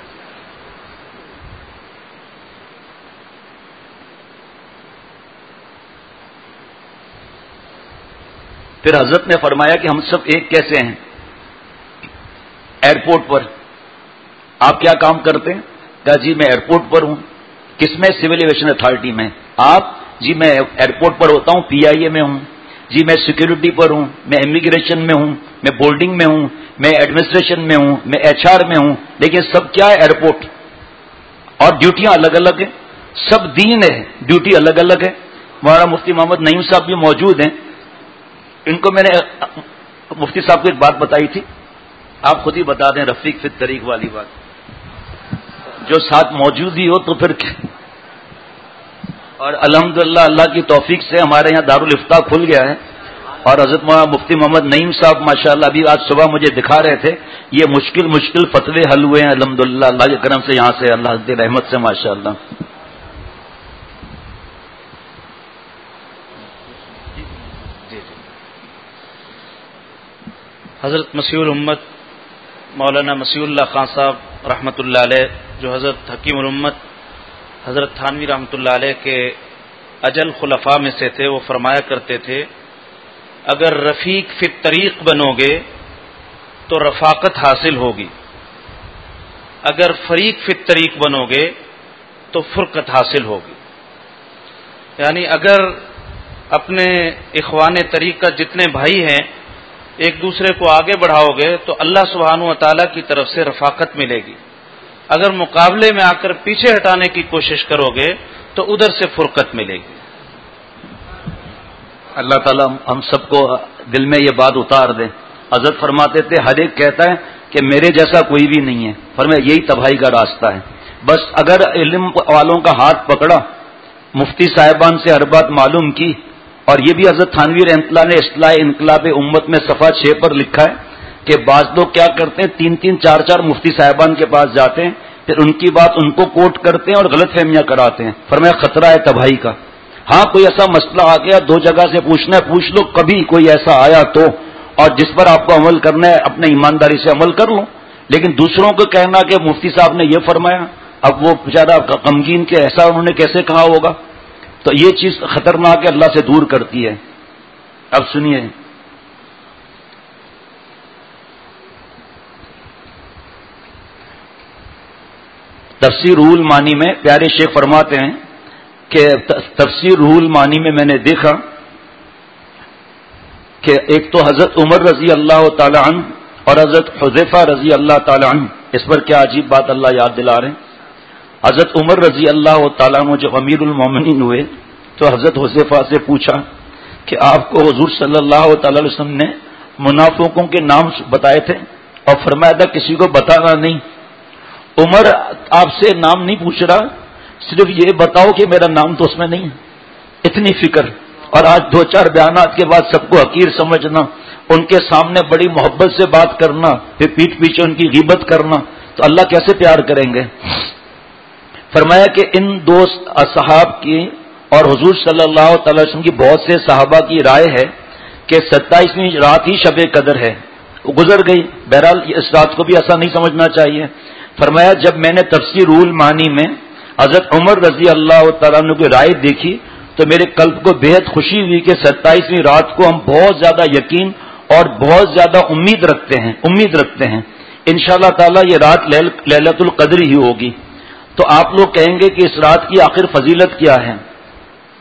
پھر حضرت نے فرمایا کہ ہم سب ایک کیسے ہیں؟ ایئرپورٹ پر آپ کیا کام کرتے ہیں؟ کہا جی میں ایئرپورٹ پر ہوں۔ کس میں؟ سول ایویشن اتھارٹی میں۔ آپ؟ جی میں ایئرپورٹ پر ہوتا ہوں، پی آئی اے میں ہوں۔ جی میں سیکورٹی پر ہوں، میں امیگریشن میں ہوں، میں بورڈنگ میں ہوں، میں ایڈمنسٹریشن میں ہوں، میں ایچ آر میں ہوں، لیکن سب کیا ہے؟ ایئرپورٹ۔ اور ڈیوٹیاں الگ الگ ہیں، سب دین ہے، ڈیوٹی الگ الگ ہے۔ ہمارا مفتی محمد نعیم صاحب بھی موجود ہیں، ان کو میں نے مفتی صاحب کو ایک بات بتائی تھی، آپ خود ہی بتا دیں، رفیق فی الطریق والی بات، جو ساتھ موجود ہی ہو تو پھر۔ اور الحمدللہ اللہ کی توفیق سے ہمارے یہاں دارالافتاء کھل گیا ہے، اور حضرت مفتی محمد نعیم صاحب ماشاءاللہ ابھی آج صبح مجھے دکھا رہے تھے، یہ مشکل مشکل فتوے حل ہوئے ہیں الحمدللہ اللہ کے کرم سے، یہاں سے اللہ کی رحمت سے ماشاءاللہ۔ حضرت مسیح الامت مولانا مسیح اللہ خان صاحب رحمۃ اللہ علیہ، جو حضرت حکیم الامت حضرت تھانوی رحمۃ اللہ علیہ کے اجل خلفاء میں سے تھے، وہ فرمایا کرتے تھے اگر رفیق فی الطریق بنو گے تو رفاقت حاصل ہوگی، اگر فریق فی الطریق بنو گے تو فرقت حاصل ہوگی۔ یعنی اگر اپنے اخوان طریق کا جتنے بھائی ہیں ایک دوسرے کو آگے بڑھاؤ گے تو اللہ سبحانہ و تعالیٰ کی طرف سے رفاقت ملے گی، اگر مقابلے میں آ کر پیچھے ہٹانے کی کوشش کرو گے تو ادھر سے فرقت ملے گی۔ اللہ تعالیٰ ہم سب کو دل میں یہ بات اتار دے۔ حضرت فرماتے تھے ہر ایک کہتا ہے کہ میرے جیسا کوئی بھی نہیں ہے، فرمایا یہی تباہی کا راستہ ہے۔ بس اگر علم والوں کا ہاتھ پکڑا، مفتی صاحبان سے ہر بات معلوم کی، اور یہ بھی حضرت تھانوی رحمۃ اللہ نے اصلاح انقلاب امت میں صفحہ چھ پر لکھا ہے کہ بعض لوگ کیا کرتے ہیں، تین تین چار چار مفتی صاحبان کے پاس جاتے ہیں، پھر ان کی بات ان کو کوٹ کرتے ہیں اور غلط فہمیاں کراتے ہیں۔ فرمایا خطرہ ہے تباہی کا۔ ہاں کوئی ایسا مسئلہ آ گیا، دو جگہ سے پوچھنا ہے، پوچھ لو، کبھی کوئی ایسا آیا تو، اور جس پر آپ کو عمل کرنا ہے اپنے ایمانداری سے عمل کر لو، لیکن دوسروں کو کہنا کہ مفتی صاحب نے یہ فرمایا، اب وہ بیچارہ غمگین کے ایسا انہوں نے کیسے کہا ہوگا، تو یہ چیز خطرناک ہے، اللہ سے دور کرتی ہے۔ اب سنیے، تفسیر روح المعانی میں پیارے شیخ فرماتے ہیں کہ تفسیر روح المعانی میں میں نے دیکھا کہ ایک تو حضرت عمر رضی اللہ تعالی عنہ اور حضرت حذیفہ رضی اللہ تعالی عنہ، اس پر کیا عجیب بات اللہ یاد دلا رہے ہیں۔ حضرت عمر رضی اللہ تعالیٰ عنہ جب امیر المومنین ہوئے تو حضرت حذیفہ سے پوچھا کہ آپ کو حضور صلی اللہ تعالی علیہ وسلم نے منافقوں کے نام بتائے تھے اور فرمایا تھا کسی کو بتانا نہیں۔ عمر آپ سے نام نہیں پوچھ رہا، صرف یہ بتاؤ کہ میرا نام تو اس میں نہیں ہے، اتنی فکر۔ اور آج دو چار بیانات کے بعد سب کو حقیر سمجھنا، ان کے سامنے بڑی محبت سے بات کرنا، پھر پیٹھ پیچھے ان کی غیبت کرنا، تو اللہ کیسے پیار کریں گے۔ فرمایا کہ ان دو اصحاب کی اور حضور صلی اللہ تعالی وسلم کی بہت سے صحابہ کی رائے ہے کہ ستائیسویں رات ہی شب قدر ہے، وہ گزر گئی، بہرحال اس رات کو بھی ایسا نہیں سمجھنا چاہیے۔ فرمایا جب میں نے تفسیر روح المعانی میں حضرت عمر رضی اللہ تعالیٰ عنہ کی رائے دیکھی تو میرے قلب کو بےحد خوشی ہوئی کہ ستائیسویں رات کو ہم بہت زیادہ یقین اور بہت زیادہ امید رکھتے ہیں امید رکھتے ہیں انشاءاللہ تعالیٰ یہ رات لیلۃ القدر ہی ہوگی۔ تو آپ لوگ کہیں گے کہ اس رات کی آخر فضیلت کیا ہے؟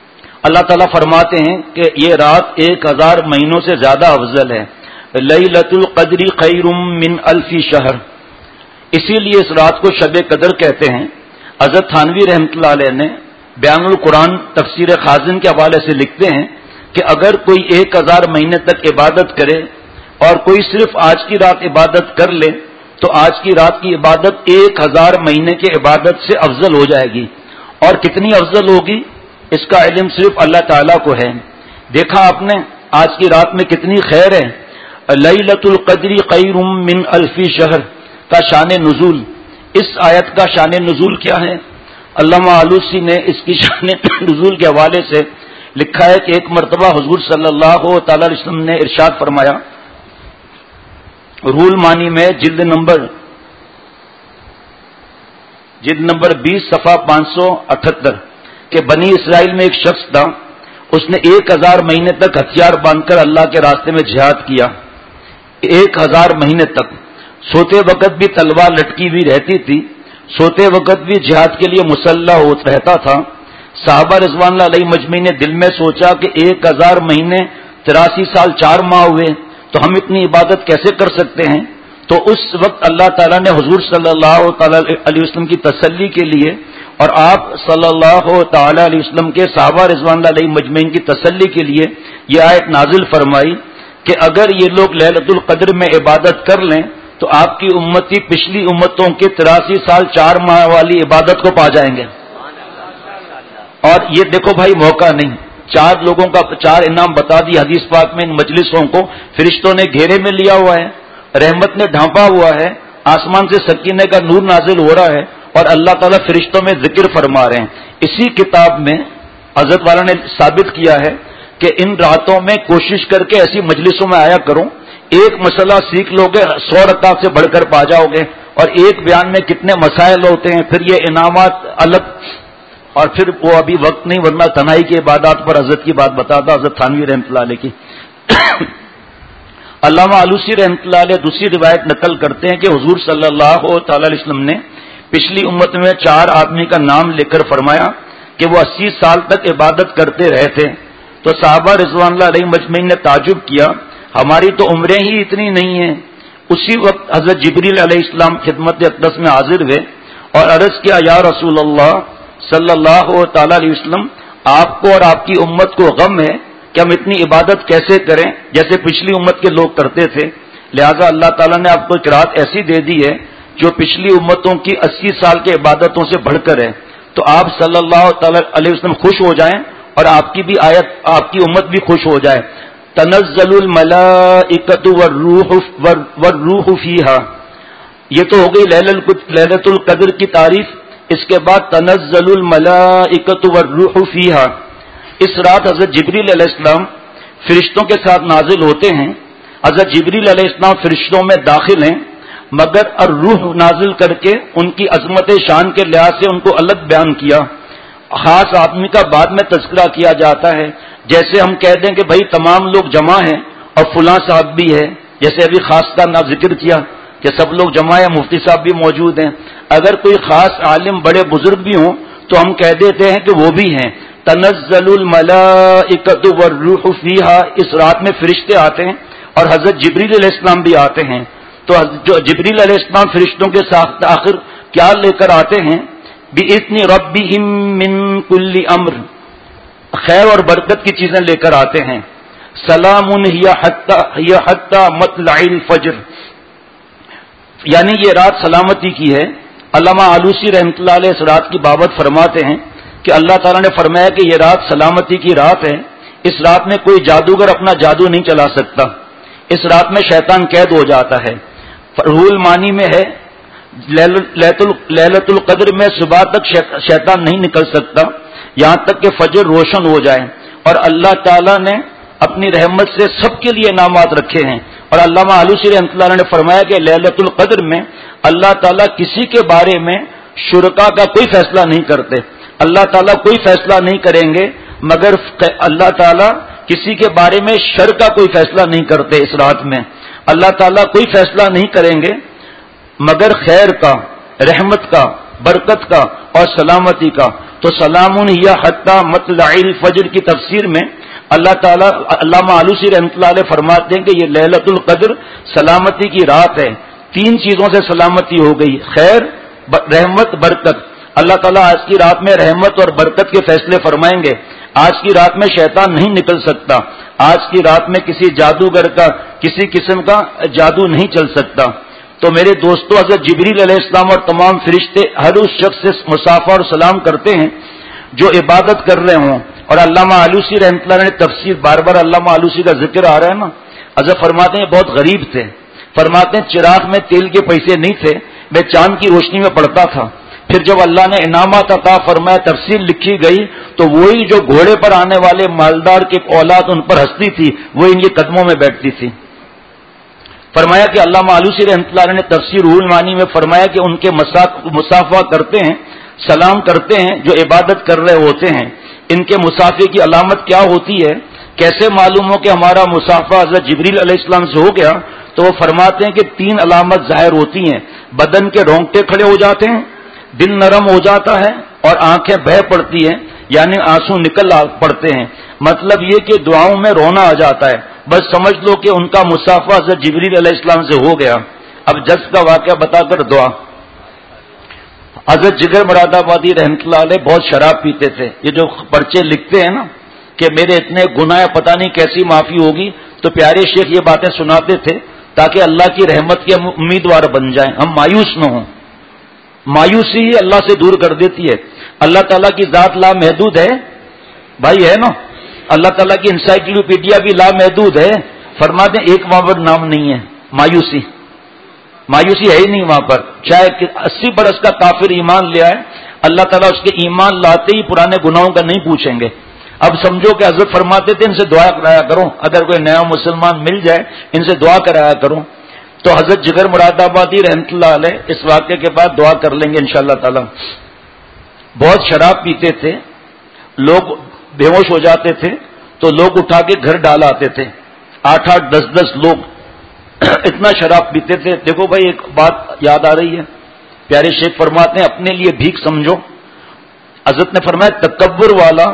اللہ تعالیٰ فرماتے ہیں کہ یہ رات ایک ہزار مہینوں سے زیادہ افضل ہے. لیلۃ القدر خیر من الف شہر. اسی لیے اس رات کو شب قدر کہتے ہیں. حضرت تھانوی رحمۃ اللہ علیہ نے بیان القرآن تفسیر خازن کے حوالے سے لکھتے ہیں کہ اگر کوئی ایک ہزار مہینے تک عبادت کرے اور کوئی صرف آج کی رات عبادت کر لے تو آج کی رات کی عبادت ایک ہزار مہینے کی عبادت سے افضل ہو جائے گی. اور کتنی افضل ہوگی اس کا علم صرف اللہ تعالیٰ کو ہے. دیکھا آپ نے آج کی رات میں کتنی خیر ہے. لیلۃ القدر خیر من الف شہر کا شان نزول. اس آیت کا شان نزول کیا ہے؟ علامہ آلوسی نے اس کی شان نزول کے حوالے سے لکھا ہے کہ ایک مرتبہ حضور صلی اللہ تعالی علیہ وسلم نے ارشاد فرمایا روح المانی میں جلد نمبر جلد نمبر بیس صفحہ پانچ سو اٹھہتر کہ بنی اسرائیل میں ایک شخص تھا، اس نے ایک ہزار مہینے تک ہتھیار باندھ کر اللہ کے راستے میں جہاد کیا. ایک ہزار مہینے تک سوتے وقت بھی تلوار لٹکی ہوئی رہتی تھی، سوتے وقت بھی جہاد کے لیے مسلح رہتا تھا. صحابہ رضوان اللہ علیہ مجمعین نے دل میں سوچا کہ ایک ہزار مہینے تراسی سال چار ماہ ہوئے تو ہم اتنی عبادت کیسے کر سکتے ہیں؟ تو اس وقت اللہ تعالیٰ نے حضور صلی اللہ تعالی علیہ وسلم کی تسلی کے لیے اور آپ صلی اللہ تعالی علیہ وسلم کے صحابہ رضوان اللہ علیہ مجمعین کی تسلی کے لیے یہ آیت نازل فرمائی کہ اگر یہ لوگ لیلۃ القدر میں عبادت کر لیں تو آپ کی امتی پچھلی امتوں کے تراسی سال چار ماہ والی عبادت کو پا جائیں گے. اور یہ دیکھو بھائی موقع نہیں، چار لوگوں کا چار انعام بتا دی حدیث پاک میں. ان مجلسوں کو فرشتوں نے گھیرے میں لیا ہوا ہے، رحمت نے ڈھانپا ہوا ہے، آسمان سے سکینے کا نور نازل ہو رہا ہے اور اللہ تعالیٰ فرشتوں میں ذکر فرما رہے ہیں. اسی کتاب میں حضرت والا نے ثابت کیا ہے کہ ان راتوں میں کوشش کر کے ایسی مجلسوں میں آیا کرو، ایک مسئلہ سیکھ لو گے سو رکعت سے بڑھ کر پا جاؤ گے. اور ایک بیان میں کتنے مسائل ہوتے ہیں، پھر یہ انعامات الگ. اور پھر وہ ابھی وقت نہیں، ورنہ تنہائی کی عبادات پر حضرت کی بات بتاتا حضرت تھانوی رحمۃ اللہ علیہ کی. علامہ آلوسی رحمۃ اللہ علیہ دوسری روایت نقل کرتے ہیں کہ حضور صلی اللہ تعالی علیہ وسلم نے پچھلی امت میں چار آدمی کا نام لے کر فرمایا کہ وہ اسی سال تک عبادت کرتے رہے تھے. تو صحابہ رضوان اللہ علیہ مجمعین نے تعجب کیا، ہماری تو عمریں ہی اتنی نہیں ہیں. اسی وقت حضرت جبریل علیہ السلام خدمت اقدس میں حاضر ہوئے اور عرض کیا یا رسول اللہ صلی اللہ تعالی علیہ وسلم، آپ کو اور آپ کی امت کو غم ہے کہ ہم اتنی عبادت کیسے کریں جیسے پچھلی امت کے لوگ کرتے تھے. لہذا اللہ تعالیٰ نے آپ کو ایک رات ایسی دے دی ہے جو پچھلی امتوں کی اسی سال کی عبادتوں سے بڑھ کر ہے. تو آپ صلی اللہ تعالی علیہ وسلم خوش ہو جائیں اور آپ کی بھی آیت آپ کی امت بھی خوش ہو جائے. تنزل الملائکۃ والروح والروح فیہا، یہ تو ہو گئی لیلۃ القدر کی تعریف. اس کے بعد تنزل الملائکۃ والروح فیہا، اس رات حضرت جبریل علیہ السلام فرشتوں کے ساتھ نازل ہوتے ہیں. حضرت جبریل علیہ السلام فرشتوں میں داخل ہیں مگر الروح نازل کر کے ان کی عظمت شان کے لحاظ سے ان کو الگ بیان کیا. خاص آدمی کا بعد میں تذکرہ کیا جاتا ہے، جیسے ہم کہہ دیں کہ بھائی تمام لوگ جمع ہیں اور فلاں صاحب بھی ہے، جیسے ابھی خاص کا نام ذکر کیا کہ سب لوگ جمع ہیں، مفتی صاحب بھی موجود ہیں. اگر کوئی خاص عالم بڑے بزرگ بھی ہوں تو ہم کہہ دیتے ہیں کہ وہ بھی ہیں. تنزل الملائکۃ والروح فیہا، اس رات میں فرشتے آتے ہیں اور حضرت جبریل علیہ السلام بھی آتے ہیں. تو جو جبریل علیہ السلام فرشتوں کے ساتھ آخر کیا لے کر آتے ہیں؟ بِإِذْنِ رَبِّهِم مِّن كُلِّ أَمْرٍ، خیر اور برکت کی چیزیں لے کر آتے ہیں. سلام ہی حتی مطلع الفجر، یعنی یہ رات سلامتی کی ہے. علامہ آلوسی رحمۃ اللہ علیہ اس رات کی بابت فرماتے ہیں کہ اللہ تعالیٰ نے فرمایا کہ یہ رات سلامتی کی رات ہے. اس رات میں کوئی جادوگر اپنا جادو نہیں چلا سکتا، اس رات میں شیطان قید ہو جاتا ہے. روح المانی میں ہے لیلۃ القدر میں صبح تک شیطان نہیں نکل سکتا یہاں تک کہ فجر روشن ہو جائے. اور اللہ تعالیٰ نے اپنی رحمت سے سب کے لیے انعامات رکھے ہیں. اور علامہ آلوسی رحمۃ اللہ نے فرمایا کہ لیلۃ القدر میں اللہ تعالیٰ کسی کے بارے میں شرکا کا کوئی فیصلہ نہیں کرتے. اللہ تعالیٰ کوئی فیصلہ نہیں کریں گے مگر اللہ تعالیٰ کسی کے بارے میں شر کا کوئی فیصلہ نہیں کرتے. اس رات میں اللہ تعالیٰ کوئی فیصلہ نہیں کریں گے مگر خیر کا، رحمت کا، برکت کا اور سلامتی کا. تو سلام ہی حتی مطلع الفجر کی تفسیر میں اللہ تعالیٰ علامہ آلوسی رحمۃ اللہ علیہ فرماتے ہیں کہ یہ لیلۃ القدر سلامتی کی رات ہے. تین چیزوں سے سلامتی ہو گئی، خیر، رحمت، برکت. اللہ تعالیٰ آج کی رات میں رحمت اور برکت کے فیصلے فرمائیں گے. آج کی رات میں شیطان نہیں نکل سکتا. آج کی رات میں کسی جادوگر کا کسی قسم کا جادو نہیں چل سکتا. تو میرے دوستو، حضرت جبریل علیہ السلام اور تمام فرشتے ہر اس شخص سے مصافحہ اور سلام کرتے ہیں جو عبادت کر رہے ہوں. اور علامہ آلوسی رحمۃ اللہ نے تفسیر، بار بار علامہ آلوسی کا ذکر آ رہا ہے نا. حضرت فرماتے ہیں بہت غریب تھے. فرماتے ہیں چراغ میں تیل کے پیسے نہیں تھے، میں چاند کی روشنی میں پڑھتا تھا. پھر جب اللہ نے انعامات عطا فرمایا، تفسیر لکھی گئی، تو وہی جو گھوڑے پر آنے والے مالدار کے اولاد ان پر ہنستی تھی، وہ ان کے قدموں میں بیٹھتی تھی. فرمایا کہ علامہ آلوسی رحمۃ اللہ نے تفسیر روح المعانی میں فرمایا کہ ان کے مصافحہ کرتے ہیں، سلام کرتے ہیں جو عبادت کر رہے ہوتے ہیں. ان کے مصافحے کی علامت کیا ہوتی ہے؟ کیسے معلوم ہو کہ ہمارا مصافحہ حضرت جبریل علیہ السلام سے ہو گیا؟ تو وہ فرماتے ہیں کہ تین علامت ظاہر ہوتی ہیں. بدن کے رونگٹے کھڑے ہو جاتے ہیں، دل نرم ہو جاتا ہے، اور آنکھیں بہہ پڑتی ہیں، یعنی آنسو نکل پڑتے ہیں. مطلب یہ کہ دعاؤں میں رونا آ جاتا ہے. بس سمجھ لو کہ ان کا مصافحہ حضرت جبریل علیہ السلام سے ہو گیا. اب جس کا واقعہ بتا کر دعا. حضرت جگر مراد آبادی رحمۃ اللہ علیہ بہت شراب پیتے تھے. یہ جو پرچے لکھتے ہیں نا کہ میرے اتنے گناہ پتہ نہیں کیسی معافی ہوگی، تو پیارے شیخ یہ باتیں سناتے تھے تاکہ اللہ کی رحمت کے امیدوار بن جائیں، ہم مایوس نہ ہوں. مایوسی ہی اللہ سے دور کر دیتی ہے. اللہ تعالیٰ کی ذات لامحدود ہے بھائی، ہے نا. اللہ تعالیٰ کی انسائکلوپیڈیا بھی لامحدود ہے. فرماتے ہیں ایک وہاں پر نام نہیں ہے مایوسی. مایوسی ہے ہی نہیں وہاں پر. چاہے اسی برس کا کافر ایمان لے آئے، اللہ تعالیٰ اس کے ایمان لاتے ہی پرانے گناہوں کا نہیں پوچھیں گے. اب سمجھو کہ حضرت فرماتے تھے ان سے دعا کرایا کرو، اگر کوئی نیا مسلمان مل جائے ان سے دعا کرایا کرو. تو حضرت جگر مراد آبادی رحمۃ اللہ علیہ اس واقعے کے بعد دعا کر لیں گے انشاءاللہ تعالی. بہت شراب پیتے تھے، لوگ بے ہوش ہو جاتے تھے تو لوگ اٹھا کے گھر ڈال آتے تھے، آٹھ آٹھ دس دس لوگ اتنا شراب پیتے تھے. دیکھو بھائی ایک بات یاد آ رہی ہے، پیارے شیخ فرماتے ہیں اپنے لیے بھیک سمجھو. حضرت نے فرمایا تکبر والا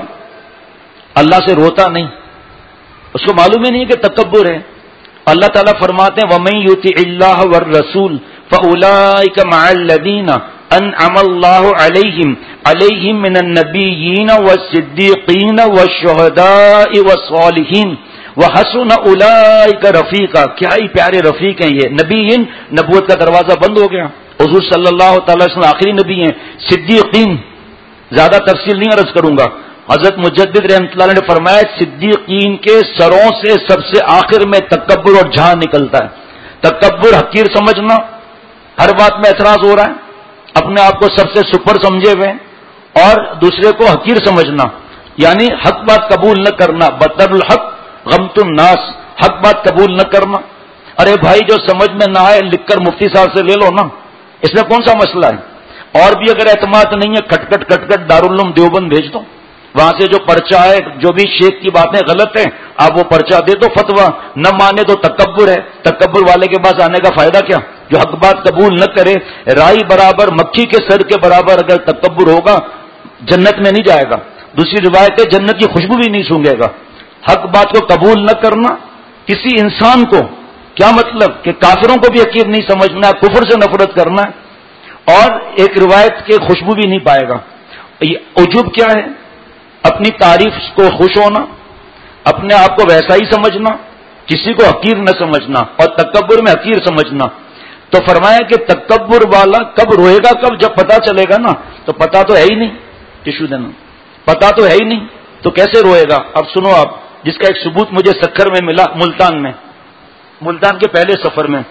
اللہ سے روتا نہیں، اس کو معلوم ہی نہیں کہ تکبر ہے. اللہ تعالیٰ فرماتے ہیں وَمَن يُطِعِ اللَّهَ وَالرَّسُولَ فَأُولَٰئِكَ مَعَ الَّذِينَ أَنْعَمَ اللَّهُ عَلَيْهِمْ عَلَيْهِمْ مِنَ النَّبِيِّينَ وَالصِّدِّيقِينَ وَالشُّهَدَاءِ وَالصَّالِحِينَ وَحَسُنَ أُولَٰئِكَ رَفِيقًا. کیا ہی پیارے رفیق ہیں یہ. نبیین، نبوت کا دروازہ بند ہو گیا. حضور صلی اللہ تعالی وسلم آخری نبی ہیں. صدیقین، زیادہ تفصیل نہیں عرض کروں گا. حضرت مجدد رحمۃ اللہ نے فرمایا صدیقین کے سروں سے سب سے آخر میں تکبر اور جھاں نکلتا ہے. تکبر حقیر سمجھنا، ہر بات میں اعتراض ہو رہا ہے، اپنے آپ کو سب سے سپر سمجھے ہوئے، اور دوسرے کو حقیر سمجھنا، یعنی حق بات قبول نہ کرنا. بطر الحق غمت الناس، حق بات قبول نہ کرنا. ارے بھائی جو سمجھ میں نہ آئے لکھ کر مفتی صاحب سے لے لو نا، اس میں کون سا مسئلہ ہے. اور بھی اگر اعتماد نہیں ہے کٹ کٹ کٹ کٹ دارالعلوم دیوبند بھیج دو، وہاں سے جو پرچہ ہے، جو بھی شیخ کی باتیں غلط ہیں آپ وہ پرچہ دے دو فتویٰ. نہ مانے تو تکبر ہے. تکبر والے کے پاس آنے کا فائدہ کیا؟ جو حق بات قبول نہ کرے، رائی برابر مکھی کے سر کے برابر اگر تکبر ہوگا جنت میں نہیں جائے گا. دوسری روایت ہے جنت کی خوشبو بھی نہیں سونگے گا. حق بات کو قبول نہ کرنا، کسی انسان کو، کیا مطلب کہ کافروں کو بھی حقیر نہیں سمجھنا، کفر سے نفرت کرنا، اور ایک روایت کے خوشبو بھی نہیں پائے گا. عجب کیا ہے؟ اپنی تعریف کو خوش ہونا، اپنے آپ کو ویسا ہی سمجھنا، کسی کو حقیر نہ سمجھنا، اور تکبر میں حقیر سمجھنا. تو فرمایا کہ تکبر والا کب روئے گا؟ کب؟ جب پتا چلے گا نا. تو پتا تو ہے ہی نہیں، ٹشو دینا، پتا تو ہے ہی نہیں تو کیسے روئے گا؟ اب سنو آپ، جس کا ایک ثبوت مجھے سکھر میں ملا، ملتان میں، ملتان کے پہلے سفر میں.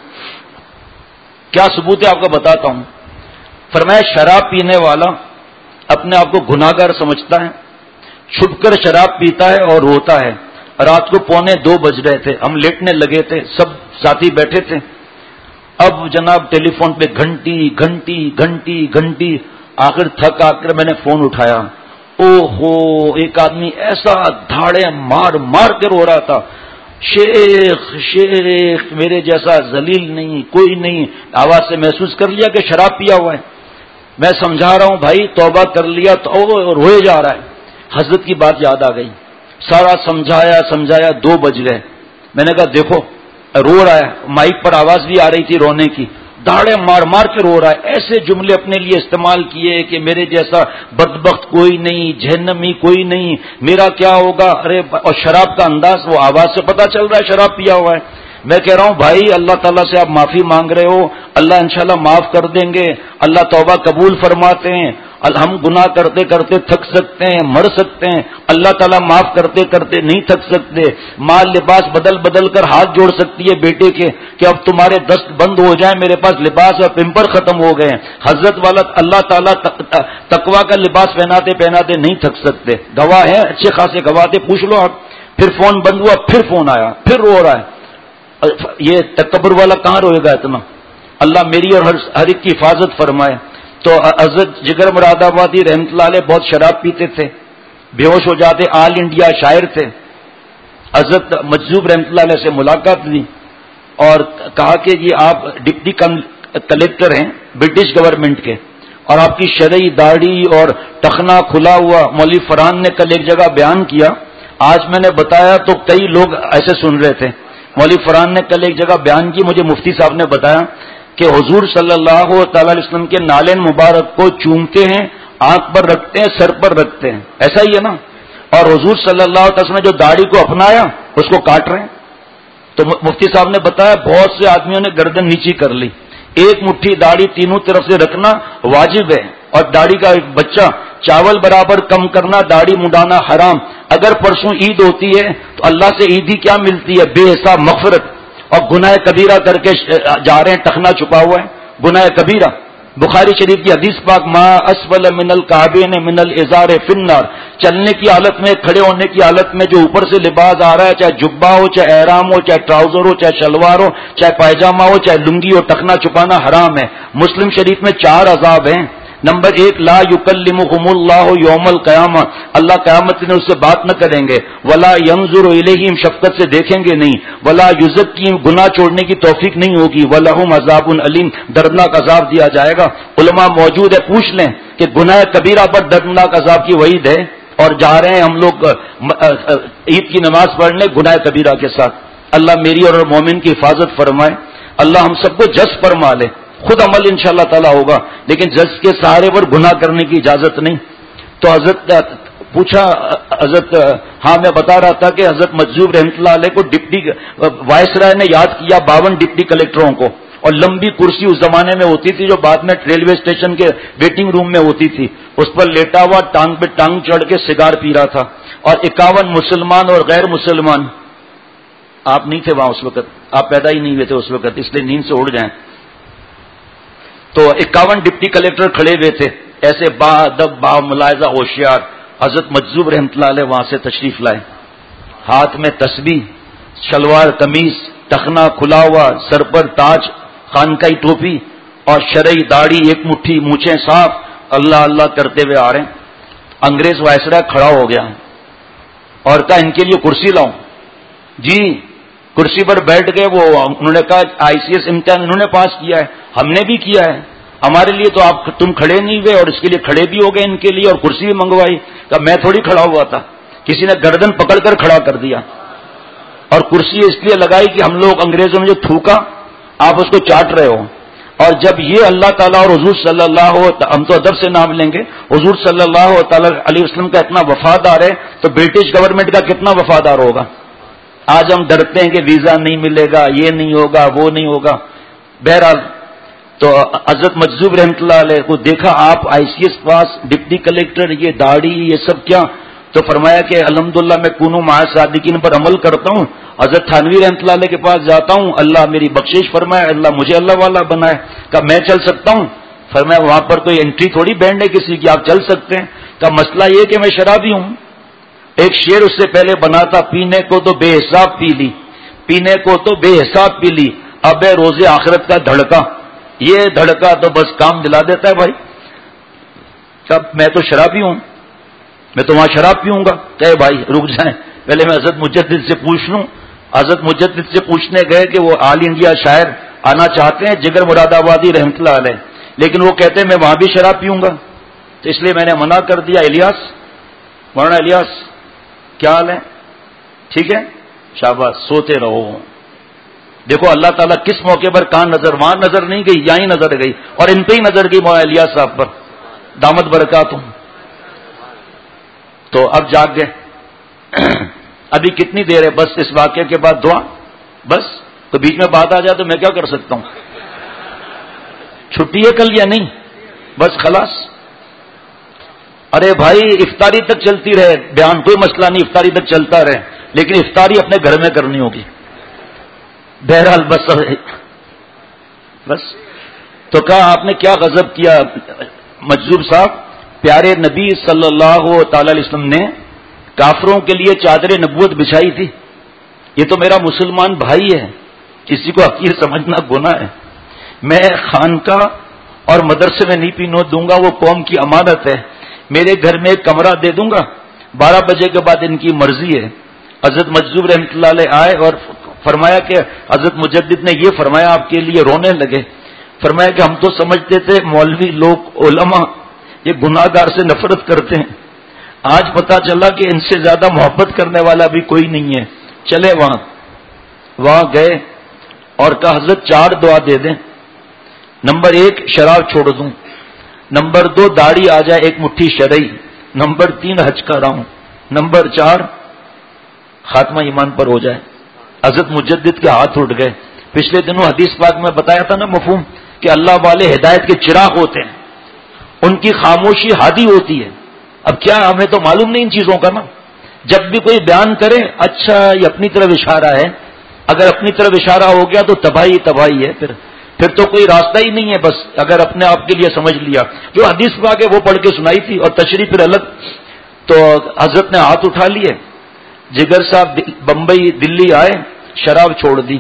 کیا ثبوت ہے آپ کو بتاتا ہوں. فرمایا شراب پینے والا اپنے آپ کو گناہگار سمجھتا ہے، چھپ کر شراب پیتا ہے اور روتا ہے. رات کو پونے دو بج رہے تھے، ہم لیٹنے لگے تھے، سب ساتھی بیٹھے تھے. اب جناب ٹیلی فون پہ گھنٹی گھنٹی گھنٹی گھنٹی، آخر تھک آ کر میں نے فون اٹھایا. او ہو، ایک آدمی ایسا دھاڑے مار مار کے رو رہا تھا، شیخ شیخ میرے جیسا ذلیل نہیں کوئی نہیں. آواز سے محسوس کر لیا کہ شراب پیا ہوا ہے. میں سمجھا رہا ہوں بھائی توبہ کر لیا تو روئے جا رہا ہے. حضرت کی بات یاد آ گئی. سارا سمجھایا سمجھایا دو بج گئے. میں نے کہا دیکھو رو رہا ہے, مائک پر آواز بھی آ رہی تھی رونے کی, داڑے مار مار کے رو رہا ہے. ایسے جملے اپنے لیے استعمال کیے کہ میرے جیسا بدبخت کوئی نہیں, جہنمی کوئی نہیں, میرا کیا ہوگا. ارے اور شراب کا انداز, وہ آواز سے پتا چل رہا ہے شراب پیا ہوا ہے. میں کہہ رہا ہوں بھائی اللہ تعالیٰ سے آپ معافی مانگ رہے ہو, اللہ انشاءاللہ معاف کر دیں گے, اللہ توبہ قبول فرماتے ہیں. ہم گناہ کرتے کرتے تھک سکتے ہیں, مر سکتے ہیں, اللہ تعالیٰ معاف کرتے کرتے نہیں تھک سکتے. ماں لباس بدل بدل کر ہاتھ جوڑ سکتی ہے بیٹے کے کہ اب تمہارے دست بند ہو جائیں, میرے پاس لباس اور پمپر ختم ہو گئے ہیں. حضرت والا اللہ تعالیٰ تقویٰ کا لباس پہناتے پہناتے نہیں تھک سکتے. گواہ ہیں اچھے خاصے گواہ تھے, پوچھ لو آپ. پھر فون بند ہوا, پھر فون آیا, پھر رو رہا ہے. یہ تکبر والا کہاں روئے گا اتنا. اللہ میری اور ہر ایک کی حفاظت فرمائے. تو حضرت جگر مراد آبادی رحمۃ اللہ علیہ بہت شراب پیتے تھے, بے ہوش ہو جاتے, آل انڈیا شاعر تھے. حضرت مجذوب رحمۃ اللہ علیہ سے ملاقات ہوئی اور کہا کہ جی آپ ڈپٹی کلیکٹر ہیں برٹش گورنمنٹ کے, اور آپ کی شرعی داڑھی اور ٹخنا کھلا ہوا. مولوی فرحان نے کل ایک جگہ بیان کیا, آج میں نے بتایا تو کئی لوگ ایسے سن رہے تھے. مولوی فرحان نے کل ایک جگہ بیان کی, مجھے مفتی صاحب نے بتایا کہ حضور صلی اللہ تعالی علیہ وسلم کے نالین مبارک کو چومتے ہیں, آنکھ پر رکھتے ہیں, سر پر رکھتے ہیں, ایسا ہی ہے نا. اور حضور صلی اللہ علیہ وسلم نے جو داڑھی کو اپنایا اس کو کاٹ رہے ہیں. تو مفتی صاحب نے بتایا بہت سے آدمیوں نے گردن نیچی کر لی. ایک مٹھی داڑھی تینوں طرف سے رکھنا واجب ہے, اور داڑھی کا ایک بچہ چاول برابر کم کرنا, داڑھی مڈانا حرام. اگر پرسوں عید ہوتی ہے تو اللہ سے عیدی کیا ملتی ہے؟ بے حساب مغفرت. اور گناہ کبیرہ کر کے جا رہے ہیں, ٹخنا چھپا ہوا ہے, گناہ کبیرہ. بخاری شریف کی حدیث پاک ما اسفل من الکعبین من الازار فی النار. چلنے کی حالت میں, کھڑے ہونے کی حالت میں جو اوپر سے لباس آ رہا ہے, چاہے جبہ ہو, چاہے احرام ہو, چاہے ٹراؤزر ہو, چاہے شلوار ہو, چاہے پائجامہ ہو, چاہے لنگی ہو, ٹخنا چھپانا حرام ہے. مسلم شریف میں چار عذاب ہیں. نمبر ایک, لا یکلمہم اللہ یوم القیامہ, اللہ قیامت میں اس سے بات نہ کریں گے. ولا ینظر الیہم, شفقت سے دیکھیں گے نہیں. ولا یزکیہم, گناہ چھوڑنے کی توفیق نہیں ہوگی. ولہم عذاب علیم, دردناک عذاب دیا جائے گا. علماء موجود ہے, پوچھ لیں کہ گناہ کبیرہ پر دردناک عذاب کی وعید ہے, اور جا رہے ہیں ہم لوگ عید کی نماز پڑھنے گناہ کبیرہ کے ساتھ. اللہ میری اور مومن کی حفاظت فرمائے. اللہ ہم سب کو جس فرما لے. خود عمل انشاءاللہ تعالی ہوگا, لیکن جس کے سہارے پر گناہ کرنے کی اجازت نہیں. تو حضرت پوچھا, حضرت ہاں میں بتا رہا تھا کہ حضرت مجذوب رحمۃ اللہ علیہ کو ڈپٹی وائس رائے نے یاد کیا باون ڈپٹی کلیکٹروں کو, اور لمبی کرسی اس زمانے میں ہوتی تھی جو بعد میں ریلوے اسٹیشن کے ویٹنگ روم میں ہوتی تھی, اس پر لیٹا ہوا ٹانگ پہ ٹانگ چڑھ کے سگار پی رہا تھا. اور اکاون مسلمان اور غیر مسلمان, آپ نہیں تھے وہاں اس وقت, آپ پیدا ہی نہیں ہوئے تھے اس وقت, اس لیے نیند سے اڑ جائیں. تو اکاون ڈپٹی کلیکٹر کھڑے ہوئے تھے, ایسے با ادب با ملاحظہ ہوشیار. حضرت مجذوب رحمۃ اللہ علیہ وہاں سے تشریف لائے, ہاتھ میں تسبیح, شلوار قمیص, ٹخنا کھلا ہوا, سر پر تاج, خانقاہی ٹوپی, اور شرعی داڑھی, ایک مٹھی, مونچھیں صاف, اللہ اللہ کرتے ہوئے آ رہے ہیں. انگریز وائسرا کھڑا ہو گیا اور کہا ان کے لیے کرسی لاؤں. جی, کرسی پر بیٹھ گئے. وہ انہوں نے کہا آئی سی ایس امتحان انہوں نے پاس کیا ہے, ہم نے بھی کیا ہے, ہمارے لیے تو آپ تم کھڑے نہیں ہوئے, اور اس کے لیے کھڑے بھی ہو گئے ان کے لیے, اور کرسی بھی منگوائی. کہ میں تھوڑی کھڑا ہوا تھا, کسی نے گردن پکڑ کر کھڑا کر دیا, اور کرسی اس لیے لگائی کہ ہم لوگ انگریزوں نے جو تھوکا آپ اس کو چاٹ رہے ہو. اور جب یہ اللہ تعالیٰ اور حضور صلی اللہ, ہم تو ادب سے نام لیں گے, حضور صلی اللہ تعالی علیہ وسلم کا اتنا وفادار ہے تو برٹش گورنمنٹ کا کتنا وفادار ہوگا. آج ہم ڈرتے ہیں کہ ویزا نہیں ملے گا, یہ نہیں ہوگا, وہ نہیں ہوگا. بہرحال تو حضرت مجذوب رحمۃ اللہ علیہ کو دیکھا, آپ I C S pass, deputy collector, یہ داڑھی, یہ سب کیا. تو فرمایا کہ الحمدللہ میں کونو مع صادقین پر عمل کرتا ہوں. حضرت تھانوی رحمۃ اللہ علیہ کے پاس جاتا ہوں, اللہ میری بخشش فرمائے, اللہ مجھے اللہ والا بنائے. کہ میں چل سکتا ہوں. فرمایا وہاں پر کوئی انٹری تھوڑی بینڈ ہے کسی کی, آپ چل سکتے ہیں. کہ مسئلہ یہ کہ میں شرابی ہوں. ایک شعر اس سے پہلے بنا تھا, پینے کو تو بے حساب پی لی, پینے کو تو بے حساب پی لی, اب ہے روز آخرت کا دھڑکا. یہ دھڑکا تو بس کام دلا دیتا ہے بھائی. کب میں تو شرابی ہوں, میں تو وہاں شراب پیوں گا. کہ بھائی رک جائیں, پہلے میں حضرت مجدد سے پوچھ لوں. حضرت مجدد سے پوچھنے گئے کہ وہ آل انڈیا شاعر آنا چاہتے ہیں, جگر مراد آبادی رحمۃ اللہ علیہ. لیکن وہ کہتے ہیں میں وہاں بھی شراب پیوں گا، تو اس لیے میں نے منع کر دیا. الیاس، مولانا الیاس کیا حال ہے؟ ٹھیک ہے، شاباش، سوتے رہو. دیکھو اللہ تعالیٰ کس موقع پر کہاں نظر، وہاں نظر نہیں گئی، یہاں ہی نظر گئی، اور ان پہ ہی نظر گئی مولانا الیاس صاحب پر، دامت برکاتہم. تو اب جاگ گئے. ابھی کتنی دیر ہے؟ بس اس واقعے کے بعد دعا، بس. تو بیچ میں بات آ جائے تو میں کیا کر سکتا ہوں؟ چھٹی ہے کل یا نہیں؟ بس خلاص. ارے بھائی افطاری تک چلتی رہے، بیان کوئی مسئلہ نہیں، افطاری تک چلتا رہے، لیکن افطاری اپنے گھر میں کرنی ہوگی. بہرحال بس بس. تو کہا آپ نے کیا غضب کیا مجذوب صاحب؟ پیارے نبی صلی اللہ تعالی علیہ وسلم نے کافروں کے لیے چادر نبوت بچھائی تھی. یہ تو میرا مسلمان بھائی ہے، کسی کو حقیر سمجھنا گناہ ہے. میں خانقاہ اور مدرسے میں نہیں پینے دوں گا، وہ قوم کی امانت ہے. میرے گھر میں ایک کمرہ دے دوں گا، بارہ بجے کے بعد ان کی مرضی ہے. حضرت مجذوب رحمۃ اللہ علیہ آئے اور فرمایا کہ حضرت مجدد نے یہ فرمایا، آپ کے لیے رونے لگے. فرمایا کہ ہم تو سمجھتے تھے مولوی لوگ، علماء یہ گناہ گار سے نفرت کرتے ہیں، آج پتا چلا کہ ان سے زیادہ محبت کرنے والا بھی کوئی نہیں ہے. چلے وہاں وہاں گئے اور کہا حضرت چار دعا دے دیں. نمبر ایک شراب چھوڑ دوں، نمبر دو داڑھی آ جائے ایک مٹھی شرعی، نمبر تین حج کراؤں، نمبر چار خاتمہ ایمان پر ہو جائے. حضرت مجدد کے ہاتھ اٹھ گئے. پچھلے دنوں حدیث پاک میں بتایا تھا نا مفہوم کہ اللہ والے ہدایت کے چراغ ہوتے ہیں، ان کی خاموشی ہادی ہوتی ہے. اب کیا ہمیں تو معلوم نہیں ان چیزوں کا نا. جب بھی کوئی بیان کرے اچھا یہ اپنی طرف اشارہ ہے، اگر اپنی طرف اشارہ ہو گیا تو تباہی تباہی ہے، پھر پھر تو کوئی راستہ ہی نہیں ہے. بس اگر اپنے آپ کے لیے سمجھ لیا، جو حدیث پاک ہے وہ پڑھ کے سنائی تھی اور تشریح پھر الگ. تو حضرت نے ہاتھ اٹھا لیے. جگر صاحب بمبئی دلی آئے، شراب چھوڑ دی،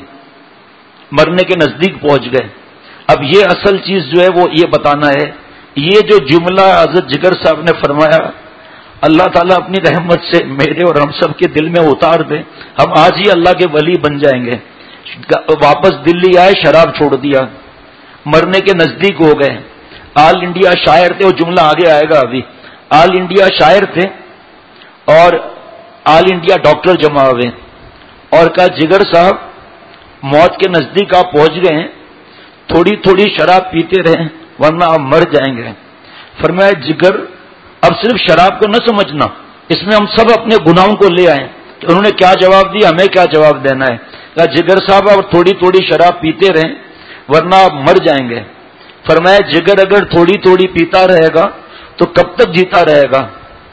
مرنے کے نزدیک پہنچ گئے. اب یہ اصل چیز جو ہے وہ یہ بتانا ہے، یہ جو جملہ حضرت جگر صاحب نے فرمایا، اللہ تعالیٰ اپنی رحمت سے میرے اور ہم سب کے دل میں اتار دے، ہم آج ہی اللہ کے ولی بن جائیں گے. واپس دلی آئے، شراب چھوڑ دیا، مرنے کے نزدیک ہو گئے. آل انڈیا شاعر تھے، وہ جملہ آگے آئے گا ابھی. آل انڈیا شاعر تھے اور آل انڈیا ڈاکٹر جمع ہوئے اور کہا جگر صاحب موت کے نزدیک آپ پہنچ گئے ہیں، تھوڑی تھوڑی شراب پیتے رہیں ورنہ آپ مر جائیں گے. فرمایا جگر اب صرف شراب کو نہ سمجھنا، اس میں ہم سب اپنے گناہوں کو لے آئیں. کہ انہوں نے کیا جواب دیا، ہمیں کیا جواب دینا ہے؟ کہا جگر صاحب آپ تھوڑی تھوڑی شراب پیتے رہیں ورنہ آپ مر جائیں گے. فرمایا جگر اگر تھوڑی تھوڑی پیتا رہے گا تو کب تک جیتا رہے گا؟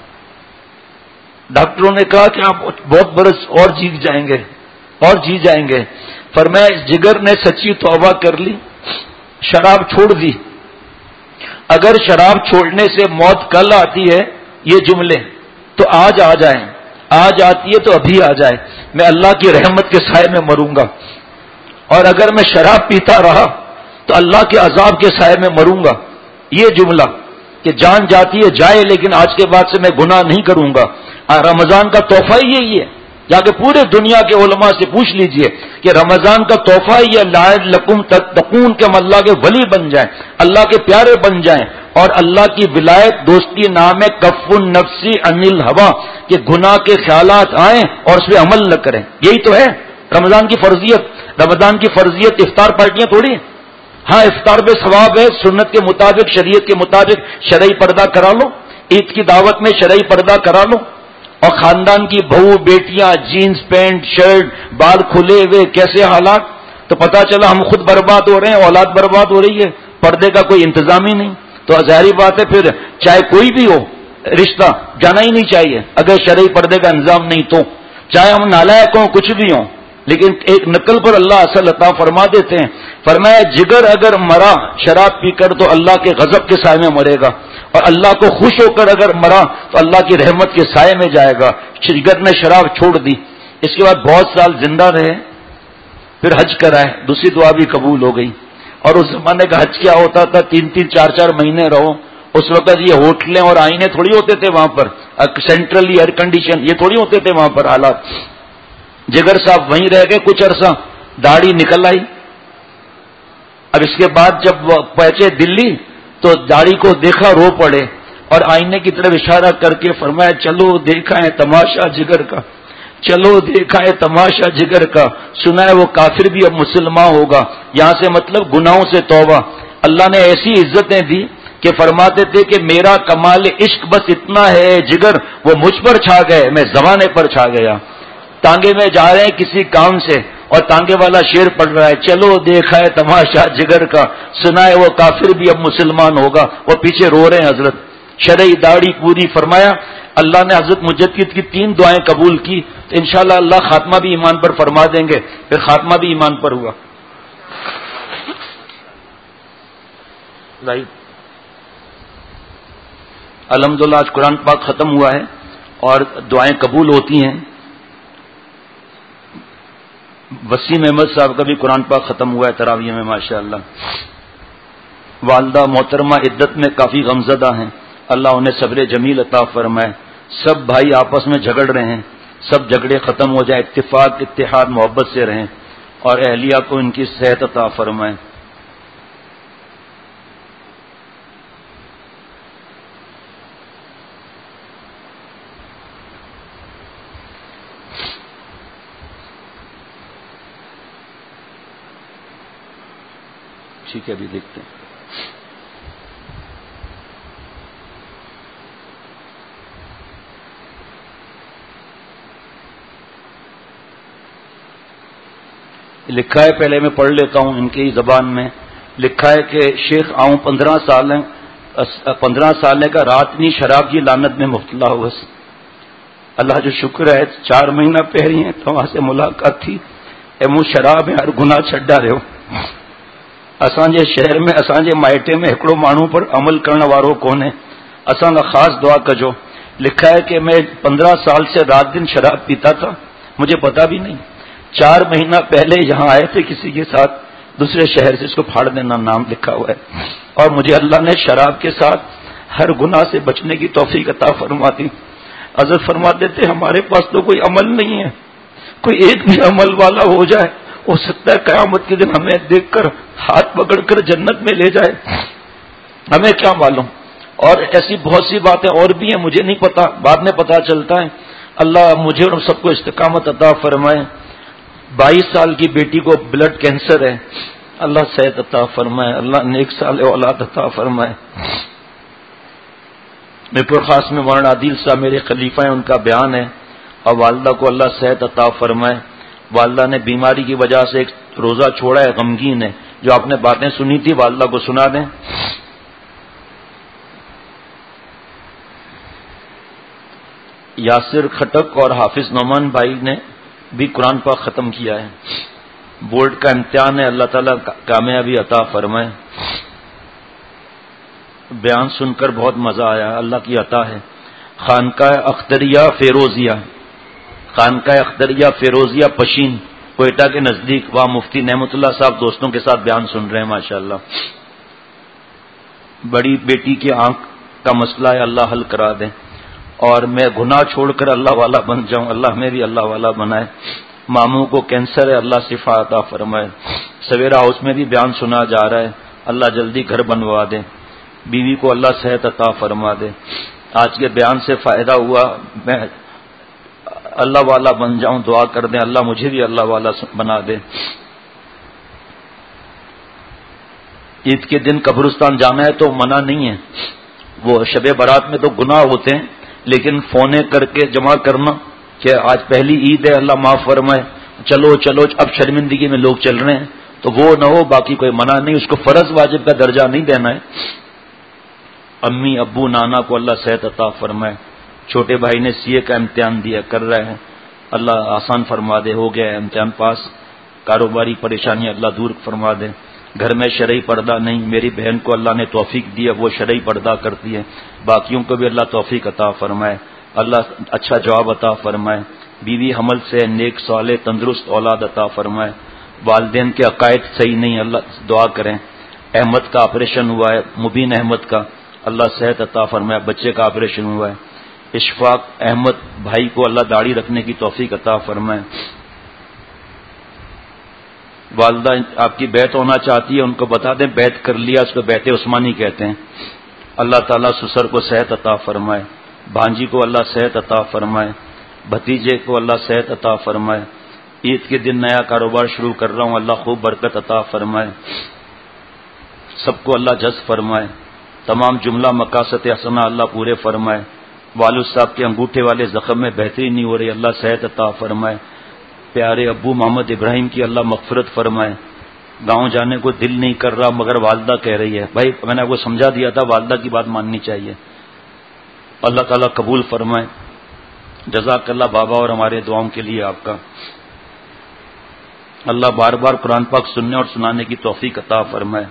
ڈاکٹروں نے کہا کہ آپ بہت برس اور جی جائیں گے اور جی جائیں گے. فرمایا جگر نے سچی توبہ کر لی، شراب چھوڑ دی. اگر شراب چھوڑنے سے موت کل آتی ہے، یہ جملے تو آج آ جائیں، آج آتی ہے تو ابھی آ جائے، میں اللہ کی رحمت کے سائے میں مروں گا. اور اگر میں شراب پیتا رہا تو اللہ کے عذاب کے سائے میں مروں گا. یہ جملہ کہ جان جاتی ہے جائے، لیکن آج کے بعد سے میں گناہ نہیں کروں گا. رمضان کا تحفہ ہی یہی ہے. جا کے پورے دنیا کے علماء سے پوچھ لیجئے کہ رمضان کا تحفہ یہ لائد لکم تتقون کہ ہم اللہ کے ولی بن جائیں، اللہ کے پیارے بن جائیں، اور اللہ کی ولایت دوستی نام ہے کف النفسی عن الہوا کہ گناہ کے خیالات آئیں اور اس پہ عمل نہ کریں. یہی تو ہے رمضان کی فرضیت. رمضان کی فرضیت افطار پارٹیاں تھوڑی ہیں. ہاں افطار بے ثواب ہے، سنت کے مطابق شریعت کے مطابق شرعی پردہ کرا لو، عید کی دعوت میں شرعی پردہ کرا لو، اور خاندان کی بہو بیٹیاں جینز پینٹ شرٹ بال کھلے ہوئے کیسے حالات، تو پتا چلا ہم خود برباد ہو رہے ہیں، اولاد برباد ہو رہی ہے، پردے کا کوئی انتظام ہی نہیں. تو ظاہری بات ہے پھر چاہے کوئی بھی ہو رشتہ جانا ہی نہیں چاہیے اگر شرعی پردے کا انتظام نہیں تو، چاہے ہم نالائق ہوں کچھ بھی ہوں. لیکن ایک نقل پر اللہ اصل عطا فرما دیتے ہیں. فرمایا جگر اگر مرا شراب پی کر تو اللہ کے غضب کے سائے میں مرے گا، اور اللہ کو خوش ہو کر اگر مرا تو اللہ کی رحمت کے سائے میں جائے گا. جگر نے شراب چھوڑ دی، اس کے بعد بہت سال زندہ رہے، پھر حج کرائے، دوسری دعا بھی قبول ہو گئی. اور اس زمانے کا حج کیا ہوتا تھا، تین تین چار چار مہینے رہو. اس وقت یہ ہوٹلیں اور آئینے تھوڑی ہوتے تھے وہاں پر، سینٹرلی ایئر کنڈیشن یہ تھوڑی ہوتے تھے وہاں پر حالات. جگر صاحب وہیں رہ گئے کچھ عرصہ، داڑھی نکل آئی. اب اس کے بعد جب پہنچے دلی تو داڑھی کو دیکھا رو پڑے اور آئینے کی طرف اشارہ کر کے فرمایا چلو دیکھا ہے تماشا جگر کا، چلو دیکھا ہے تماشا جگر کا، سنا ہے وہ کافر بھی اب مسلمان ہوگا. یہاں سے مطلب گناہوں سے توبہ. اللہ نے ایسی عزتیں دی کہ فرماتے تھے کہ میرا کمال عشق بس اتنا ہے جگر، وہ مجھ پر چھا گئے، میں زمانے پر چھا گیا. تانگے میں جا رہے ہیں کسی کام سے اور تانگے والا شعر پڑھ رہا ہے چلو دیکھا ہے تماشا جگر کا، سنا ہے وہ کافر بھی اب مسلمان ہوگا. وہ پیچھے رو رہے ہیں حضرت. شرعی داڑھی پوری. فرمایا اللہ نے حضرت مجدد کی تین دعائیں قبول کی تو انشاءاللہ اللہ خاتمہ بھی ایمان پر فرما دیں گے. پھر خاتمہ بھی ایمان پر ہوا. الحمدللہ آج قرآن پاک ختم ہوا ہے اور دعائیں قبول ہوتی ہیں. وسیم احمد صاحب کا بھی قرآن پاک ختم ہوا ہے تراویح میں ماشاءاللہ. والدہ محترمہ عدت میں کافی غمزدہ ہیں، اللہ انہیں صبر جمیل عطا فرمائے. سب بھائی آپس میں جھگڑ رہے ہیں، سب جھگڑے ختم ہو جائیں، اتفاق اتحاد محبت سے رہیں اور اہلیہ کو ان کی صحت عطا فرمائے. ٹھیک ہے ابھی دیکھتے ہیں. لکھا ہے، پہلے میں پڑھ لیتا ہوں ان کی زبان میں. لکھا ہے کہ شیخ آؤں پندرہ سال پندرہ سال کا رات نی شراب کی لانت میں مبتلا ہوا. اللہ جو شکر ہے چار مہینہ پہری ہیں تو وہاں سے ملاقات تھی. اے مو شراب ہے ہر گناہ چھڈا رہے ہو. اسانجے شہر میں اسانجے مائٹے میں ہکڑو مانو پر عمل کرنے والوں کون ہے، اساں کا خاص دعا کجو. لکھا ہے کہ میں پندرہ سال سے رات دن شراب پیتا تھا، مجھے پتا بھی نہیں. چار مہینہ پہلے یہاں آئے تھے کسی کے ساتھ دوسرے شہر سے، اس کو پھاڑ دینا نام لکھا ہوا ہے. اور مجھے اللہ نے شراب کے ساتھ ہر گناہ سے بچنے کی توفیق عطا فرما دی. حضرت فرماتے تھے ہمارے پاس تو کوئی عمل نہیں ہے، کوئی ایک بھی عمل والا ہو جائے، ہو سکتا ہے قیامت کے دن ہمیں دیکھ کر ہاتھ پکڑ کر جنت میں لے جائے، ہمیں کیا معلوم. اور ایسی بہت سی باتیں اور بھی ہیں، مجھے نہیں پتا، بعد میں پتا چلتا ہے. اللہ مجھے اور سب کو استقامت عطا فرمائے. بائیس سال کی بیٹی کو بلڈ کینسر ہے، اللہ صحت عطا فرمائے، اللہ نیک سال اولاد عطا فرمائے. میرپور خاص میں مولانا عادل صاحب میرے خلیفہ ہیں، ان کا بیان ہے. اور والدہ کو اللہ صحت عطا فرمائے. والدہ نے بیماری کی وجہ سے ایک روزہ چھوڑا ہے، غمگین ہے. جو آپ نے باتیں سنی تھی والدہ کو سنا دیں. یاسر کھٹک اور حافظ نعمان بھائی نے بھی قرآن پاک ختم کیا ہے. بورڈ کا امتحان ہے، اللہ تعالیٰ کامیابی عطا فرمائے. بیان سن کر بہت مزہ آیا، اللہ کی عطا ہے. خانقاہ اختریہ فیروزیہ خانقاہ اختریہ فیروزیہ پشین کوئٹہ کے نزدیک، وہاں مفتی نعمت اللہ صاحب دوستوں کے ساتھ بیان سن رہے ہیں ماشاءاللہ. بڑی بیٹی کی آنکھ کا مسئلہ ہے، اللہ حل کرا دیں. اور میں گناہ چھوڑ کر اللہ والا بن جاؤں، اللہ ہمیں بھی اللہ والا بنائے. ماموں کو کینسر ہے، اللہ شفا عطا فرمائے. سویرا ہاؤس میں بھی بیان سنا جا رہا ہے، اللہ جلدی گھر بنوا دے. بیوی کو اللہ صحت عطا فرما دے. آج کے بیان سے فائدہ ہوا، میں اللہ والا بن جاؤں، دعا کر دیں اللہ مجھے بھی اللہ والا بنا دے. عید کے دن قبرستان جانا ہے تو منع نہیں ہے، وہ شب برات میں تو گناہ ہوتے ہیں، لیکن فونے کر کے جمع کرنا کہ آج پہلی عید ہے اللہ معاف فرمائے، چلو چلو اب شرمندگی میں لوگ چل رہے ہیں تو وہ نہ ہو. باقی کوئی منع نہیں، اس کو فرض واجب کا درجہ نہیں دینا ہے. امی ابو نانا کو اللہ صحت عطا فرمائے. چھوٹے بھائی نے سی اے کا امتحان دیا، کر رہے ہیں، اللہ آسان فرما دے. ہو گیا ہے امتحان پاس. کاروباری پریشانی اللہ دور فرما دے. گھر میں شرعی پردہ نہیں، میری بہن کو اللہ نے توفیق دیا، وہ شرعی پردہ کرتی ہے. باقیوں کو بھی اللہ توفیق عطا فرمائے، اللہ اچھا جواب عطا فرمائے. بیوی حمل سے نیک صالح تندرست اولاد عطا فرمائے. والدین کے عقائد صحیح نہیں، اللہ دعا کریں. احمد کا آپریشن ہوا ہے، مبین احمد کا، اللہ صحت عطا فرمائے. بچے کا آپریشن ہوا ہے. اشفاق احمد بھائی کو اللہ داڑھی رکھنے کی توفیق عطا فرمائے. والدہ آپ کی بیعت ہونا چاہتی ہے، ان کو بتا دیں بیعت کر لیا، اس کو بیعت عثمانی کہتے ہیں۔ اللہ تعالیٰ سسر کو صحت عطا فرمائے، بھانجی کو اللہ صحت عطا فرمائے، بھتیجے کو اللہ صحت عطا فرمائے۔ عید کے دن نیا کاروبار شروع کر رہا ہوں، اللہ خوب برکت عطا فرمائے، سب کو اللہ جذب فرمائے، تمام جملہ مقاصد حسنہ اللہ پورے فرمائے۔ والد صاحب کے انگوٹھے والے زخم میں بہتری نہیں ہو رہی، اللہ صحت عطا فرمائے۔ پیارے ابو محمد ابراہیم کی اللہ مغفرت فرمائے۔ گاؤں جانے کو دل نہیں کر رہا مگر والدہ کہہ رہی ہے، بھائی میں نے آپ کو سمجھا دیا تھا والدہ کی بات ماننی چاہیے، اللہ تعالیٰ قبول فرمائے۔ جزاک اللہ بابا اور ہمارے دعاؤں کے لیے آپ کا، اللہ بار بار قرآن پاک سننے اور سنانے کی توفیق عطا فرمائے۔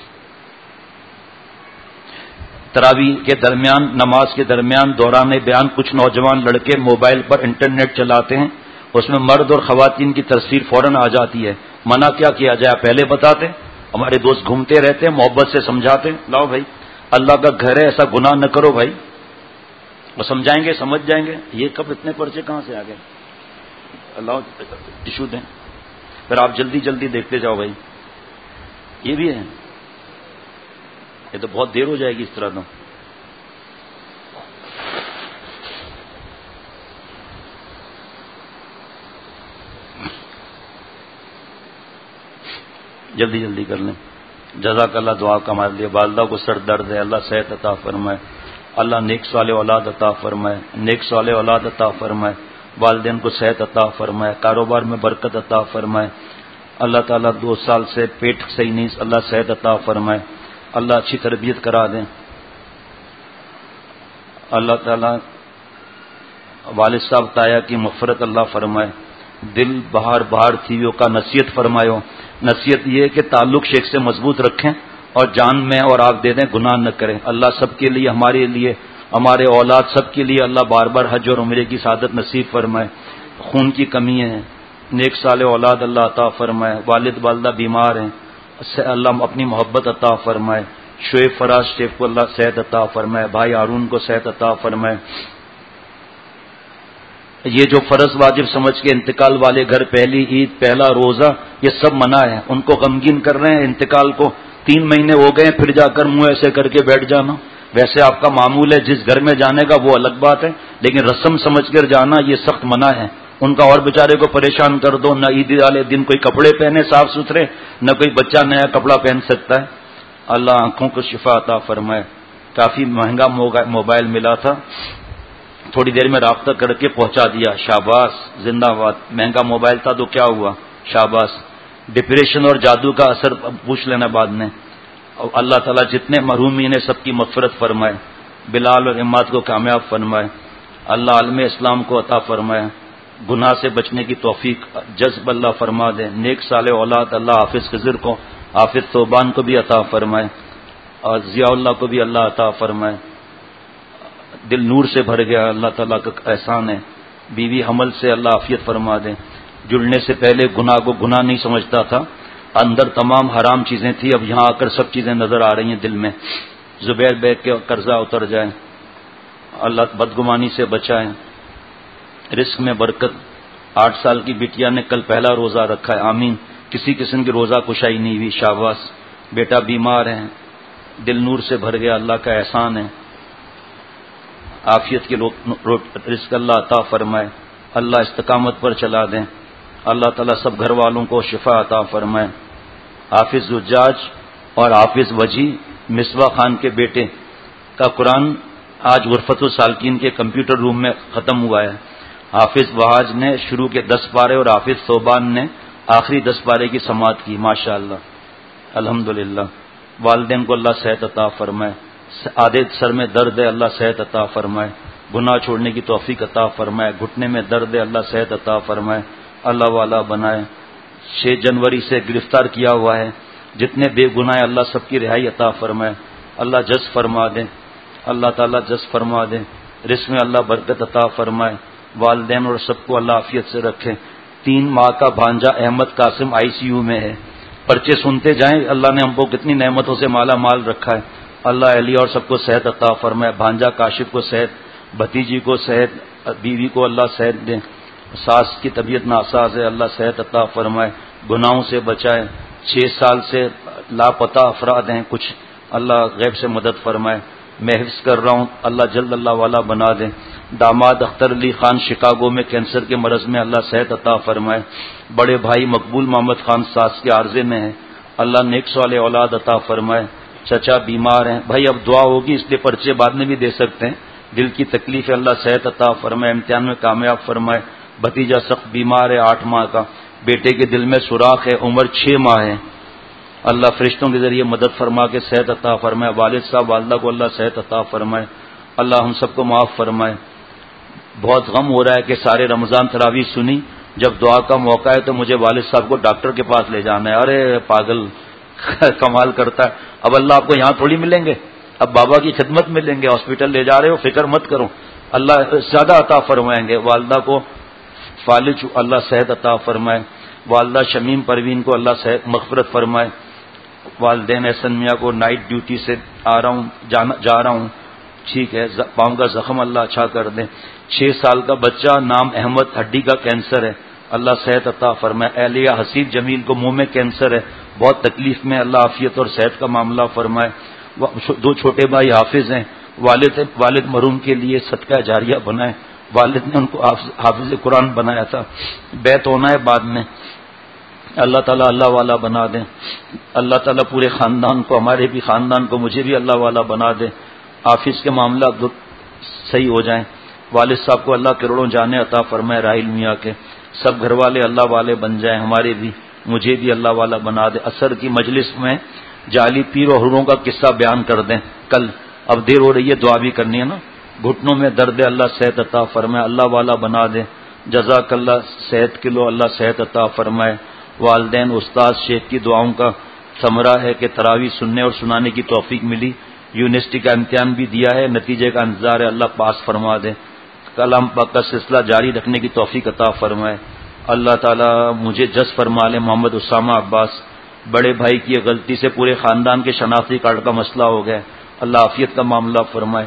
تراویح کے درمیان، نماز کے درمیان دوران بیان کچھ نوجوان لڑکے موبائل پر انٹرنیٹ چلاتے ہیں، اس میں مرد اور خواتین کی تصویر فوراً آ جاتی ہے، منع کیا کیا جائے؟ پہلے بتاتے، ہمارے دوست گھومتے رہتے ہیں، محبت سے سمجھاتے، لاؤ بھائی اللہ کا گھر ہے، ایسا گناہ نہ کرو بھائی، وہ سمجھائیں گے، سمجھ جائیں گے۔ یہ کب اتنے پرچے کہاں سے آ گئے؟ اللہ ٹشو دیں، پھر آپ جلدی جلدی دیکھتے جاؤ بھائی، یہ بھی ہے، یہ تو بہت دیر ہو جائے گی اس طرح تو۔ جلدی جلدی کر لیں، جزاک اللہ دعا کا ہمارے لیے۔ والدہ کو سر درد ہے، اللہ صحت عطا فرمائے، اللہ نیک صالح اولاد عطا فرمائے، نیک صالح اولاد عطا فرمائے، والدین کو صحت عطا فرمائے، کاروبار میں برکت عطا فرمائے۔ اللہ تعالیٰ دو سال سے پیٹ صحیح نہیں، اللہ صحت عطا فرمائے، اللہ اچھی تربیت کرا دیں۔ اللہ تعالیٰ والد صاحب تایا کی مغفرت اللہ فرمائے، دل بہار بہار تھیویوں کا نصیحت فرمایو۔ نصیحت یہ ہے کہ تعلق شیخ سے مضبوط رکھیں اور جان میں اور آپ دے دیں، گناہ نہ کریں۔ اللہ سب کے لیے، ہمارے لیے، ہمارے اولاد سب کے لیے اللہ بار بار حج اور عمرے کی سعادت نصیب فرمائے۔ خون کی کمی ہے، نیک صالح اولاد اللہ عطا فرمائے، والد والدہ بیمار ہیں، اللہ اپنی محبت عطا فرمائے۔ شعیب فراز شیخ کو اللہ صحت عطا فرمائے، بھائی ہارون کو صحت عطا فرمائے۔ یہ جو فرض واجب سمجھ کے انتقال والے گھر پہلی عید، پہلا روزہ، یہ سب منع ہے، ان کو غمگین کر رہے ہیں انتقال کو۔ تین مہینے ہو گئے پھر جا کر منہ ایسے کر کے بیٹھ جانا، ویسے آپ کا معمول ہے جس گھر میں جانے کا وہ الگ بات ہے، لیکن رسم سمجھ کر جانا یہ سخت منع ہے۔ ان کا اور بیچارے کو پریشان کر دو، نہ عید والے دن کوئی کپڑے پہنے صاف ستھرے، نہ کوئی بچہ نیا کپڑا پہن سکتا ہے۔ اللہ آنکھوں کو شفا عطا فرمائے۔ کافی مہنگا موبائل ملا تھا، تھوڑی دیر میں رابطہ کر کے پہنچا دیا، شاباش، زندہ باد۔ مہنگا موبائل تھا تو کیا ہوا، شاباش۔ ڈپریشن اور جادو کا اثر پوچھ لینا بعد میں۔ اور اللہ تعالیٰ جتنے محرومین ہیں سب کی مغفرت فرمائے، بلال اور عماد کو کامیاب فرمائے، اللہ عالم اسلام کو عطا فرمائے، گناہ سے بچنے کی توفیق جذب اللہ فرما دے، نیک صالح اولاد اللہ حافظ خضر کو، حافظ صوبان کو بھی عطا فرمائے، اور ضیاء اللہ کو بھی اللہ عطا فرمائے۔ دل نور سے بھر گیا، اللہ تعالیٰ کا احسان ہے۔ بیوی حمل سے اللہ عافیت فرما دے۔ جڑنے سے پہلے گناہ کو گناہ نہیں سمجھتا تھا، اندر تمام حرام چیزیں تھی، اب یہاں آ کر سب چیزیں نظر آ رہی ہیں دل میں۔ زبیر بیگ کے قرضہ اتر جائے، اللہ بدگمانی سے بچائے، رزق میں برکت۔ آٹھ سال کی بیٹیا نے کل پہلا روزہ رکھا ہے، آمین۔ کسی قسم کی روزہ کشائی نہیں ہوئی، شاباش۔ بیٹا بیمار ہے، دل نور سے بھر گیا، اللہ کا احسان ہے۔ عافیت کے رزق اللہ عطا فرمائے، اللہ استقامت پر چلا دیں، اللہ تعالیٰ سب گھر والوں کو شفا عطا فرمائے۔ حافظ زجاج اور حافظ وجی مصباح خان کے بیٹے کا قرآن آج غرفت السالکین کے کمپیوٹر روم میں ختم ہوا ہے۔ حافظ وہاج نے شروع کے دس پارے اور حافظ صوبان نے آخری دس پارے کی سماعت کی، ماشاء اللہ، الحمدللہ۔ والدین کو اللہ صحت عطا فرمائے، آدھے سر میں درد ہے، اللہ صحت عطا فرمائے، گناہ چھوڑنے کی توفیق عطا فرمائے، گھٹنے میں درد ہے، اللہ صحت عطا فرمائے، اللہ والا بنائے۔ چھ جنوری سے گرفتار کیا ہوا ہے، جتنے بے گناہ ہیں اللہ سب کی رہائی عطا فرمائے، اللہ جز فرما دے، اللہ تعالیٰ جز فرما دے، رزق میں اللہ برکت عطا فرمائے، والدین اور سب کو اللہ عافیت سے رکھے۔ تین ماہ کا بھانجا Ahmed Qasim I C U میں ہے، پرچے سنتے جائیں، اللہ نے ہم کو کتنی نعمتوں سے مالا مال رکھا ہے، اللہ علی اور سب کو صحت عطا فرمائے، بھانجا کاشف کو صحت، بھتیجی کو صحت، بیوی کو اللہ صحت دے، ساس کی طبیعت ناساز ہے، اللہ صحت عطا فرمائے، گناہوں سے بچائے. چھ سال سے لاپتہ افراد ہیں کچھ, اللہ غیب سے مدد فرمائے. میں حفظ کر رہا ہوں, اللہ جلد اللہ والا بنا دے. داماد اختر علی خان شکاگو میں کینسر کے مرض میں اللہ صحت عطا فرمائے. بڑے بھائی مقبول محمد خان ساس کے عارضے میں ہیں, اللہ نیک صالح اولاد عطا فرمائے. چچا بیمار ہیں, بھائی اب دعا ہوگی اس لیے پرچے بعد میں بھی دے سکتے ہیں. دل کی تکلیف ہے, اللہ صحت عطا فرمائے, امتحان میں کامیاب فرمائے. بھتیجا سخت بیمار ہے آٹھ ماہ کا, بیٹے کے دل میں سوراخ ہے, عمر چھ ماہ ہے, اللہ فرشتوں کے ذریعے مدد فرما کے صحت عطا فرمائے. والد صاحب والدہ کو اللہ صحت عطا فرمائے, اللہ ہم سب کو معاف فرمائے. بہت غم ہو رہا ہے کہ سارے رمضان تراویح سنی, جب دعا کا موقع ہے تو مجھے والد صاحب کو ڈاکٹر کے پاس لے جانا ہے. ارے پاگل کمال کرتا ہے. اب اللہ آپ کو یہاں تھوڑی ملیں گے, اب بابا کی خدمت ملیں گے, ہاسپٹل لے جا رہے ہو, فکر مت کرو, اللہ زیادہ عطا فرمائیں گے. والدہ کو فالج اللہ صحت عطا فرمائے. والدہ شمیم پروین کو اللہ صحت مغفرت فرمائے. والدین احسن میاں کو نائٹ ڈیوٹی سے آ رہا ہوں جا رہا ہوں, ٹھیک ہے, پاؤں کا زخم اللہ اچھا کر دیں. چھ سال کا بچہ نام احمد, ہڈی کا کینسر ہے, اللہ صحت عطا فرمائے. اہلیہ حسیب جمیل کو منہ میں کینسر ہے, بہت تکلیف میں, اللہ عافیت اور صحت کا معاملہ فرمائے. دو چھوٹے بھائی حافظ ہیں, والد والد مرحوم کے لیے صدقہ جاریہ بنائے. والد نے ان کو حافظ قرآن بنایا تھا, بیت ہونا ہے بعد میں, اللہ تعالیٰ اللہ والا بنا دیں. اللہ تعالیٰ پورے خاندان کو, ہمارے بھی خاندان کو, مجھے بھی اللہ والا بنا دے. حافظ کے معاملہ صحیح ہو جائیں. والد صاحب کو اللہ کروڑوں جانے عطا فرمائے. راہیل میاں کے سب گھر والے اللہ والے بن جائیں, ہمارے بھی, مجھے بھی اللہ والا بنا دے. اثر کی مجلس میں جعلی پیر و حوروں کا قصہ بیان کر دیں کل, اب دیر ہو رہی ہے, دعا بھی کرنی ہے نا. گھٹنوں میں درد ہے, اللہ صحت عطا فرمائے, اللہ والا بنا دے. جزاک اللہ, صحت کلو, اللہ صحت عطا فرمائے. والدین استاد شیخ کی دعاؤں کا ثمرہ ہے کہ تراویح سننے اور سنانے کی توفیق ملی. یونیورسٹی کا امتحان بھی دیا ہے, نتیجے کا انتظار ہے, اللہ پاس فرما دے. کلام پاک کا سلسلہ جاری رکھنے کی توفیق عطا فرمائے. اللہ تعالیٰ مجھے جز فرما لے. محمد اسامہ عباس, بڑے بھائی کی غلطی سے پورے خاندان کے شناختی کارڈ کا مسئلہ ہو گیا, اللہ عافیت کا معاملہ فرمائے.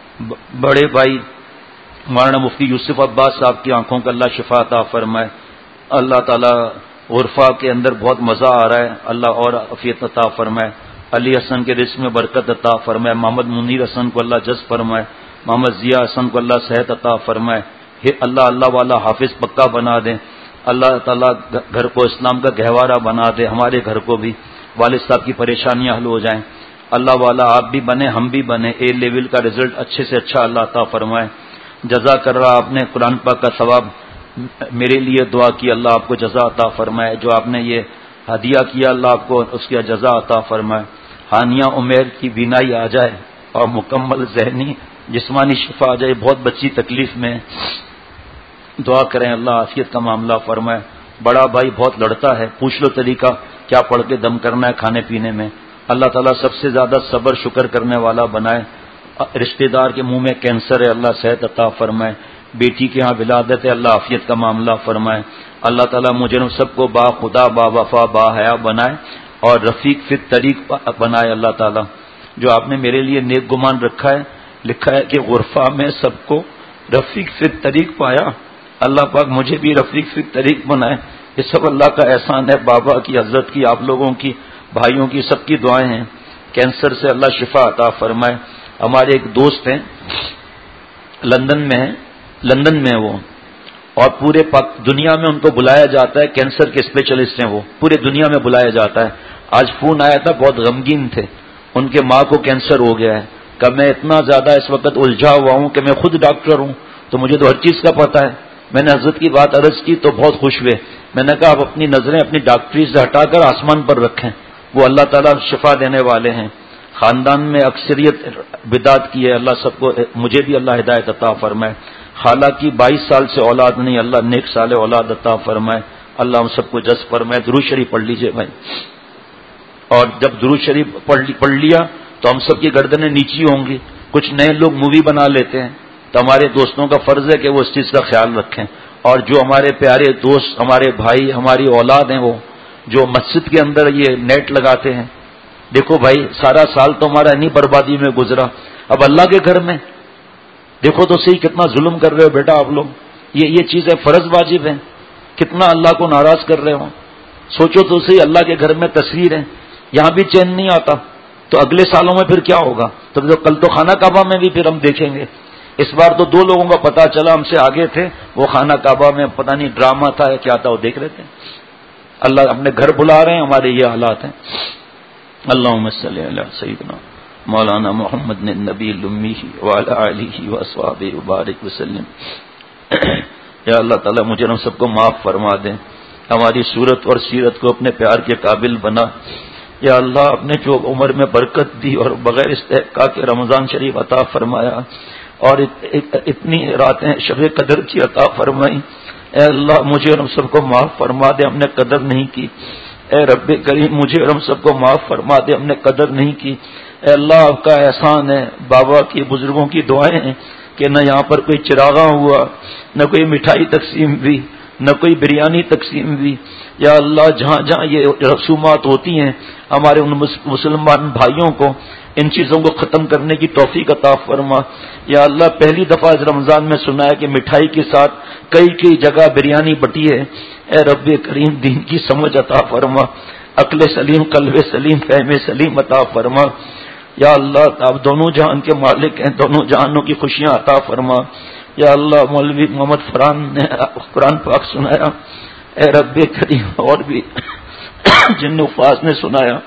بڑے بھائی مولانا مفتی یوسف عباس صاحب کی آنکھوں کا اللہ شفا عطا فرمائے. اللہ تعالیٰ عرفہ کے اندر بہت مزہ آ رہا ہے, اللہ اور عافیت عطا فرمائے. علی حسن کے رزق میں برکت عطا فرمائے. محمد منیر حسن کو اللہ جذب فرمائے. محمد ضیاء حسن کو اللہ صحت عطا فرمائے. اللہ اللہ والا حافظ پکا بنا دیں. اللہ تعالیٰ گھر کو اسلام کا گہوارہ بنا دے, ہمارے گھر کو بھی. والد صاحب کی پریشانیاں حل ہو جائیں. اللہ والا آپ بھی بنے, ہم بھی بنے. اے لیول کا رزلٹ اچھے سے اچھا اللہ عطا فرمائے. جزا کر رہا آپ نے قرآن پاک کا ثواب میرے لیے دعا کی, اللہ آپ کو جزا عطا فرمائے. جو آپ نے یہ ہدیہ کیا, اللہ آپ کو اس کی جزا عطا فرمائے. ہانیہ عمیر کی بینائی آ جائے اور مکمل ذہنی جسمانی شفا آ جائے, بہت بچی تکلیف میں, دعا کریں اللہ عافیت کا معاملہ فرمائے. بڑا بھائی بہت لڑتا ہے, پوچھ لو طریقہ کیا پڑھ کے دم کرنا ہے کھانے پینے میں. اللہ تعالیٰ سب سے زیادہ صبر شکر کرنے والا بنائے. رشتہ دار کے منہ میں کینسر ہے, اللہ صحت عطا فرمائے. بیٹی کے ہاں ولادت ہے, اللہ عافیت کا معاملہ فرمائے. اللہ تعالیٰ مجھے سب کو با خدا با وفا با حیا بنائے اور رفیق فی طریق بنائے. اللہ تعالیٰ جو آپ نے میرے لیے نیک گمان رکھا ہے, لکھا ہے کہ غرفہ میں سب کو رفیق فی طریق پایا, اللہ پاک مجھے بھی رفیق فی طریق بنائے. یہ سب اللہ کا احسان ہے, بابا کی, حضرت کی, آپ لوگوں کی, بھائیوں کی, سب کی دعائیں ہیں. کینسر سے اللہ شفا عطا فرمائے. ہمارے ایک دوست ہیں لندن میں ہیں, لندن میں وہ, اور پورے پاک دنیا میں ان کو بلایا جاتا ہے, کینسر کے اسپیشلسٹ ہیں وہ, پورے دنیا میں بلایا جاتا ہے. آج فون آیا تھا, بہت غمگین تھے, ان کے ماں کو کینسر ہو گیا ہے. کہ میں اتنا زیادہ اس وقت الجھا ہوا ہوں کہ میں خود ڈاکٹر ہوں تو مجھے تو ہر چیز کا پتہ ہے. میں نے حضرت کی بات عرض کی تو بہت خوش ہوئے. میں نے کہا آپ اپنی نظریں اپنی ڈاکٹری سے ہٹا کر آسمان پر رکھیں, وہ اللہ تعالیٰ شفا دینے والے ہیں. خاندان میں اکثریت بدعت کی ہے, اللہ سب کو, مجھے بھی اللہ ہدایت عطا فرمائے. خالہ کی بائیس سال سے اولاد نہیں, اللہ نیک سال اولاد عطا فرمائے. اللہ ہم سب کو جذب فرمائے. درود شریف پڑھ لیجئے بھائی. اور جب درود شریف پڑھ لیا تو ہم سب کی گردنیں نیچی ہوں گی. کچھ نئے لوگ مووی بنا لیتے ہیں تو ہمارے دوستوں کا فرض ہے کہ وہ اس چیز کا خیال رکھیں. اور جو ہمارے پیارے دوست, ہمارے بھائی, ہماری اولاد ہیں, وہ جو مسجد کے اندر یہ نیٹ لگاتے ہیں, دیکھو بھائی سارا سال تو ہمارا انہی بربادی میں گزرا, اب اللہ کے گھر میں دیکھو تو صحیح کتنا ظلم کر رہے ہو بیٹا آپ لوگ. یہ یہ چیزیں فرض واجب ہیں, کتنا اللہ کو ناراض کر رہے ہو. سوچو تو صحیح، اللہ کے گھر میں تصویر ہے، یہاں بھی چین نہیں آتا، تو اگلے سالوں میں پھر کیا ہوگا؟ تو کل تو خانہ کعبہ میں بھی پھر ہم دیکھیں گے. اس بار تو دو لوگوں کا پتا چلا ہم سے آگے تھے، وہ خانہ کعبہ میں پتہ نہیں ڈرامہ تھا یا کیا تھا، وہ دیکھ رہے تھے. اللہ اپنے گھر بلا رہے ہیں، ہمارے یہ حالات ہیں. اللہم صلی علی سیدنا مولانا محمد النبی الامی وعلی آلہ واصحابہ وبارک وسلم. یا اللہ تعالیٰ مجھے ہم سب کو معاف فرما دیں، ہماری صورت اور سیرت کو اپنے پیار کے قابل بنا. یا اللہ اپنے جو عمر میں برکت دی اور بغیر استحقاق کے رمضان شریف عطا فرمایا اور اتنی راتیں شب قدر کی عطا فرمائی، اے اللہ مجھے اور ہم سب کو معاف فرما دے، ہم نے قدر نہیں کی. اے رب کریم مجھے اور ہم سب کو معاف فرما دے، ہم نے قدر نہیں کی. اے اللہ آپ کا احسان ہے، بابا کی بزرگوں کی دعائیں ہیں کہ نہ یہاں پر کوئی چراغاں ہوا، نہ کوئی مٹھائی تقسیم ہوئی، نہ کوئی بریانی تقسیم ہوئی. یا اللہ جہاں جہاں یہ رسومات ہوتی ہیں ہمارے ان مسلمان بھائیوں کو ان چیزوں کو ختم کرنے کی توفیق عطا فرما. یا اللہ پہلی دفعہ اس رمضان میں سنا ہے کہ مٹھائی کے ساتھ کئی کئی جگہ بریانی بٹی ہے. اے رب کریم دین کی سمجھ عطا فرما، عقل سلیم، قلب سلیم، فہم سلیم عطا فرما. یا اللہ آپ دونوں جہان کے مالک ہیں، دونوں جہانوں کی خوشیاں عطا فرما. یا اللہ مولوی محمد فرحان نے قرآن پاک سنایا، اے رب کریم اور بھی جن حفاظ نے سنایا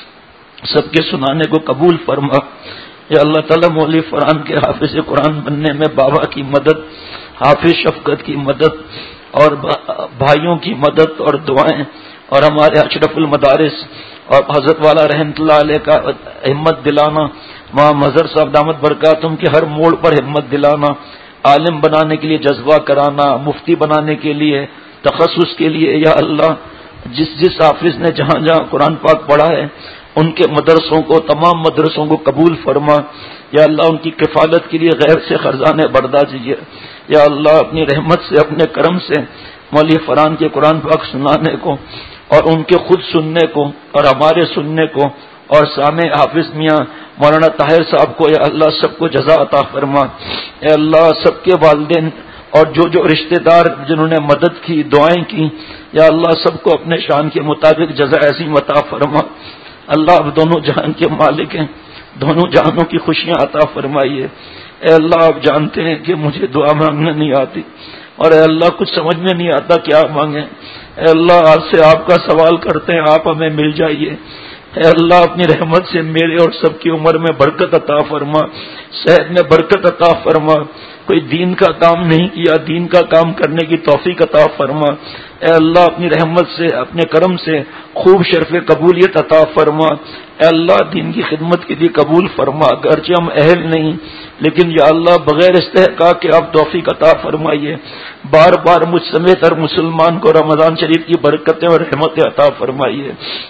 سب کے سنانے کو قبول فرما. یا اللہ تعالیٰ مولوی فرحان کے حافظ قرآن بننے میں بابا کی مدد، حافظ شفقت کی مدد اور بھائیوں کی مدد اور دعائیں اور ہمارے اشرف المدارس اور حضرت والا رحمۃ اللہ علیہ کا ہمت دلانا، وہاں مظہر صاحب دامت برکاتہم کے ہر موڑ پر ہمت دلانا، عالم بنانے کے لیے جذبہ کرانا، مفتی بنانے کے لیے تخصص کے لیے. یا اللہ جس جس حافظ نے جہاں جہاں قرآن پاک پڑھا ہے ان کے مدرسوں کو، تمام مدرسوں کو قبول فرما. یا اللہ ان کی کفالت کے لیے غیر سے خزانے بردہ دیجیے. یا اللہ اپنی رحمت سے، اپنے کرم سے مولوی فرحان کے قرآن پاک سنانے کو اور ان کے خود سننے کو اور ہمارے سننے کو اور سامع حافظ میاں مولانا طاہر صاحب کو یا اللہ سب کو جزا عطا فرما. اے اللہ سب کے والدین اور جو جو رشتہ دار جنہوں نے مدد کی، دعائیں کی، یا اللہ سب کو اپنے شان کے مطابق جزا ایسی عطا فرما. اللہ اب دونوں جہان کے مالک ہیں، دونوں جہانوں کی خوشیاں عطا فرمائیے. اے اللہ آپ جانتے ہیں کہ مجھے دعا مانگنے نہیں آتی اور اے اللہ کچھ سمجھ میں نہیں آتا کیا مانگیں. اے اللہ آج سے آپ کا سوال کرتے ہیں، آپ ہمیں مل جائیے. اے اللہ اپنی رحمت سے میرے اور سب کی عمر میں برکت عطا فرما، صحت میں برکت عطا فرما. کوئی دین کا کام نہیں کیا، دین کا کام کرنے کی توفیق عطا فرما. اے اللہ اپنی رحمت سے، اپنے کرم سے خوب شرف قبولیت عطا فرما. اے اللہ دین کی خدمت کے لیے قبول فرما، اگرچہ ہم اہل نہیں لیکن یا اللہ بغیر استحقاق کے آپ توفیق عطا فرمائیے. بار بار مجھ سمیت ہر مسلمان کو رمضان شریف کی برکتیں اور رحمتیں عطا فرمائیے.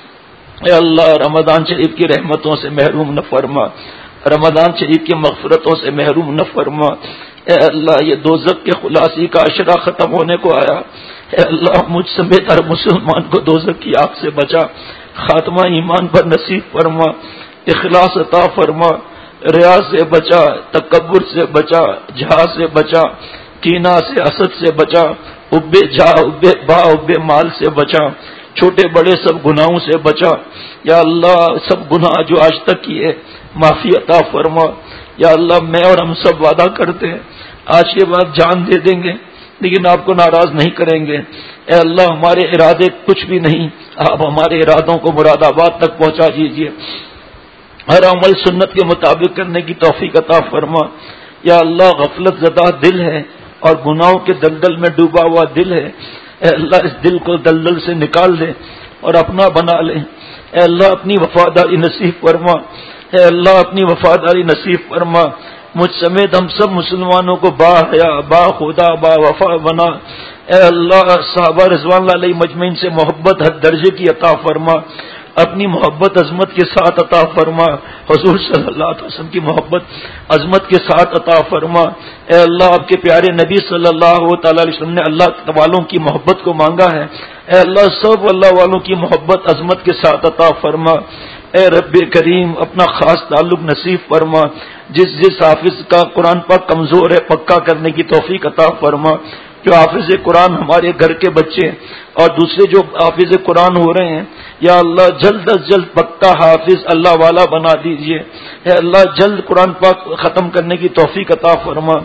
اے اللہ رمضان شریف کی رحمتوں سے محروم نہ فرما، رمضان شریف کی مغفرتوں سے محروم نہ فرما. اے اللہ یہ دوزخ کے خلاصی کا اشرا ختم ہونے کو آیا. اے اللہ مجھ سمیت ہر مسلمان کو دوزخ کی آگ سے بچا، خاتمہ ایمان پر نصیب فرما، اخلاص عطا فرما، ریا سے بچا، تکبر سے بچا، جہا سے بچا، کینہ سے، حسد سے بچا، اب جا اب با اب مال سے بچا، چھوٹے بڑے سب گناہوں سے بچا. یا اللہ سب گناہ جو آج تک کیے معافی عطا فرما. یا اللہ میں اور ہم سب وعدہ کرتے ہیں آج کے بعد جان دے دیں گے لیکن آپ کو ناراض نہیں کریں گے. اے اللہ ہمارے ارادے کچھ بھی نہیں، آپ ہمارے ارادوں کو مراد آباد تک پہنچا دیجیے. ہر عمل سنت کے مطابق کرنے کی توفیق عطا فرما. یا اللہ غفلت زدہ دل ہے اور گناہوں کے دلدل میں ڈوبا ہوا دل ہے. اے اللہ اس دل کو دلدل سے نکال دے اور اپنا بنا لے. اے اللہ اپنی وفاداری نصیب فرما. اے اللہ اپنی وفاداری نصیب فرما. مجھ سمیت ہم سب مسلمانوں کو با حیا، با خدا، با وفا بنا. اے اللہ صحابہ رضوان اللہ علیہ مجمعین سے محبت حد درجے کی عطا فرما، اپنی محبت عظمت کے ساتھ عطا فرما. حضور صلی اللہ علیہ وسلم کی محبت عظمت کے ساتھ عطا فرما. اے اللہ آپ کے پیارے نبی صلی اللہ تعالی علیہ وسلم نے اللہ والوں کی محبت کو مانگا ہے. اے اللہ سب اللہ والوں کی محبت عظمت کے ساتھ عطا فرما. اے رب کریم اپنا خاص تعلق نصیب فرما. جس جس حافظ کا قرآن پاک کمزور ہے پکا کرنے کی توفیق عطا فرما. جو حافظ قرآن ہمارے گھر کے بچے اور دوسرے جو حافظ قرآن ہو رہے ہیں، یا اللہ جلد از جلد پکا حافظ اللہ والا بنا دیجئے. اے اللہ جلد قرآن پاک ختم کرنے کی توفیق عطا فرما.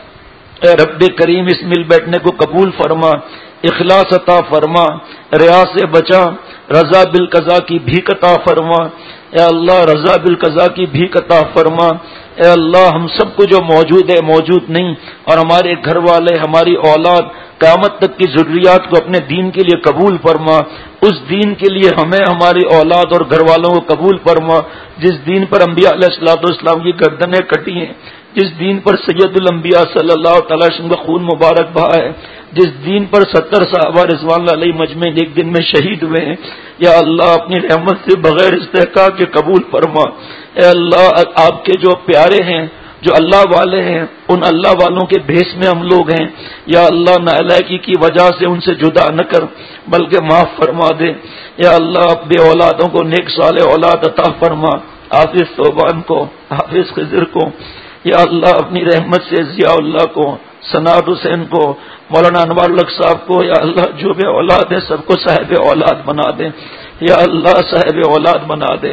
اے رب کریم اس مل بیٹھنے کو قبول فرما، اخلاص عطا فرما، ریا سے بچا، رضا بالقضا کی بھیک عطا فرما. اے اللہ رضا بالقضا کی بھیک عطا فرما. اے اللہ ہم سب کو جو موجود ہے موجود نہیں اور ہمارے گھر والے ہماری اولاد قیامت تک کی ضروریات کو اپنے دین کے لیے قبول فرما. اس دین کے لیے ہمیں ہماری اولاد اور گھر والوں کو قبول فرما جس دین پر انبیاء علیہ الصلوۃ والسلام کی گردنیں کٹی ہیں، جس دین پر سید الانبیاء صلی اللہ تعالی وسلم کا خون مبارک بہا ہے، جس دین پر ستر صحابہ رضوان اللہ علیہ مجمعین ایک دن میں شہید ہوئے ہیں. یا اللہ اپنی رحمت سے بغیر استحقاق کے قبول فرما. اے اللہ آپ کے جو پیارے ہیں جو اللہ والے ہیں ان اللہ والوں کے بھیس میں ہم لوگ ہیں. یا اللہ نالائکی کی وجہ سے ان سے جدا نہ کر بلکہ معاف فرما دے. یا اللہ بے اولادوں کو نیک صالح اولاد عطا فرما. حافظ صوبان کو، حافظ خضر کو، یا اللہ اپنی رحمت سے ضیاء اللہ کو، سناد حسین کو، مولانا انوار الحق صاحب کو، یا اللہ جو بے اولاد ہے سب کو صاحب اولاد بنا دے. یا اللہ صاحب اولاد بنا دے.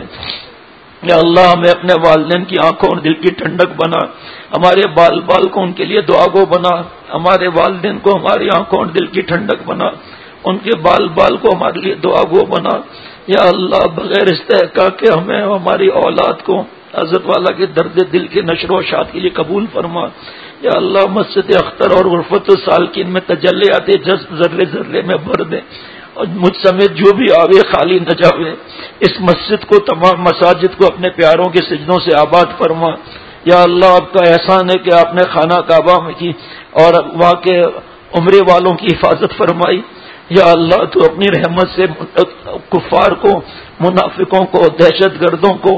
یا اللہ ہمیں اپنے والدین کی آنکھوں اور دل کی ٹھنڈک بنا، ہمارے بال بال کو ان کے لیے دعا گو بنا، ہمارے والدین کو ہماری آنکھوں اور دل کی ٹھنڈک بنا، ان کے بال بال کو ہمارے لیے دعا گو بنا. یا اللہ بغیر استحقاق کے ہمیں ہماری اولاد کو حضرت والا کے درد دل کے نشر و اشاعت کے لیے قبول فرما. یا اللہ مسجد اختر اور غرفت السالکین میں تجلیات جذب ذرے ذرے میں بھر دے اور مجھ سمیت جو بھی آوے خالی نہ جاوے. اس مسجد کو تمام مساجد کو اپنے پیاروں کے سجدوں سے آباد فرما. یا اللہ آپ کا احسان ہے کہ آپ نے خانہ کعبہ میں کی اور وہاں کے عمرے والوں کی حفاظت فرمائی. یا اللہ تو اپنی رحمت سے کفار کو، منافقوں کو، دہشت گردوں کو،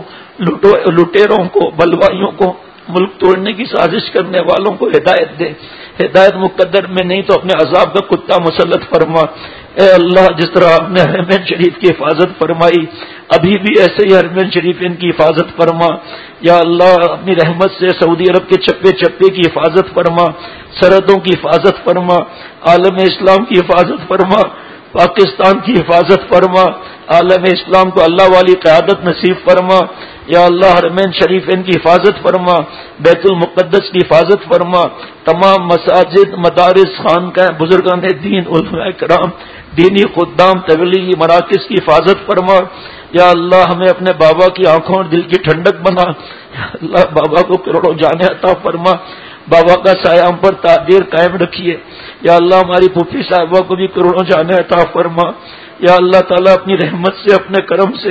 لٹیروں کو، بلوائیوں کو، ملک توڑنے کی سازش کرنے والوں کو ہدایت دے. ہدایت مقدر میں نہیں تو اپنے عذاب کا کتا مسلط فرما. اے اللہ جس طرح آپ نے حرمین شریف کی حفاظت فرمائی ابھی بھی ایسے ہی حرمین شریف ان کی حفاظت فرما. یا اللہ اپنی رحمت سے سعودی عرب کے چپے چپے کی حفاظت فرما، سرحدوں کی حفاظت فرما، عالم اسلام کی حفاظت فرما، پاکستان کی حفاظت فرما، عالم اسلام کو اللہ والی قیادت نصیب فرما. یا اللہ حرمین شریف ان کی حفاظت فرما، بیت المقدس کی حفاظت فرما، تمام مساجد، مدارس، خانقاہ، بزرگان دین، علماء کرام، دینی خدام، تبلیغی مراکز کی حفاظت فرما. یا اللہ ہمیں اپنے بابا کی آنکھوں اور دل کی ٹھنڈک بنا. یا اللہ بابا کو کروڑوں جانے عطا فرما، بابا کا سایہ ہم پر تعدیر قائم رکھیے. یا اللہ ہماری پھوپھی صاحبہ کو بھی کروڑوں جانے عطا فرما. یا اللہ تعالیٰ اپنی رحمت سے اپنے کرم سے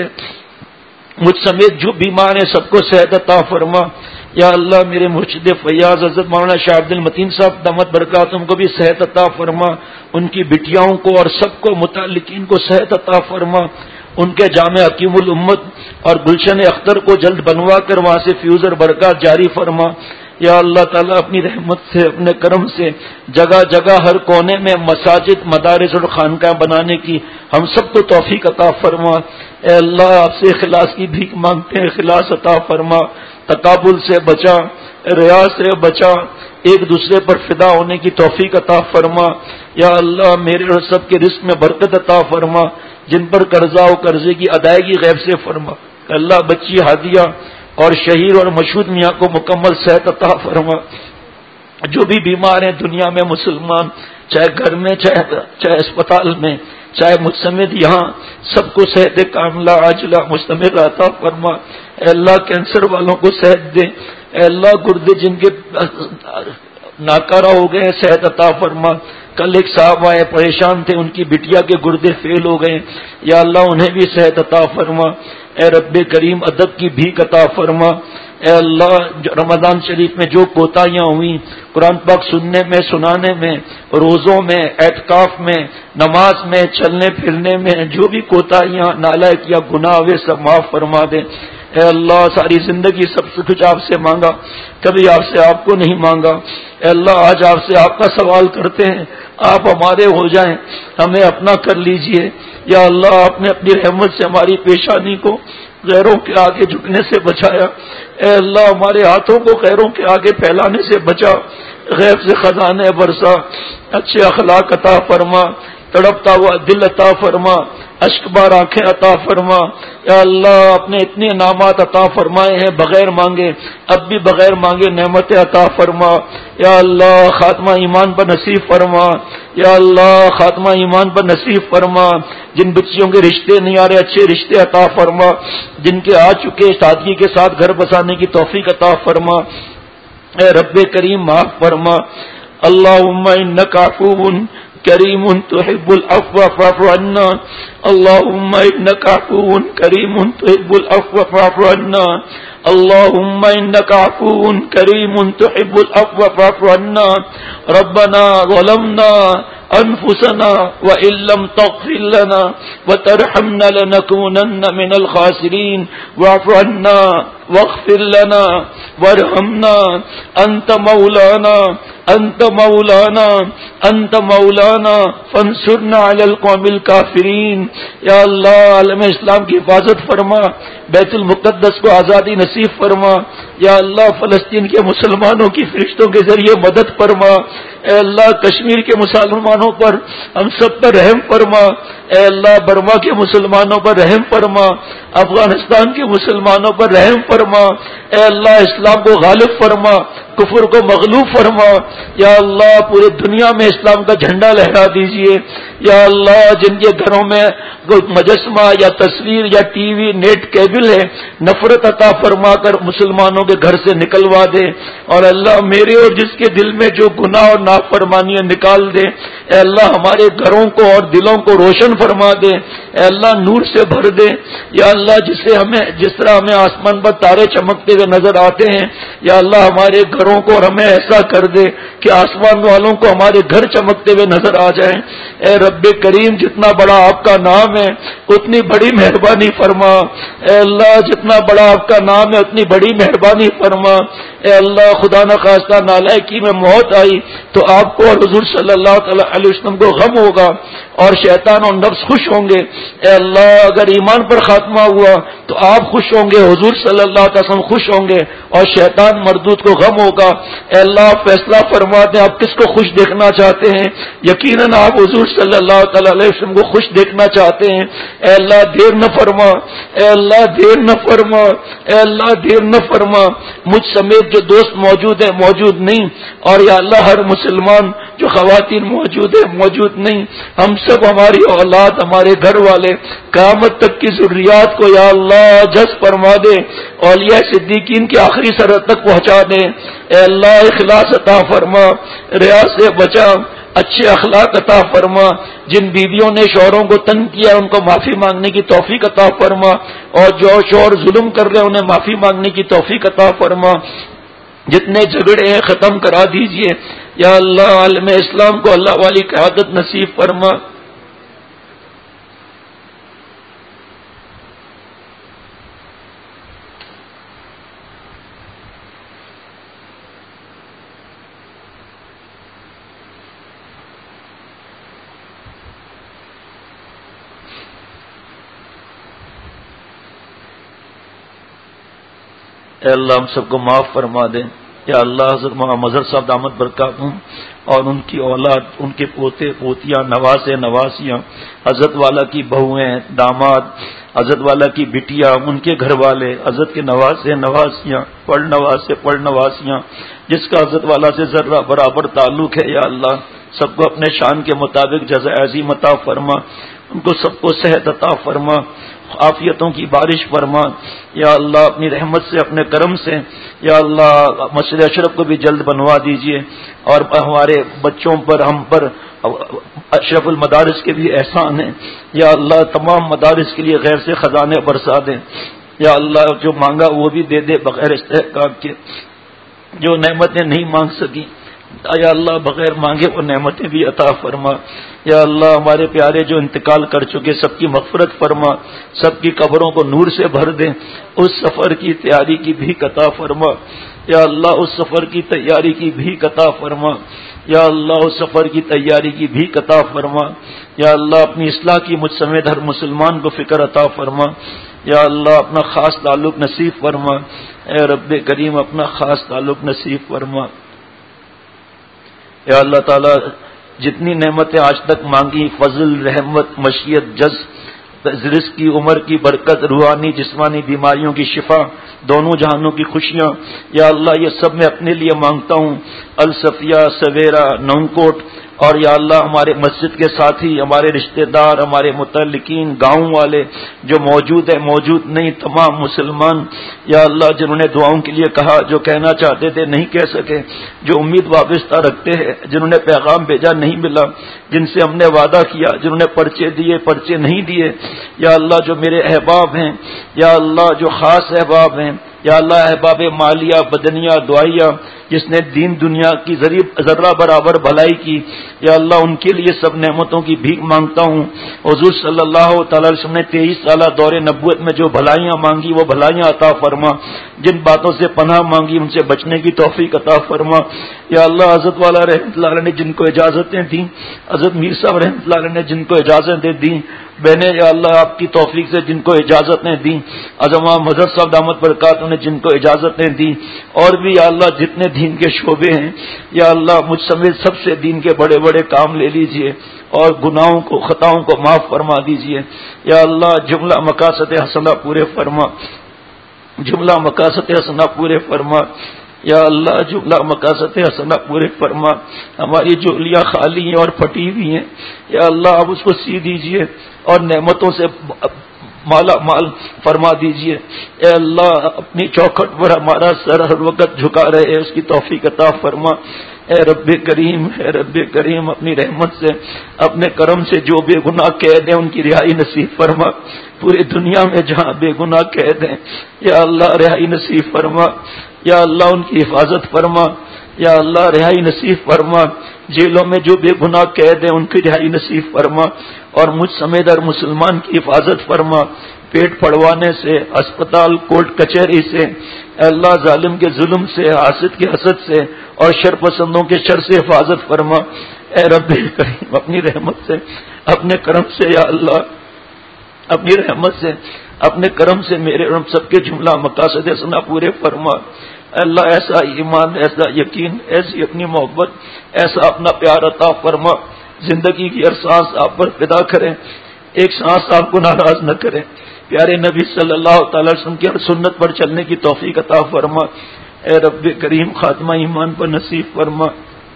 مجھ سمیت جو بیمار ہیں سب کو صحت عطا فرما. یا اللہ میرے مرشد فیاض حضرت مولانا شاہ عبد المتین صاحب دامت برکاتہم کو بھی صحت عطا فرما، ان کی بیٹیاؤں کو اور سب کو متعلقین کو صحت عطا فرما. ان کے جامع حکیم الامت اور گلشن اختر کو جلد بنوا کر وہاں سے فیوز اور برکات جاری فرما. یا اللہ تعالیٰ اپنی رحمت سے اپنے کرم سے جگہ جگہ ہر کونے میں مساجد، مدارس اور خانقاہ بنانے کی ہم سب کو توفیق عطا فرما. اے اللہ آپ سے اخلاص کی بھیک مانگتے ہیں، اخلاص عطا فرما. تقابل سے بچا، ریا سے بچا، ایک دوسرے پر فدا ہونے کی توفیق عطا فرما. یا اللہ میرے اور سب کے رزق میں برکت عطا فرما. جن پر قرضہ ہو قرضے کی ادائیگی غیب سے فرما. اللہ بچی ہادیہ اور شہیر اور مشہود میاں کو مکمل صحت عطا فرما. جو بھی بیمار ہیں دنیا میں مسلمان، چاہے گھر میں چاہے چاہے اسپتال میں چاہے مجھ سمیت یہاں، سب کو صحت کاملہ عاجلہ مستمر عطا فرما. اے اللہ کینسر والوں کو صحت دے. اے اللہ گردے جن کے ناکارہ ہو گئے صحت عطا فرما. کل ایک صاحب آئے پریشان تھے، ان کی بٹیا کے گردے فیل ہو گئے. یا اللہ انہیں بھی صحت عطا فرما. اے رب کریم ادب کی بھیک عطا فرما. اے اللہ رمضان شریف میں جو کوتاہیاں ہوئیں قرآن پاک سننے میں، سنانے میں، روزوں میں، اعتکاف میں، نماز میں، چلنے پھرنے میں جو بھی کوتاہیاں نالائق یا گناہ ہوئے سب معاف فرما دیں. اے اللہ ساری زندگی سب کچھ آپ سے مانگا، کبھی آپ سے آپ کو نہیں مانگا. اے اللہ آج آپ سے آپ کا سوال کرتے ہیں، آپ ہمارے ہو جائیں، ہمیں اپنا کر لیجئے. یا اللہ آپ نے اپنی رحمت سے ہماری پیشانی کو غیروں کے آگے جھکنے سے بچایا. اے اللہ ہمارے ہاتھوں کو غیروں کے آگے پھیلانے سے بچا. غیب سے خزانے برسا، اچھے اخلاق عطا فرما، تڑپتا ہوا دل عطا فرما، اشک بار آنکھیں عطا فرما۔ یا اللہ اپنے اتنے انعامات عطا فرمائے ہیں بغیر مانگے، اب بھی بغیر مانگے نعمتیں عطا فرما۔ یا اللہ خاتمہ ایمان پر نصیب فرما، یا اللہ خاتمہ ایمان پر نصیب فرما۔ جن بچیوں کے رشتے نہیں آ رہے اچھے رشتے عطا فرما، جن کے آ چکے سادگی کے ساتھ گھر بسانے کی توفیق عطا فرما۔ اے رب کریم معاف فرما۔ اللہم انک عفو کریم تحب العفو فاعف عنا، اللہم انک عفو کریم تحب العفو فاعف عنا، اللہم انک عفو کریم تحب العفو فاعف عنا۔ ربنا ظلمنا انفسنا وان لم تغفر لنا وترحمنا لنكونن من الخاسرين واعف عنا واغفر لنا وارحمنا انت مولانا انت مولانا انت مولانا فانصرنا على القوم الكافرين۔ یا اللہ عالم اسلام کی حفاظت فرما، بیت المقدس کو آزادی نصیب فرما۔ یا اللہ فلسطین کے مسلمانوں کی فرشتوں کے ذریعے مدد فرما۔ اے اللہ کشمیر کے مسلمانوں پر ہم سب پر رحم فرما۔ اے اللہ برما کے مسلمانوں پر رحم فرما، افغانستان کے مسلمانوں پر رحم فرما۔ اے اللہ اسلام کو غالب فرما، کفر کو مغلوب فرما۔ یا اللہ پورے دنیا میں اسلام کا جھنڈا لہرا دیجئے۔ یا اللہ جن کے گھروں میں مجسمہ یا تصویر یا ٹی وی نیٹ کیبل ہے، نفرت عطا فرما کر مسلمانوں کے گھر سے نکلوا دے، اور اللہ میرے اور جس کے دل میں جو گناہ اور نافرمانیاں نکال دے۔ اے اللہ ہمارے گھروں کو اور دلوں کو روشن فرما دے، اے اللہ نور سے بھر دے۔ یا اللہ جسے ہمیں جس طرح ہمیں آسمان پر تارے چمکتے ہوئے نظر آتے ہیں، یا اللہ ہمارے گھروں کو اور ہمیں ایسا کر دے کہ آسمان والوں کو ہمارے گھر چمکتے ہوئے نظر آ جائیں۔ اے رب کریم جتنا بڑا آپ کا نام ہے اتنی بڑی مہربانی فرما۔ اے اللہ جتنا بڑا آپ کا نام ہے اتنی بڑی مہربانی فرما۔ اے اللہ خدا نخواستہ نالائکی میں موت آئی تو آپ کو اور حضور صلی اللہ علیہ وسلم کو غم ہوگا اور شیطان اور نفس خوش ہوں گے۔ اے اللہ اگر ایمان پر خاتمہ ہوا تو آپ خوش ہوں گے، حضور صلی اللہ علیہ وسلم خوش ہوں گے اور شیطان مردود کو غم ہوگا۔ اے اللہ فیصلہ فرما دیں آپ کس کو خوش دیکھنا چاہتے ہیں۔ یقیناً آپ حضور صلی اللہ تعالی علیہ وسلم کو خوش دیکھنا چاہتے ہیں۔ اے اللہ دیر نہ فرما، اے اللہ دیر نہ فرما، اے اللہ دیر نہ فرما۔ مجھ سمیت جو دوست موجود ہیں موجود نہیں، اور یا اللہ ہر مسلمان جو خواتین موجود ہے موجود نہیں، ہم سب ہماری اولاد ہمارے گھر والے قیامت تک کی ضروریات کو یا اللہ جذب فرما دے، اولیاء صدیقین کی آخری سرحد تک پہنچا دے۔ اے اللہ اخلاص عطا فرما، ریا سے بچا، اچھے اخلاق عطا فرما۔ جن بیویوں نے شوہروں کو تنگ کیا ان کو معافی مانگنے کی توفیق عطا فرما، اور جو شوہر ظلم کر رہے ہیں انہیں معافی مانگنے کی توفیق عطا فرما۔ جتنے جھگڑے ہیں ختم کرا دیجئے۔ یا اللہ عالم اسلام کو اللہ والی قیادت نصیب فرما۔ اے اللہ ہم سب کو معاف فرما دے۔ یا اللہ حضرت مولانا مظہر صاحب دامت برکاتہم اور ان کی اولاد، ان کے پوتے پوتیاں، نواسے نواسیاں، حضرت والا کی بہویں، داماد، حضرت والا کی بٹیا، ان کے گھر والے، حضرت کے نواسے نواسیاں، پڑ نواسے پڑ نواسیاں، جس کا حضرت والا سے ذرہ برابر تعلق ہے، یا اللہ سب کو اپنے شان کے مطابق جزا عظیم عطا فرما، ان کو سب کو صحت عطا فرما، عافیتوں کی بارش فرما۔ یا اللہ اپنی رحمت سے، اپنے کرم سے یا اللہ مسجد اشرف کو بھی جلد بنوا دیجئے، اور ہمارے بچوں پر، ہم پر اشرف المدارس کے بھی احسان ہیں۔ یا اللہ تمام مدارس کے لیے غیر سے خزانے برسا دیں۔ یا اللہ جو مانگا وہ بھی دے دے بغیر استحقاق کے، جو نعمتیں نہیں مانگ سکی یا اللہ بغیر مانگے وہ نعمتیں بھی عطا فرما۔ یا اللہ ہمارے پیارے جو انتقال کر چکے سب کی مغفرت فرما، سب کی قبروں کو نور سے بھر دے، اس سفر کی تیاری کی بھی عطا فرما۔ یا اللہ اس سفر کی تیاری کی بھی عطا فرما۔ یا اللہ اس سفر کی تیاری کی بھی عطا فرما۔ یا اللہ اپنی اصلاح کی مجھ سمیت ہر مسلمان کو فکر عطا فرما۔ یا اللہ اپنا خاص تعلق نصیب فرما۔ اے رب کریم اپنا خاص تعلق نصیب فرما۔ یا اللہ تعالیٰ جتنی نعمتیں آج تک مانگی، فضل، رحمت، مشیت، جذب، رزق کی، عمر کی برکت، روحانی جسمانی بیماریوں کی شفا، دونوں جہانوں کی خوشیاں، یا اللہ یہ سب میں اپنے لیے مانگتا ہوں۔ الصفیہ، سویرا، نونکوٹ، اور یا اللہ ہمارے مسجد کے ساتھی، ہمارے رشتہ دار، ہمارے متعلقین، گاؤں والے جو موجود ہیں، موجود نہیں، تمام مسلمان یا اللہ جنہوں نے دعاؤں کے لیے کہا، جو کہنا چاہتے تھے نہیں کہہ سکے، جو امید وابستہ رکھتے ہیں، جنہوں نے پیغام بھیجا نہیں ملا، جن سے ہم نے وعدہ کیا، جنہوں نے پرچے دیے پرچے نہیں دیے، یا اللہ جو میرے احباب ہیں، یا اللہ جو خاص احباب ہیں، یا اللہ احباب مالیہ، بدنیہ، دعائیہ، جس نے دین دنیا کی ذرہ برابر بھلائی کی، یا اللہ ان کے لیے سب نعمتوں کی بھیک مانگتا ہوں۔ حضور صلی اللہ تعالی علیہ وسلم نے تیئیس سالہ دور نبوت میں جو بھلائیاں مانگی وہ بھلائیاں عطا فرما، جن باتوں سے پناہ مانگی ان سے بچنے کی توفیق عطا فرما۔ یا اللہ حضرت والا رحمۃ اللہ علیہ نے جن کو اجازتیں دیں، حضرت میر صاحب رحمۃ اللہ علیہ نے جن کو اجازتیں دیں، بہنیں یا اللہ آپ کی توفیق سے جن کو اجازتیں دیں، اعظم حضرت صاحب دامت برکاتہ نے جن کو اجازتیں دیں، اور بھی یا اللہ جتنے دین کے شعبے ہیں، یا اللہ مجھ سمیت سب سے دین کے بڑے بڑے کام لے لیجئے اور گناہوں کو، خطاؤں کو معاف فرما دیجئے۔ یا اللہ جملہ مقاصد حسنہ پورے فرما، جملہ مقاصد حسنہ پورے فرما، یا اللہ جملہ مقاصد حسنہ پورے فرما۔ ہماری جولیاں خالی ہیں اور پھٹی ہوئی ہیں، یا اللہ آپ اس کو سی دیجئے اور نعمتوں سے مالا مال فرما دیجئے۔ اے اللہ اپنی چوکھٹ پر ہمارا سر ہر وقت جھکا رہے، اس کی توفیق عطا فرما۔ اے رب کریم، اے رب کریم اپنی رحمت سے، اپنے کرم سے جو بے گناہ قید ہیں ان کی رہائی نصیب فرما۔ پوری دنیا میں جہاں بے گناہ قید ہیں یا اللہ رہائی نصیب فرما، یا اللہ ان کی حفاظت فرما، یا اللہ رہائی نصیب فرما۔ جیلوں میں جو بے گناہ قید ہیں ان کی رہائی نصیب فرما، اور مجھ سمیت ہر مسلمان کی حفاظت فرما، پیٹ پھڑوانے سے، اسپتال، کورٹ کچہری سے، اے اللہ ظالم کے ظلم سے، حاسد کے حسد سے اور شر پسندوں کے شر سے حفاظت فرما۔ اے رب کریم اپنی رحمت سے، اپنے کرم سے، یا اللہ اپنی رحمت سے، اپنے کرم سے میرے اور ہم سب کے جملہ مقاصد حسنہ پورے فرما۔ اللہ ایسا ایمان، ایسا یقین، ایسی اپنی محبت، ایسا اپنا پیار عطا فرما، زندگی کی ہر سانس آپ پر پیدا کریں، ایک سانس آپ کو ناراض نہ کریں، پیارے نبی صلی اللہ تعالی وسلم کی ہر سنت پر چلنے کی توفیق عطا فرما۔ اے رب کریم خاتمہ ایمان پر نصیب فرما۔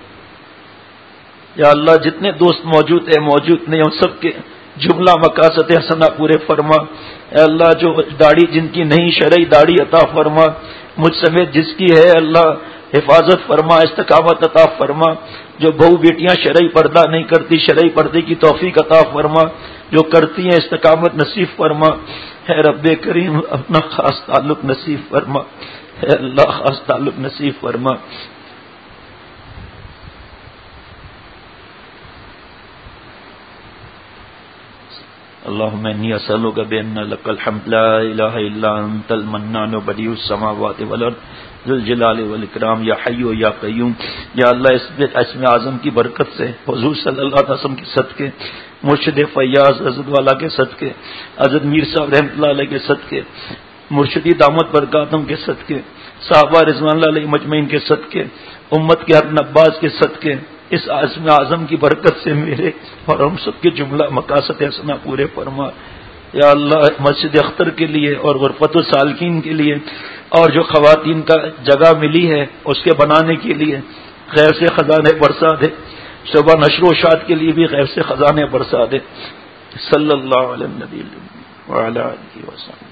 یا اللہ جتنے دوست موجود ہیں، موجود نہیں، ان سب کے جملہ مقاصد حسنہ پورے فرما۔ اے اللہ جو داڑھی جن کی نہیں شرعی داڑھی عطا فرما، مجھ سمیت جس کی ہے اللہ حفاظت فرما، استقامت عطا فرما۔ جو بہو بیٹیاں شرعی پردہ نہیں کرتی، شرعی پردے کی توفیق عطا فرما، جو کرتی ہیں استقامت نصیب فرما۔ اے رب کریم اپنا خاص تعلق نصیب فرما، اے اللہ خاص تعلق نصیب فرما۔ اللهم اني اسالك بان لك الحمد لا اله الا انت المنان بديع السماوات والارض ذو الجلال والاکرام یا حی یا قیوم۔ یا اللہ اس اسم اعظم کی برکت سے، حضور صلی اللہ علیہ وسلم کے صدقے، مرشد فیاض حضرت والا کے صدقے، حضرت میر صاحب رحمۃ اللہ علیہ کے صدقے، مرشدی دامت برکاتم کے صدقے، صحابہ رضوان اللہ علیہ مجمعین کے صدقے، امت کے ہر نباز کے صدقے، اس اسم اعظم کی برکت سے میرے اور ہم سب کے جملہ مقاصد حسنہ پورے فرما۔ یا اللہ مسجد اختر کے لیے اور غرفت السالکین کے لیے اور جو خواتین کا جگہ ملی ہے اس کے بنانے کے لیے غیر سے خزانے برسا دے، شبہ نشر و شاد کے لیے بھی غیر سے خزانے برسا دے۔ صلی اللہ علیہ نبی وعلی آلہ وسلم۔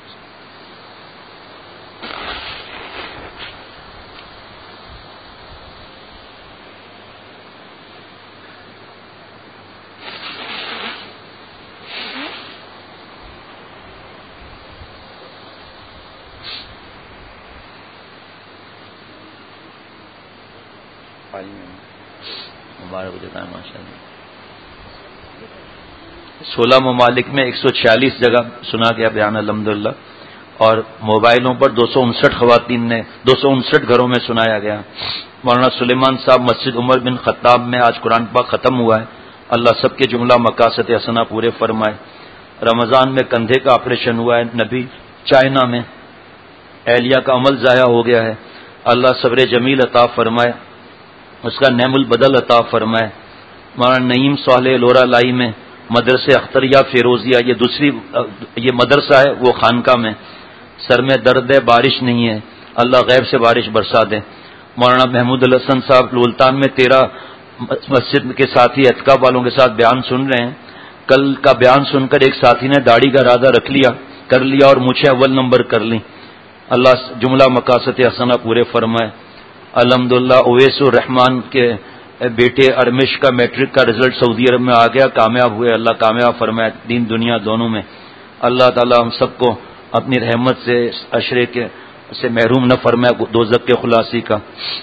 سولہ ممالک میں ایک سو چھیالیس جگہ سنا گیا بیان الحمدللہ، اور موبائلوں پر دو سو انسٹھ خواتین نے دو سو انسٹھ گھروں میں سنایا گیا۔ مولانا سلیمان صاحب مسجد عمر بن خطاب میں آج قرآن پاک ختم ہوا ہے، اللہ سب کے جملہ مقاصد حسنہ پورے فرمائے۔ رمضان میں کندھے کا آپریشن ہوا ہے نبی چائنا میں، اہلیہ کا عمل ضائع ہو گیا ہے، اللہ صبر جمیل عطا فرمائے۔ اس کا نعم البدل عطا فرمائے. مولانا نعیم صالح لورا لائی میں مدرسے اختریہ فیروزیہ، یہ دوسری یہ مدرسہ ہے، وہ خانقاہ میں. سر میں درد ہے، بارش نہیں ہے، اللہ غیب سے بارش برسا دے. مولانا محمود الحسن صاحب لولتان میں تیرہ مسجد کے ساتھی اعتکاف والوں کے ساتھ بیان سن رہے ہیں. کل کا بیان سن کر ایک ساتھی نے داڑھی کا ارادہ رکھ لیا کر لیا اور مجھے اول نمبر کر لی. اللہ جملہ مقاصد حسنہ پورے فرمائے. الحمدللہ اویس الرحمان کے بیٹے ارمش کا میٹرک کا رزلٹ سعودی عرب میں آ گیا، کامیاب ہوئے، اللہ کامیاب فرمائے دین دنیا دونوں میں. اللہ تعالی ہم سب کو اپنی رحمت سے عشرے کے سے محروم نہ فرمائے دوزخ کے خلاصی کا.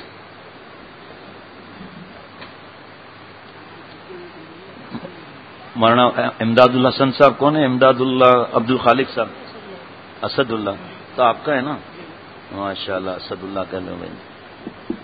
مولانا امداد الحسن صاحب کون ہے؟ امداد اللہ عبد الخالق صاحب، اسد اللہ تو آپ کا ہے نا، ماشاء اللہ اسد اللہ کہہ لو بھائی.